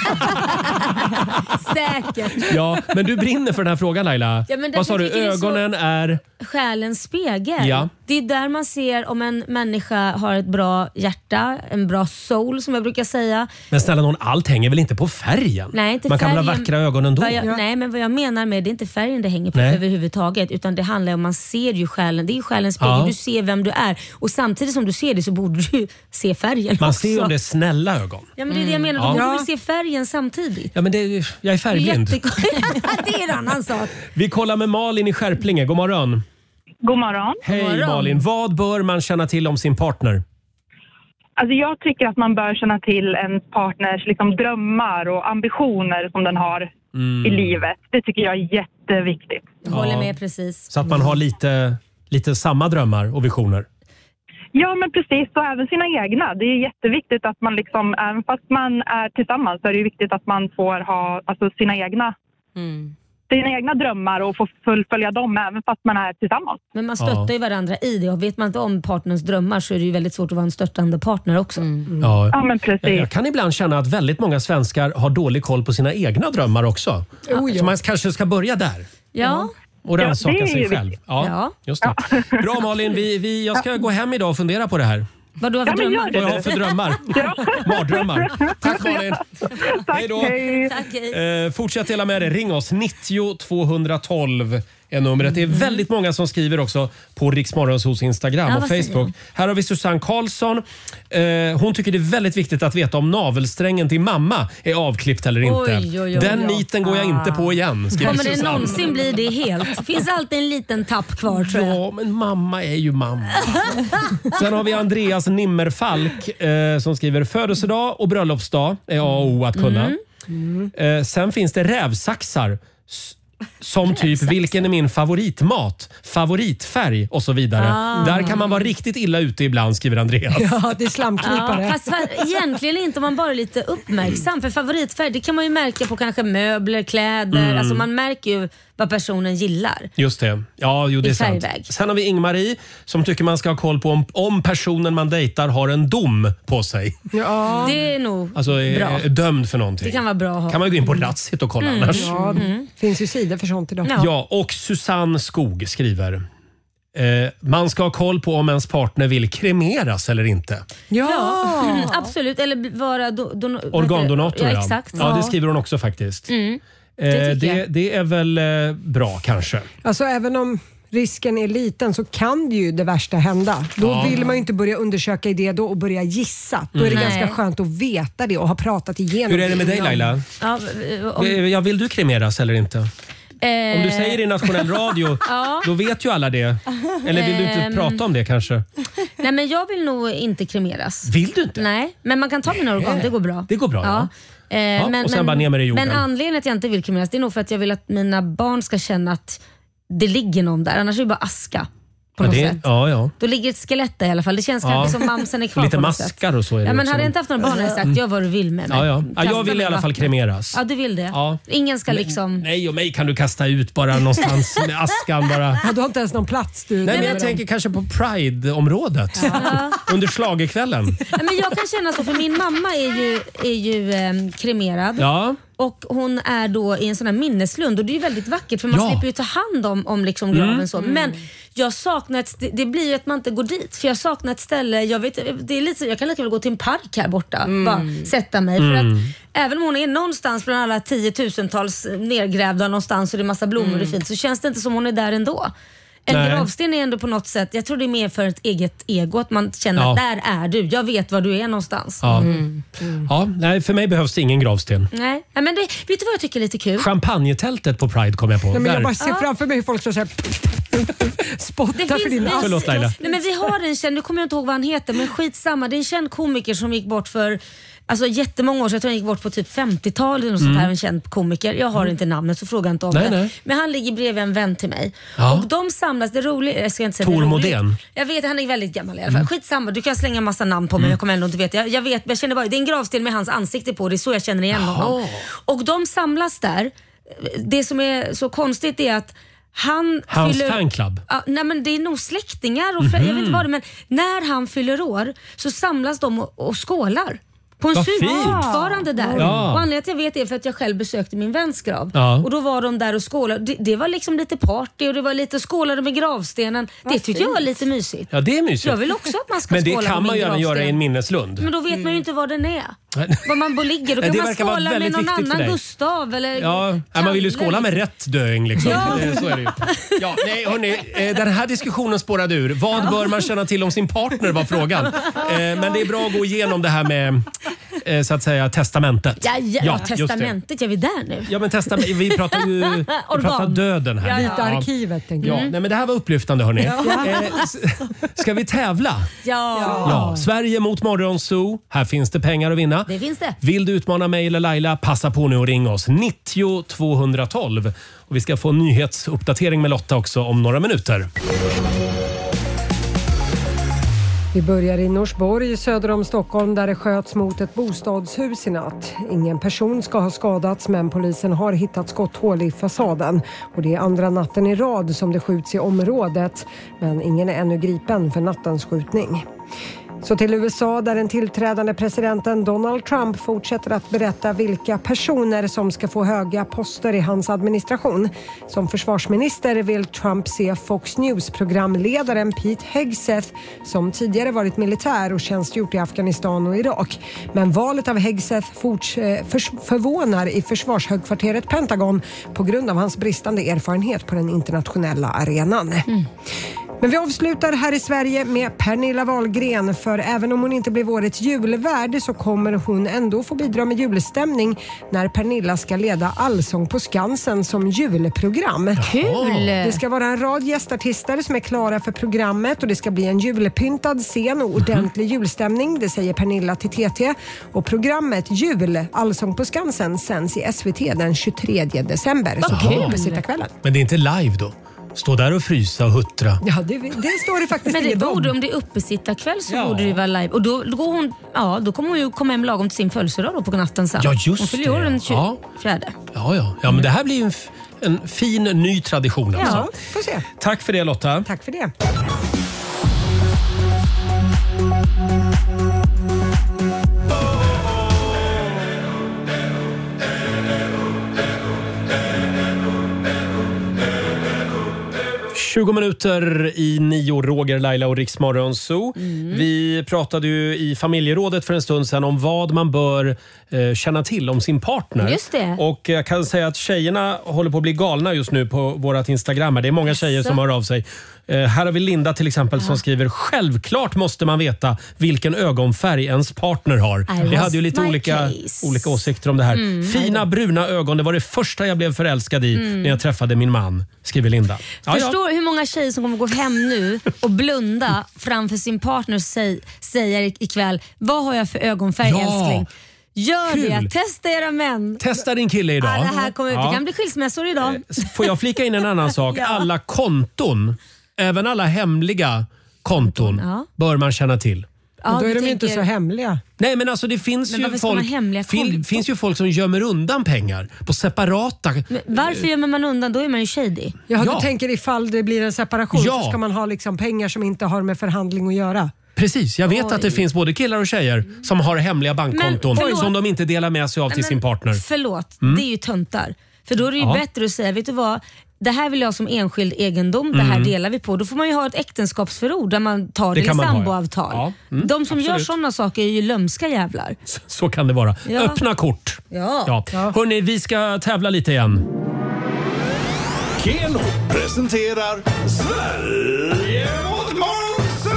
[SPEAKER 2] Säkert.
[SPEAKER 1] Ja, men du brinner för den här frågan, Laila.
[SPEAKER 2] Ja, men
[SPEAKER 1] Vad sa
[SPEAKER 2] därför
[SPEAKER 1] du?
[SPEAKER 2] tycker jag det är så-
[SPEAKER 1] Ögonen är...
[SPEAKER 2] Själens spegel.
[SPEAKER 1] Ja.
[SPEAKER 2] Det är där man ser om en människa har ett bra hjärta, en bra soul som jag brukar säga.
[SPEAKER 1] Men snälla någon, allt hänger väl inte på färgen?
[SPEAKER 2] Nej, inte
[SPEAKER 1] Man kan väl ha
[SPEAKER 2] färgen.
[SPEAKER 1] vackra ögon ändå?
[SPEAKER 2] Vad jag, Nej, men vad jag menar med det är inte färgen det hänger på
[SPEAKER 1] Nej.
[SPEAKER 2] överhuvudtaget, utan det handlar om man ser ju själen. Det är ju själens spegel.
[SPEAKER 1] Ja.
[SPEAKER 2] Du ser vem du är och samtidigt som du ser det så borde du se färgen
[SPEAKER 1] Man
[SPEAKER 2] också.
[SPEAKER 1] ser ju om det är snälla ögon.
[SPEAKER 2] Ja, men det är det jag menar.
[SPEAKER 1] Ja.
[SPEAKER 2] Du
[SPEAKER 5] Ja.
[SPEAKER 2] borde se färgen samtidigt.
[SPEAKER 1] Ja, men det, jag är
[SPEAKER 2] Det är,
[SPEAKER 1] färgblind.
[SPEAKER 2] jätte- det är en annan sak.
[SPEAKER 1] Vi kollar med Malin i Skärplinge. God morgon.
[SPEAKER 11] God morgon.
[SPEAKER 1] Hej
[SPEAKER 2] morgon.
[SPEAKER 1] Malin. Vad bör man känna till om sin partner?
[SPEAKER 11] Alltså jag tycker att man bör känna till en partners liksom drömmar och ambitioner som den har i livet. Det tycker jag är jätteviktigt.
[SPEAKER 2] Jag håller med precis.
[SPEAKER 1] Så att man har lite, lite samma drömmar och visioner.
[SPEAKER 11] Ja, men precis. Och även sina egna. Det är jätteviktigt att man liksom, även fast man är tillsammans så är det ju viktigt att man får ha alltså, sina egna
[SPEAKER 8] Mm.
[SPEAKER 11] sina egna drömmar och få fullfölja dem även fast man är tillsammans.
[SPEAKER 2] Men man stöttar
[SPEAKER 1] Ja.
[SPEAKER 2] ju varandra i det och vet man inte om partners drömmar så är det ju väldigt svårt att vara en stöttande partner också.
[SPEAKER 1] Ja.
[SPEAKER 11] Ja, men precis.
[SPEAKER 1] Jag kan ibland känna att väldigt många svenskar har dålig koll på sina egna drömmar också.
[SPEAKER 5] Oh, ja.
[SPEAKER 1] Så man kanske ska börja där
[SPEAKER 2] Ja.
[SPEAKER 1] och
[SPEAKER 11] Ja,
[SPEAKER 1] rannsaka
[SPEAKER 11] det är
[SPEAKER 1] sig
[SPEAKER 11] ju
[SPEAKER 1] själv. Ja,
[SPEAKER 2] Ja.
[SPEAKER 1] just det. Bra Malin, vi, vi, jag ska gå hem idag och fundera på det här.
[SPEAKER 2] Vad du har för
[SPEAKER 11] Ja, men gör
[SPEAKER 2] drömmar?
[SPEAKER 11] det.
[SPEAKER 1] Vad jag har för drömmar. Mardrömmar. Tack Malin.
[SPEAKER 11] Tack,
[SPEAKER 1] Hej då.
[SPEAKER 11] hej.
[SPEAKER 2] Tack, hej.
[SPEAKER 1] Eh, fortsätt dela med dig. Ring oss nittio tvåhundratolv. är numret. Det är väldigt många som skriver också på Riksmorgons hos Instagram
[SPEAKER 2] Ja,
[SPEAKER 1] och
[SPEAKER 2] vad säger
[SPEAKER 1] Facebook. Här har vi Susanne Karlsson. Eh, hon tycker det är väldigt viktigt att veta om navelsträngen till mamma är avklippt eller inte.
[SPEAKER 2] Oj, oj, oj,
[SPEAKER 1] Den
[SPEAKER 2] oj.
[SPEAKER 1] niten går jag inte på igen, skriver
[SPEAKER 2] Kommer det
[SPEAKER 1] Susanne.
[SPEAKER 2] någonsin bli det helt? Finns alltid en liten tapp kvar, tror jag.
[SPEAKER 1] Ja, men mamma är ju mamma. Sen har vi Andreas Nimmerfalk eh, som skriver födelsedag och bröllopsdag är A och O att kunna.
[SPEAKER 2] Mm.
[SPEAKER 1] Eh, sen finns det rävsaxar s- som typ vilken är min favoritmat, favoritfärg och så vidare.
[SPEAKER 2] Ah.
[SPEAKER 1] Där kan man vara riktigt illa ute ibland, skriver Andreas.
[SPEAKER 5] Ja, det är slamkrypare.
[SPEAKER 2] Ja, fast fa- egentligen inte om man bara är lite uppmärksam. För favoritfärg, det kan man ju märka på kanske möbler, kläder.
[SPEAKER 1] Mm.
[SPEAKER 2] Alltså man märker ju vad personen gillar.
[SPEAKER 1] Just det. Ja, jo, det
[SPEAKER 2] I
[SPEAKER 1] är sant.
[SPEAKER 2] färgväg.
[SPEAKER 1] Sen har vi Ingmarie som tycker man ska ha koll på om, om personen man dejtar har en dom på sig.
[SPEAKER 5] Ja.
[SPEAKER 2] Det är nog
[SPEAKER 1] Alltså är,
[SPEAKER 2] bra.
[SPEAKER 1] är dömd för någonting.
[SPEAKER 2] Det kan vara bra att ha.
[SPEAKER 1] Kan man gå in på Ratsit och kolla
[SPEAKER 2] Mm.
[SPEAKER 1] annars.
[SPEAKER 5] Ja, det finns ju sidor för sånt idag.
[SPEAKER 2] Ja.
[SPEAKER 1] Ja, och Susanne Skog skriver. Eh, man ska ha koll på om ens partner vill kremeras eller inte.
[SPEAKER 2] Ja, mm, absolut. Eller vara do, don,
[SPEAKER 1] Organdonator,
[SPEAKER 2] ja. Exakt.
[SPEAKER 1] Ja, det skriver hon också faktiskt.
[SPEAKER 2] Mm.
[SPEAKER 1] Eh,
[SPEAKER 2] Det tycker
[SPEAKER 1] det,
[SPEAKER 2] jag.
[SPEAKER 1] det är väl eh, bra kanske.
[SPEAKER 5] Alltså även om risken är liten så kan det ju det värsta hända. Då
[SPEAKER 1] Ja.
[SPEAKER 5] vill man ju inte börja undersöka i det då och börja gissa. Då är det
[SPEAKER 1] Mm.
[SPEAKER 5] ganska
[SPEAKER 2] Nej.
[SPEAKER 5] skönt att veta det och ha pratat igenom
[SPEAKER 1] Hur är det med dig
[SPEAKER 5] innan.
[SPEAKER 1] Laila?
[SPEAKER 2] Ja, om,
[SPEAKER 1] Eh, Ja, vill du kremeras eller inte? Om du säger det i nationell radio,
[SPEAKER 2] Ja.
[SPEAKER 1] då vet ju alla det. Eller vill du inte
[SPEAKER 2] Ehm.
[SPEAKER 1] prata om det kanske?
[SPEAKER 2] Nej, men jag vill nog inte kremeras.
[SPEAKER 1] Vill du inte?
[SPEAKER 2] Nej, men man kan ta mina organ. Det går bra.
[SPEAKER 1] Det går bra, ja.
[SPEAKER 2] Eh,
[SPEAKER 1] Ja,
[SPEAKER 2] men,
[SPEAKER 1] och sen
[SPEAKER 2] men,
[SPEAKER 1] bara ner med det i jorden.
[SPEAKER 2] Men anledningen att jag inte vill kremeras, det är nog för att jag vill att mina barn ska känna att det ligger någon där. Annars är det bara aska. På
[SPEAKER 1] Ja,
[SPEAKER 2] något
[SPEAKER 1] det,
[SPEAKER 2] sätt.
[SPEAKER 1] ja, ja.
[SPEAKER 2] Då ligger ett skelett där i alla fall. Det känns
[SPEAKER 1] Ja.
[SPEAKER 2] kanske som mamsen är kvar
[SPEAKER 1] Lite
[SPEAKER 2] på något sätt.
[SPEAKER 1] maskar och så är det
[SPEAKER 2] Ja, men
[SPEAKER 1] också.
[SPEAKER 2] hade jag inte haft några barn hade jag sagt, gör vad du vill med mig.
[SPEAKER 1] Ja, ja. Ja,
[SPEAKER 2] Kasta
[SPEAKER 1] jag vill
[SPEAKER 2] mig
[SPEAKER 1] i alla fall
[SPEAKER 2] vattnet.
[SPEAKER 1] kremeras.
[SPEAKER 2] Ja, du vill det.
[SPEAKER 1] Ja.
[SPEAKER 2] Ingen ska liksom...
[SPEAKER 1] Nej, och mig kan du kasta ut bara någonstans med askan bara.
[SPEAKER 5] Ja, du har inte ens någon plats. Du,
[SPEAKER 1] Nej, men jag tänker kanske på Pride-området. Under schlagerkvällen.
[SPEAKER 2] Ja, men jag kan känna så, för min mamma är ju, är ju eh, kremerad.
[SPEAKER 1] Ja.
[SPEAKER 2] Och hon är då i en sån här minneslund och det är ju väldigt vackert för man
[SPEAKER 1] Ja.
[SPEAKER 2] slipper ju ta hand om, om liksom graven
[SPEAKER 1] Mm.
[SPEAKER 2] så. Men jag saknar ett, st- det blir ju att man inte går dit för jag saknar ett ställe, jag, vet, det är lite, så- jag kan lika väl gå till en park här borta bara sätta mig. För
[SPEAKER 1] Mm.
[SPEAKER 2] att även om hon är någonstans bland alla tiotusentals nergrävda någonstans och det är massa blommor och det är fint så känns det inte som hon är där ändå. En
[SPEAKER 1] Nej.
[SPEAKER 2] gravsten är ändå på något sätt, jag tror det är mer för ett eget ego att man känner
[SPEAKER 1] Ja.
[SPEAKER 2] att där är du, jag vet var du är någonstans.
[SPEAKER 1] Ja. Ja, nej, för mig behövs det ingen gravsten.
[SPEAKER 2] Nej, Nej, men det, vet du vad jag tycker är lite kul?
[SPEAKER 1] Champagnetältet på Pride kom jag på.
[SPEAKER 5] Nej, men jag
[SPEAKER 1] Där.
[SPEAKER 5] bara ser framför mig hur folk står såhär spottar för din
[SPEAKER 2] det-
[SPEAKER 5] ask.
[SPEAKER 1] Förlåt, Laila.
[SPEAKER 2] Nej, men vi har en känd, nu kommer jag inte ihåg vad han heter, men skitsamma. Det är en känd komiker som gick bort för alltså, jättemånga år sedan. Jag tror han gick bort på typ femtiotalet eller något sånt här. En känd komiker. Jag har inte namnet så fråga inte om
[SPEAKER 1] Nej,
[SPEAKER 2] det.
[SPEAKER 1] nej.
[SPEAKER 2] Men han ligger bredvid en vän till mig.
[SPEAKER 1] Ja.
[SPEAKER 2] Och de samlas, det roliga, jag ska inte säga
[SPEAKER 1] Tor
[SPEAKER 2] det är roligt.
[SPEAKER 1] Modén.
[SPEAKER 2] Jag vet, han är väldigt gammal i alla fall. Skitsamma, du kan slänga massa namn på mig.
[SPEAKER 1] Mm.
[SPEAKER 2] Jag kommer ändå inte veta. Jag, jag vet, jag känner bara, det är en gravsten med hans ansikte på. Det är så jag känner igen honom. Och de samlas där. Det som är så konstigt är att han
[SPEAKER 1] Hans
[SPEAKER 2] fyller...
[SPEAKER 1] fanclub.
[SPEAKER 2] Ja, nej, men det är nog släktingar och mm jag vet inte vad det är, men när han fyller år så samlas de och, och skålar. På en
[SPEAKER 1] Vad
[SPEAKER 2] sup
[SPEAKER 1] fint.
[SPEAKER 2] fortfarande där.
[SPEAKER 1] Ja.
[SPEAKER 2] Och anledningen till att jag vet det är för att jag själv besökte min väns grav.
[SPEAKER 1] Ja.
[SPEAKER 2] Och då var de där och skålade. Det, det var liksom lite party och det var lite skålade med gravstenen. Det tyckte jag var lite mysigt.
[SPEAKER 1] Ja, det är mysigt.
[SPEAKER 2] Jag vill också att man ska
[SPEAKER 1] Men det
[SPEAKER 2] skåla
[SPEAKER 1] kan
[SPEAKER 2] på
[SPEAKER 1] man
[SPEAKER 2] min
[SPEAKER 1] gärna
[SPEAKER 2] gravsten.
[SPEAKER 1] göra i en minneslund.
[SPEAKER 2] Men då vet man ju inte vad den är. Var man bara ligger. Då
[SPEAKER 1] Nej,
[SPEAKER 2] kan
[SPEAKER 1] det
[SPEAKER 2] man
[SPEAKER 1] verkar vara
[SPEAKER 2] skåla med
[SPEAKER 1] väldigt
[SPEAKER 2] någon
[SPEAKER 1] viktigt för
[SPEAKER 2] annan
[SPEAKER 1] dig.
[SPEAKER 2] Gustav eller
[SPEAKER 1] Ja, ja, man vill ju skåla med rätt döing liksom.
[SPEAKER 2] Ja.
[SPEAKER 1] Det- Så är det ju. Ja, nej, hörni, eh, den här diskussionen spårade ur. Vad bör man känna till om sin partner var frågan. Eh, Men det är bra att gå igenom det här med eh, så att säga testamentet.
[SPEAKER 2] Ja, ja, ja
[SPEAKER 1] just det.
[SPEAKER 2] testamentet, är vi där nu?
[SPEAKER 1] Ja, men testament, vi pratar ju vi pratar
[SPEAKER 2] Organ.
[SPEAKER 1] döden här.
[SPEAKER 2] Ja, ja.
[SPEAKER 5] Vita arkivet tänker
[SPEAKER 1] Ja,
[SPEAKER 5] jag.
[SPEAKER 1] nej, men det här var upplyftande hörni.
[SPEAKER 5] Ja.
[SPEAKER 1] Eh, s- ska vi tävla?
[SPEAKER 2] Ja,
[SPEAKER 1] Ja, Sverige mot Morgonzoo. Här finns det pengar att vinna.
[SPEAKER 2] det finns det.
[SPEAKER 1] Vill du utmana mig eller Laila, passa på nu och ring oss. nittio tvåhundratolv. Och vi ska få en nyhetsuppdatering med Lotta också om några minuter.
[SPEAKER 5] Vi börjar i Norsborg söder om Stockholm där det sköts mot ett bostadshus i natt. Ingen person ska ha skadats men polisen har hittat skotthål i fasaden. Och det är andra natten i rad som det skjuts i området men ingen är ännu gripen för nattens skjutning. Så till U S A där den tillträdande presidenten Donald Trump fortsätter att berätta vilka personer som ska få höga poster i hans administration. Som försvarsminister vill Trump se Fox News-programledaren Pete Hegseth som tidigare varit militär och tjänstgjort i Afghanistan och Irak. Men valet av Hegseth forts- för- förvånar i försvarshögkvarteret Pentagon på grund av hans bristande erfarenhet på den internationella arenan. Mm. Men vi avslutar här i Sverige med Pernilla Wahlgren, för även om hon inte blev årets julvärd så kommer hon ändå få bidra med julstämning när Pernilla ska leda Allsång på Skansen som julprogram.
[SPEAKER 2] Kul!
[SPEAKER 5] Det ska vara en rad gästartister som är klara för programmet och det ska bli en julpyntad scen och ordentlig julstämning, det säger Pernilla till T T. Och programmet Jul, Allsång på Skansen sänds i S V T den tjugotredje december. Så kul på sitta kvällen.
[SPEAKER 1] Men det är inte live då? Stå där och frysa och huttra.
[SPEAKER 5] Ja, det, det står det faktiskt.
[SPEAKER 2] Men det borde, om det är uppesittarkväll så ja. borde det vara live. Och då, då, går hon, ja, då kommer hon ju komma hem lagom till sin födelsedag då på natten sen.
[SPEAKER 1] Ja, just
[SPEAKER 2] hon fyller år den tjugofjärde.
[SPEAKER 1] Ja. Ja, ja. ja, men det här blir ju en, f- en fin ny tradition. Alltså.
[SPEAKER 5] Ja, får se.
[SPEAKER 1] Tack för det, Lotta.
[SPEAKER 5] Tack för det.
[SPEAKER 1] tjugo minuter i nio, Roger, Laila och Riksmorgon Zoo. Mm. Vi pratade ju i familjerådet för en stund sedan om vad man bör eh, känna till om sin partner.
[SPEAKER 2] Just det.
[SPEAKER 1] Och jag kan säga att tjejerna håller på att bli galna just nu på vårat Instagram. Det är många tjejer som hör av sig. Eh, här har vi Linda till exempel som skriver: självklart måste man veta vilken ögonfärg ens partner har. Vi hade ju lite olika, olika åsikter om det här. Mm. Fina bruna ögon, det var det första jag blev förälskad i mm. när jag träffade min man, skriver Linda. Ja,
[SPEAKER 2] Förstår
[SPEAKER 1] ja.
[SPEAKER 2] hur många tjejer som kommer gå hem nu och blunda framför sin partner och säg, säger ikväll: vad har jag för ögonfärg,
[SPEAKER 1] Ja.
[SPEAKER 2] älskling? Gör
[SPEAKER 1] Kul.
[SPEAKER 2] det, testa era män.
[SPEAKER 1] Testa din kille idag.
[SPEAKER 2] Ja, det här kommer ut.
[SPEAKER 1] Ja.
[SPEAKER 2] Det kan bli skilsmässor idag.
[SPEAKER 1] Får jag flika in en annan sak?
[SPEAKER 2] Ja.
[SPEAKER 1] Alla konton, även alla hemliga konton,
[SPEAKER 2] Ja.
[SPEAKER 1] bör man känna till.
[SPEAKER 5] Ja, då är de
[SPEAKER 2] tänker...
[SPEAKER 5] inte så hemliga.
[SPEAKER 1] Nej, men alltså det finns
[SPEAKER 2] Men
[SPEAKER 1] ju
[SPEAKER 2] varför ska man
[SPEAKER 1] folk,
[SPEAKER 2] ha hemliga
[SPEAKER 1] fin,
[SPEAKER 2] konton?
[SPEAKER 1] finns ju folk som gömmer undan pengar på separata.
[SPEAKER 2] Men varför gömmer man undan? Då är man ju shady.
[SPEAKER 5] Ja,
[SPEAKER 1] Ja.
[SPEAKER 5] du tänker ifall det blir en separation
[SPEAKER 1] Ja.
[SPEAKER 5] så ska man ha liksom pengar som inte har med förhandling att göra.
[SPEAKER 1] Precis, jag vet
[SPEAKER 2] Oj.
[SPEAKER 1] att det finns både killar och tjejer som har hemliga bankkonton
[SPEAKER 2] Men, förlåt.
[SPEAKER 1] som de inte delar med sig av till
[SPEAKER 2] Men,
[SPEAKER 1] sin partner.
[SPEAKER 2] Förlåt,
[SPEAKER 1] Mm.
[SPEAKER 2] det är ju töntar. För då är det ju
[SPEAKER 1] Ja.
[SPEAKER 2] bättre att säga, vet du vad? Det här vill jag ha som enskild egendom, det här
[SPEAKER 1] Mm.
[SPEAKER 2] delar vi på. Då får man ju ha ett äktenskapsförord där man tar det,
[SPEAKER 1] Det kan
[SPEAKER 2] i
[SPEAKER 1] man ha, ja.
[SPEAKER 2] samboavtal.
[SPEAKER 1] Ja. Mm,
[SPEAKER 2] De som gör
[SPEAKER 1] absolut.
[SPEAKER 2] sådana saker är ju lömska jävlar.
[SPEAKER 1] Så, så kan det vara.
[SPEAKER 2] Ja.
[SPEAKER 1] Öppna kort.
[SPEAKER 2] Ja.
[SPEAKER 1] Ja. Hörrni, vi ska tävla lite igen.
[SPEAKER 6] Keno presenterar Sverige mot Monzo!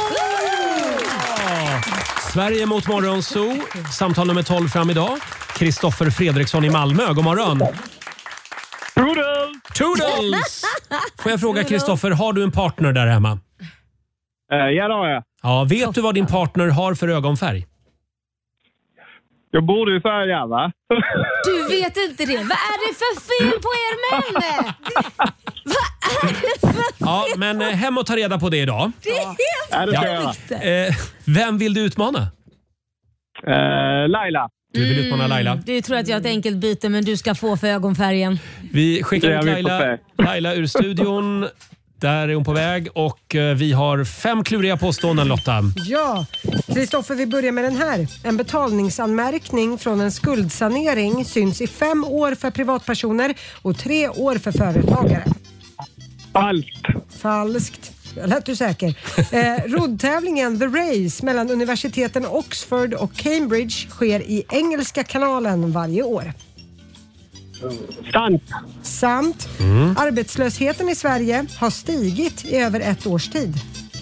[SPEAKER 1] Sverige mot Morgonzoo. Samtal nummer tolv fram idag. Kristoffer Fredriksson i Malmö. God morgon.
[SPEAKER 13] Toodles!
[SPEAKER 1] Toodles! Får jag fråga Kristoffer, har du en partner där hemma?
[SPEAKER 13] Uh, ja, det har jag.
[SPEAKER 1] Ja, vet du vad din partner har för ögonfärg?
[SPEAKER 13] Jag borde ju säga ja, va?
[SPEAKER 2] Du vet inte det. Vad är det för fel på er män? Vad är det för fel?
[SPEAKER 1] Ja, men eh, hem och ta reda på det idag.
[SPEAKER 2] Det är helt
[SPEAKER 13] Ja, det ska jag göra.
[SPEAKER 1] Eh, vem vill du utmana?
[SPEAKER 13] Uh, Laila.
[SPEAKER 1] Du vill utmana Laila.
[SPEAKER 2] Du tror att jag har ett enkelt byte, men du ska få för ögonfärgen.
[SPEAKER 1] Vi skickar
[SPEAKER 13] Det
[SPEAKER 1] ut
[SPEAKER 13] har vi fått
[SPEAKER 1] Laila, Laila ur studion. Där är hon på väg och eh, vi har fem kluriga påståenden, Lotta.
[SPEAKER 5] Ja, Kristoffer, vi börjar med den här. En betalningsanmärkning från en skuldsanering syns i fem år för privatpersoner och tre år för företagare.
[SPEAKER 13] Falskt.
[SPEAKER 5] Falskt. Jag lät du säker. Eh, roddtävlingen The Race mellan universiteten Oxford och Cambridge sker i Engelska kanalen varje år.
[SPEAKER 13] Sant.
[SPEAKER 5] Sant.
[SPEAKER 1] Mm.
[SPEAKER 5] Arbetslösheten i Sverige har stigit i över ett års tid.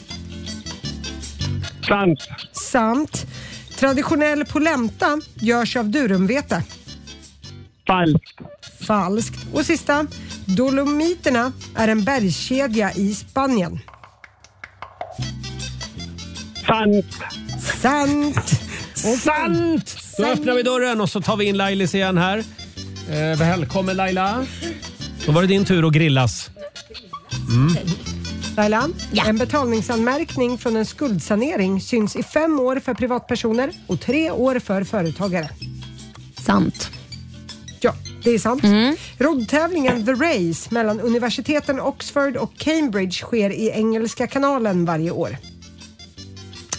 [SPEAKER 13] Sant.
[SPEAKER 5] Sant. Traditionell polenta görs av durumvete.
[SPEAKER 13] Falskt.
[SPEAKER 5] Falskt. Och sista. Dolomiterna är en bergskedja i Spanien.
[SPEAKER 13] Sant.
[SPEAKER 5] Sant. Och
[SPEAKER 1] Sant! Då öppnar vi dörren och så tar vi in Lailis igen här. Eh, välkommen Laila. Då var det din tur att grillas. Mm.
[SPEAKER 5] Laila, ja. En betalningsanmärkning från en skuldsanering syns i fem år för privatpersoner och tre år för företagare.
[SPEAKER 2] Sant.
[SPEAKER 5] Ja, det är sant.
[SPEAKER 2] Mm.
[SPEAKER 5] Roddtävlingen The Race mellan universiteten Oxford och Cambridge sker i Engelska kanalen varje år.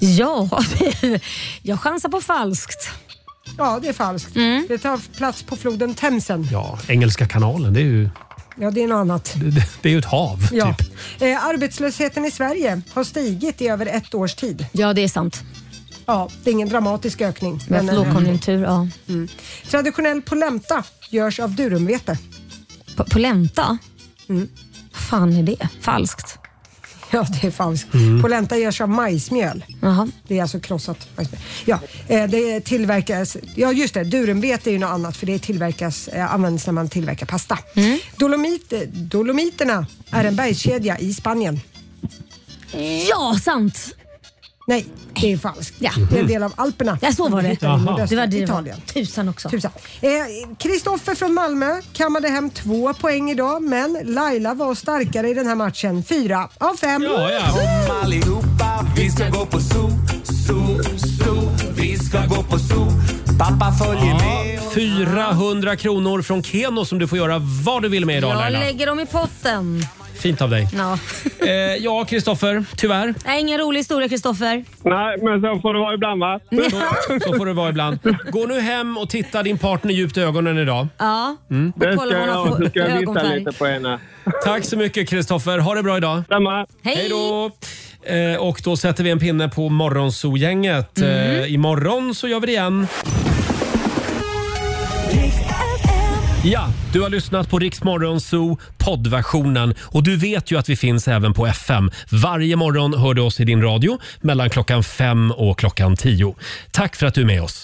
[SPEAKER 2] Ja, jag chansar på falskt.
[SPEAKER 5] Ja, det är falskt.
[SPEAKER 2] Mm.
[SPEAKER 5] Det tar plats på floden Themsen.
[SPEAKER 1] Ja, Engelska kanalen, det är ju...
[SPEAKER 5] Ja, det är något annat.
[SPEAKER 1] Det, det, det är ju ett hav,
[SPEAKER 5] Ja.
[SPEAKER 1] typ.
[SPEAKER 5] Eh, arbetslösheten i Sverige har stigit i över ett års tid.
[SPEAKER 2] Ja, det är sant.
[SPEAKER 5] Ja, det är ingen dramatisk ökning.
[SPEAKER 2] Vi har haft lågkonjunktur, ja.
[SPEAKER 5] Mm. Traditionell polenta görs av durumvete.
[SPEAKER 2] P- polenta?
[SPEAKER 5] Mm.
[SPEAKER 2] Vad fan är det? Falskt.
[SPEAKER 5] Ja, det är falskt.
[SPEAKER 1] Mm.
[SPEAKER 5] Polenta görs av majsmjöl.
[SPEAKER 2] Jaha.
[SPEAKER 5] Det är alltså krossat majsmjöl. Ja, eh, det tillverkas... Ja, just det. Durumvete är ju något annat för det tillverkas, eh, används när man tillverkar pasta.
[SPEAKER 2] Mm.
[SPEAKER 5] Dolomit, Dolomiterna är en bergskedja i Spanien.
[SPEAKER 2] Ja, sant.
[SPEAKER 5] Nej, det är falskt.
[SPEAKER 2] Ja.
[SPEAKER 5] Det är en del av Alperna.
[SPEAKER 2] Ja, så var det.
[SPEAKER 5] hittar i nordöstra
[SPEAKER 2] Det var det det var.
[SPEAKER 5] Italien.
[SPEAKER 2] Tusan också.
[SPEAKER 5] Tusan. Kristoffer eh, från Malmö kammade hem två poäng idag, men Laila var starkare i den här matchen. Fyra av fem.
[SPEAKER 1] Ja, ja.
[SPEAKER 12] Kom allihopa, vi ska gå på zoo, zoo, zoo. Vi ska gå på zoo. Pappa följer med.
[SPEAKER 1] fyrahundra kronor från Keno som du får göra vad du vill med idag,
[SPEAKER 2] Jag
[SPEAKER 1] Laila.
[SPEAKER 2] lägger dem i potten.
[SPEAKER 1] Fint av dig.
[SPEAKER 2] Ja,
[SPEAKER 1] Eh, ja, Kristoffer, tyvärr.
[SPEAKER 2] Nej, ingen rolig historia, Kristoffer.
[SPEAKER 13] Nej, men så får det vara ibland va?
[SPEAKER 1] Så, så får det vara ibland. Gå nu hem och titta din partner djupt i ögonen idag.
[SPEAKER 2] Ja,
[SPEAKER 1] Mm.
[SPEAKER 2] och
[SPEAKER 13] Det
[SPEAKER 2] kolla
[SPEAKER 13] ska
[SPEAKER 2] vad hon
[SPEAKER 13] jag,
[SPEAKER 2] har
[SPEAKER 13] så
[SPEAKER 2] för
[SPEAKER 13] ska jag visa
[SPEAKER 2] ögonfärg.
[SPEAKER 13] lite på henne.
[SPEAKER 1] Tack så mycket, Kristoffer. Ha det bra idag.
[SPEAKER 13] Samma.
[SPEAKER 2] Hej
[SPEAKER 1] då! Eh, och då sätter vi en pinne på Morgonzoo-gänget.
[SPEAKER 2] Mm.
[SPEAKER 1] Eh, imorgon så gör vi det igen. Ja, du har lyssnat på Rix Morgonzoo poddversionen och du vet ju att vi finns även på F M. Varje morgon hör du oss i din radio mellan klockan fem och klockan tio. Tack för att du är med oss.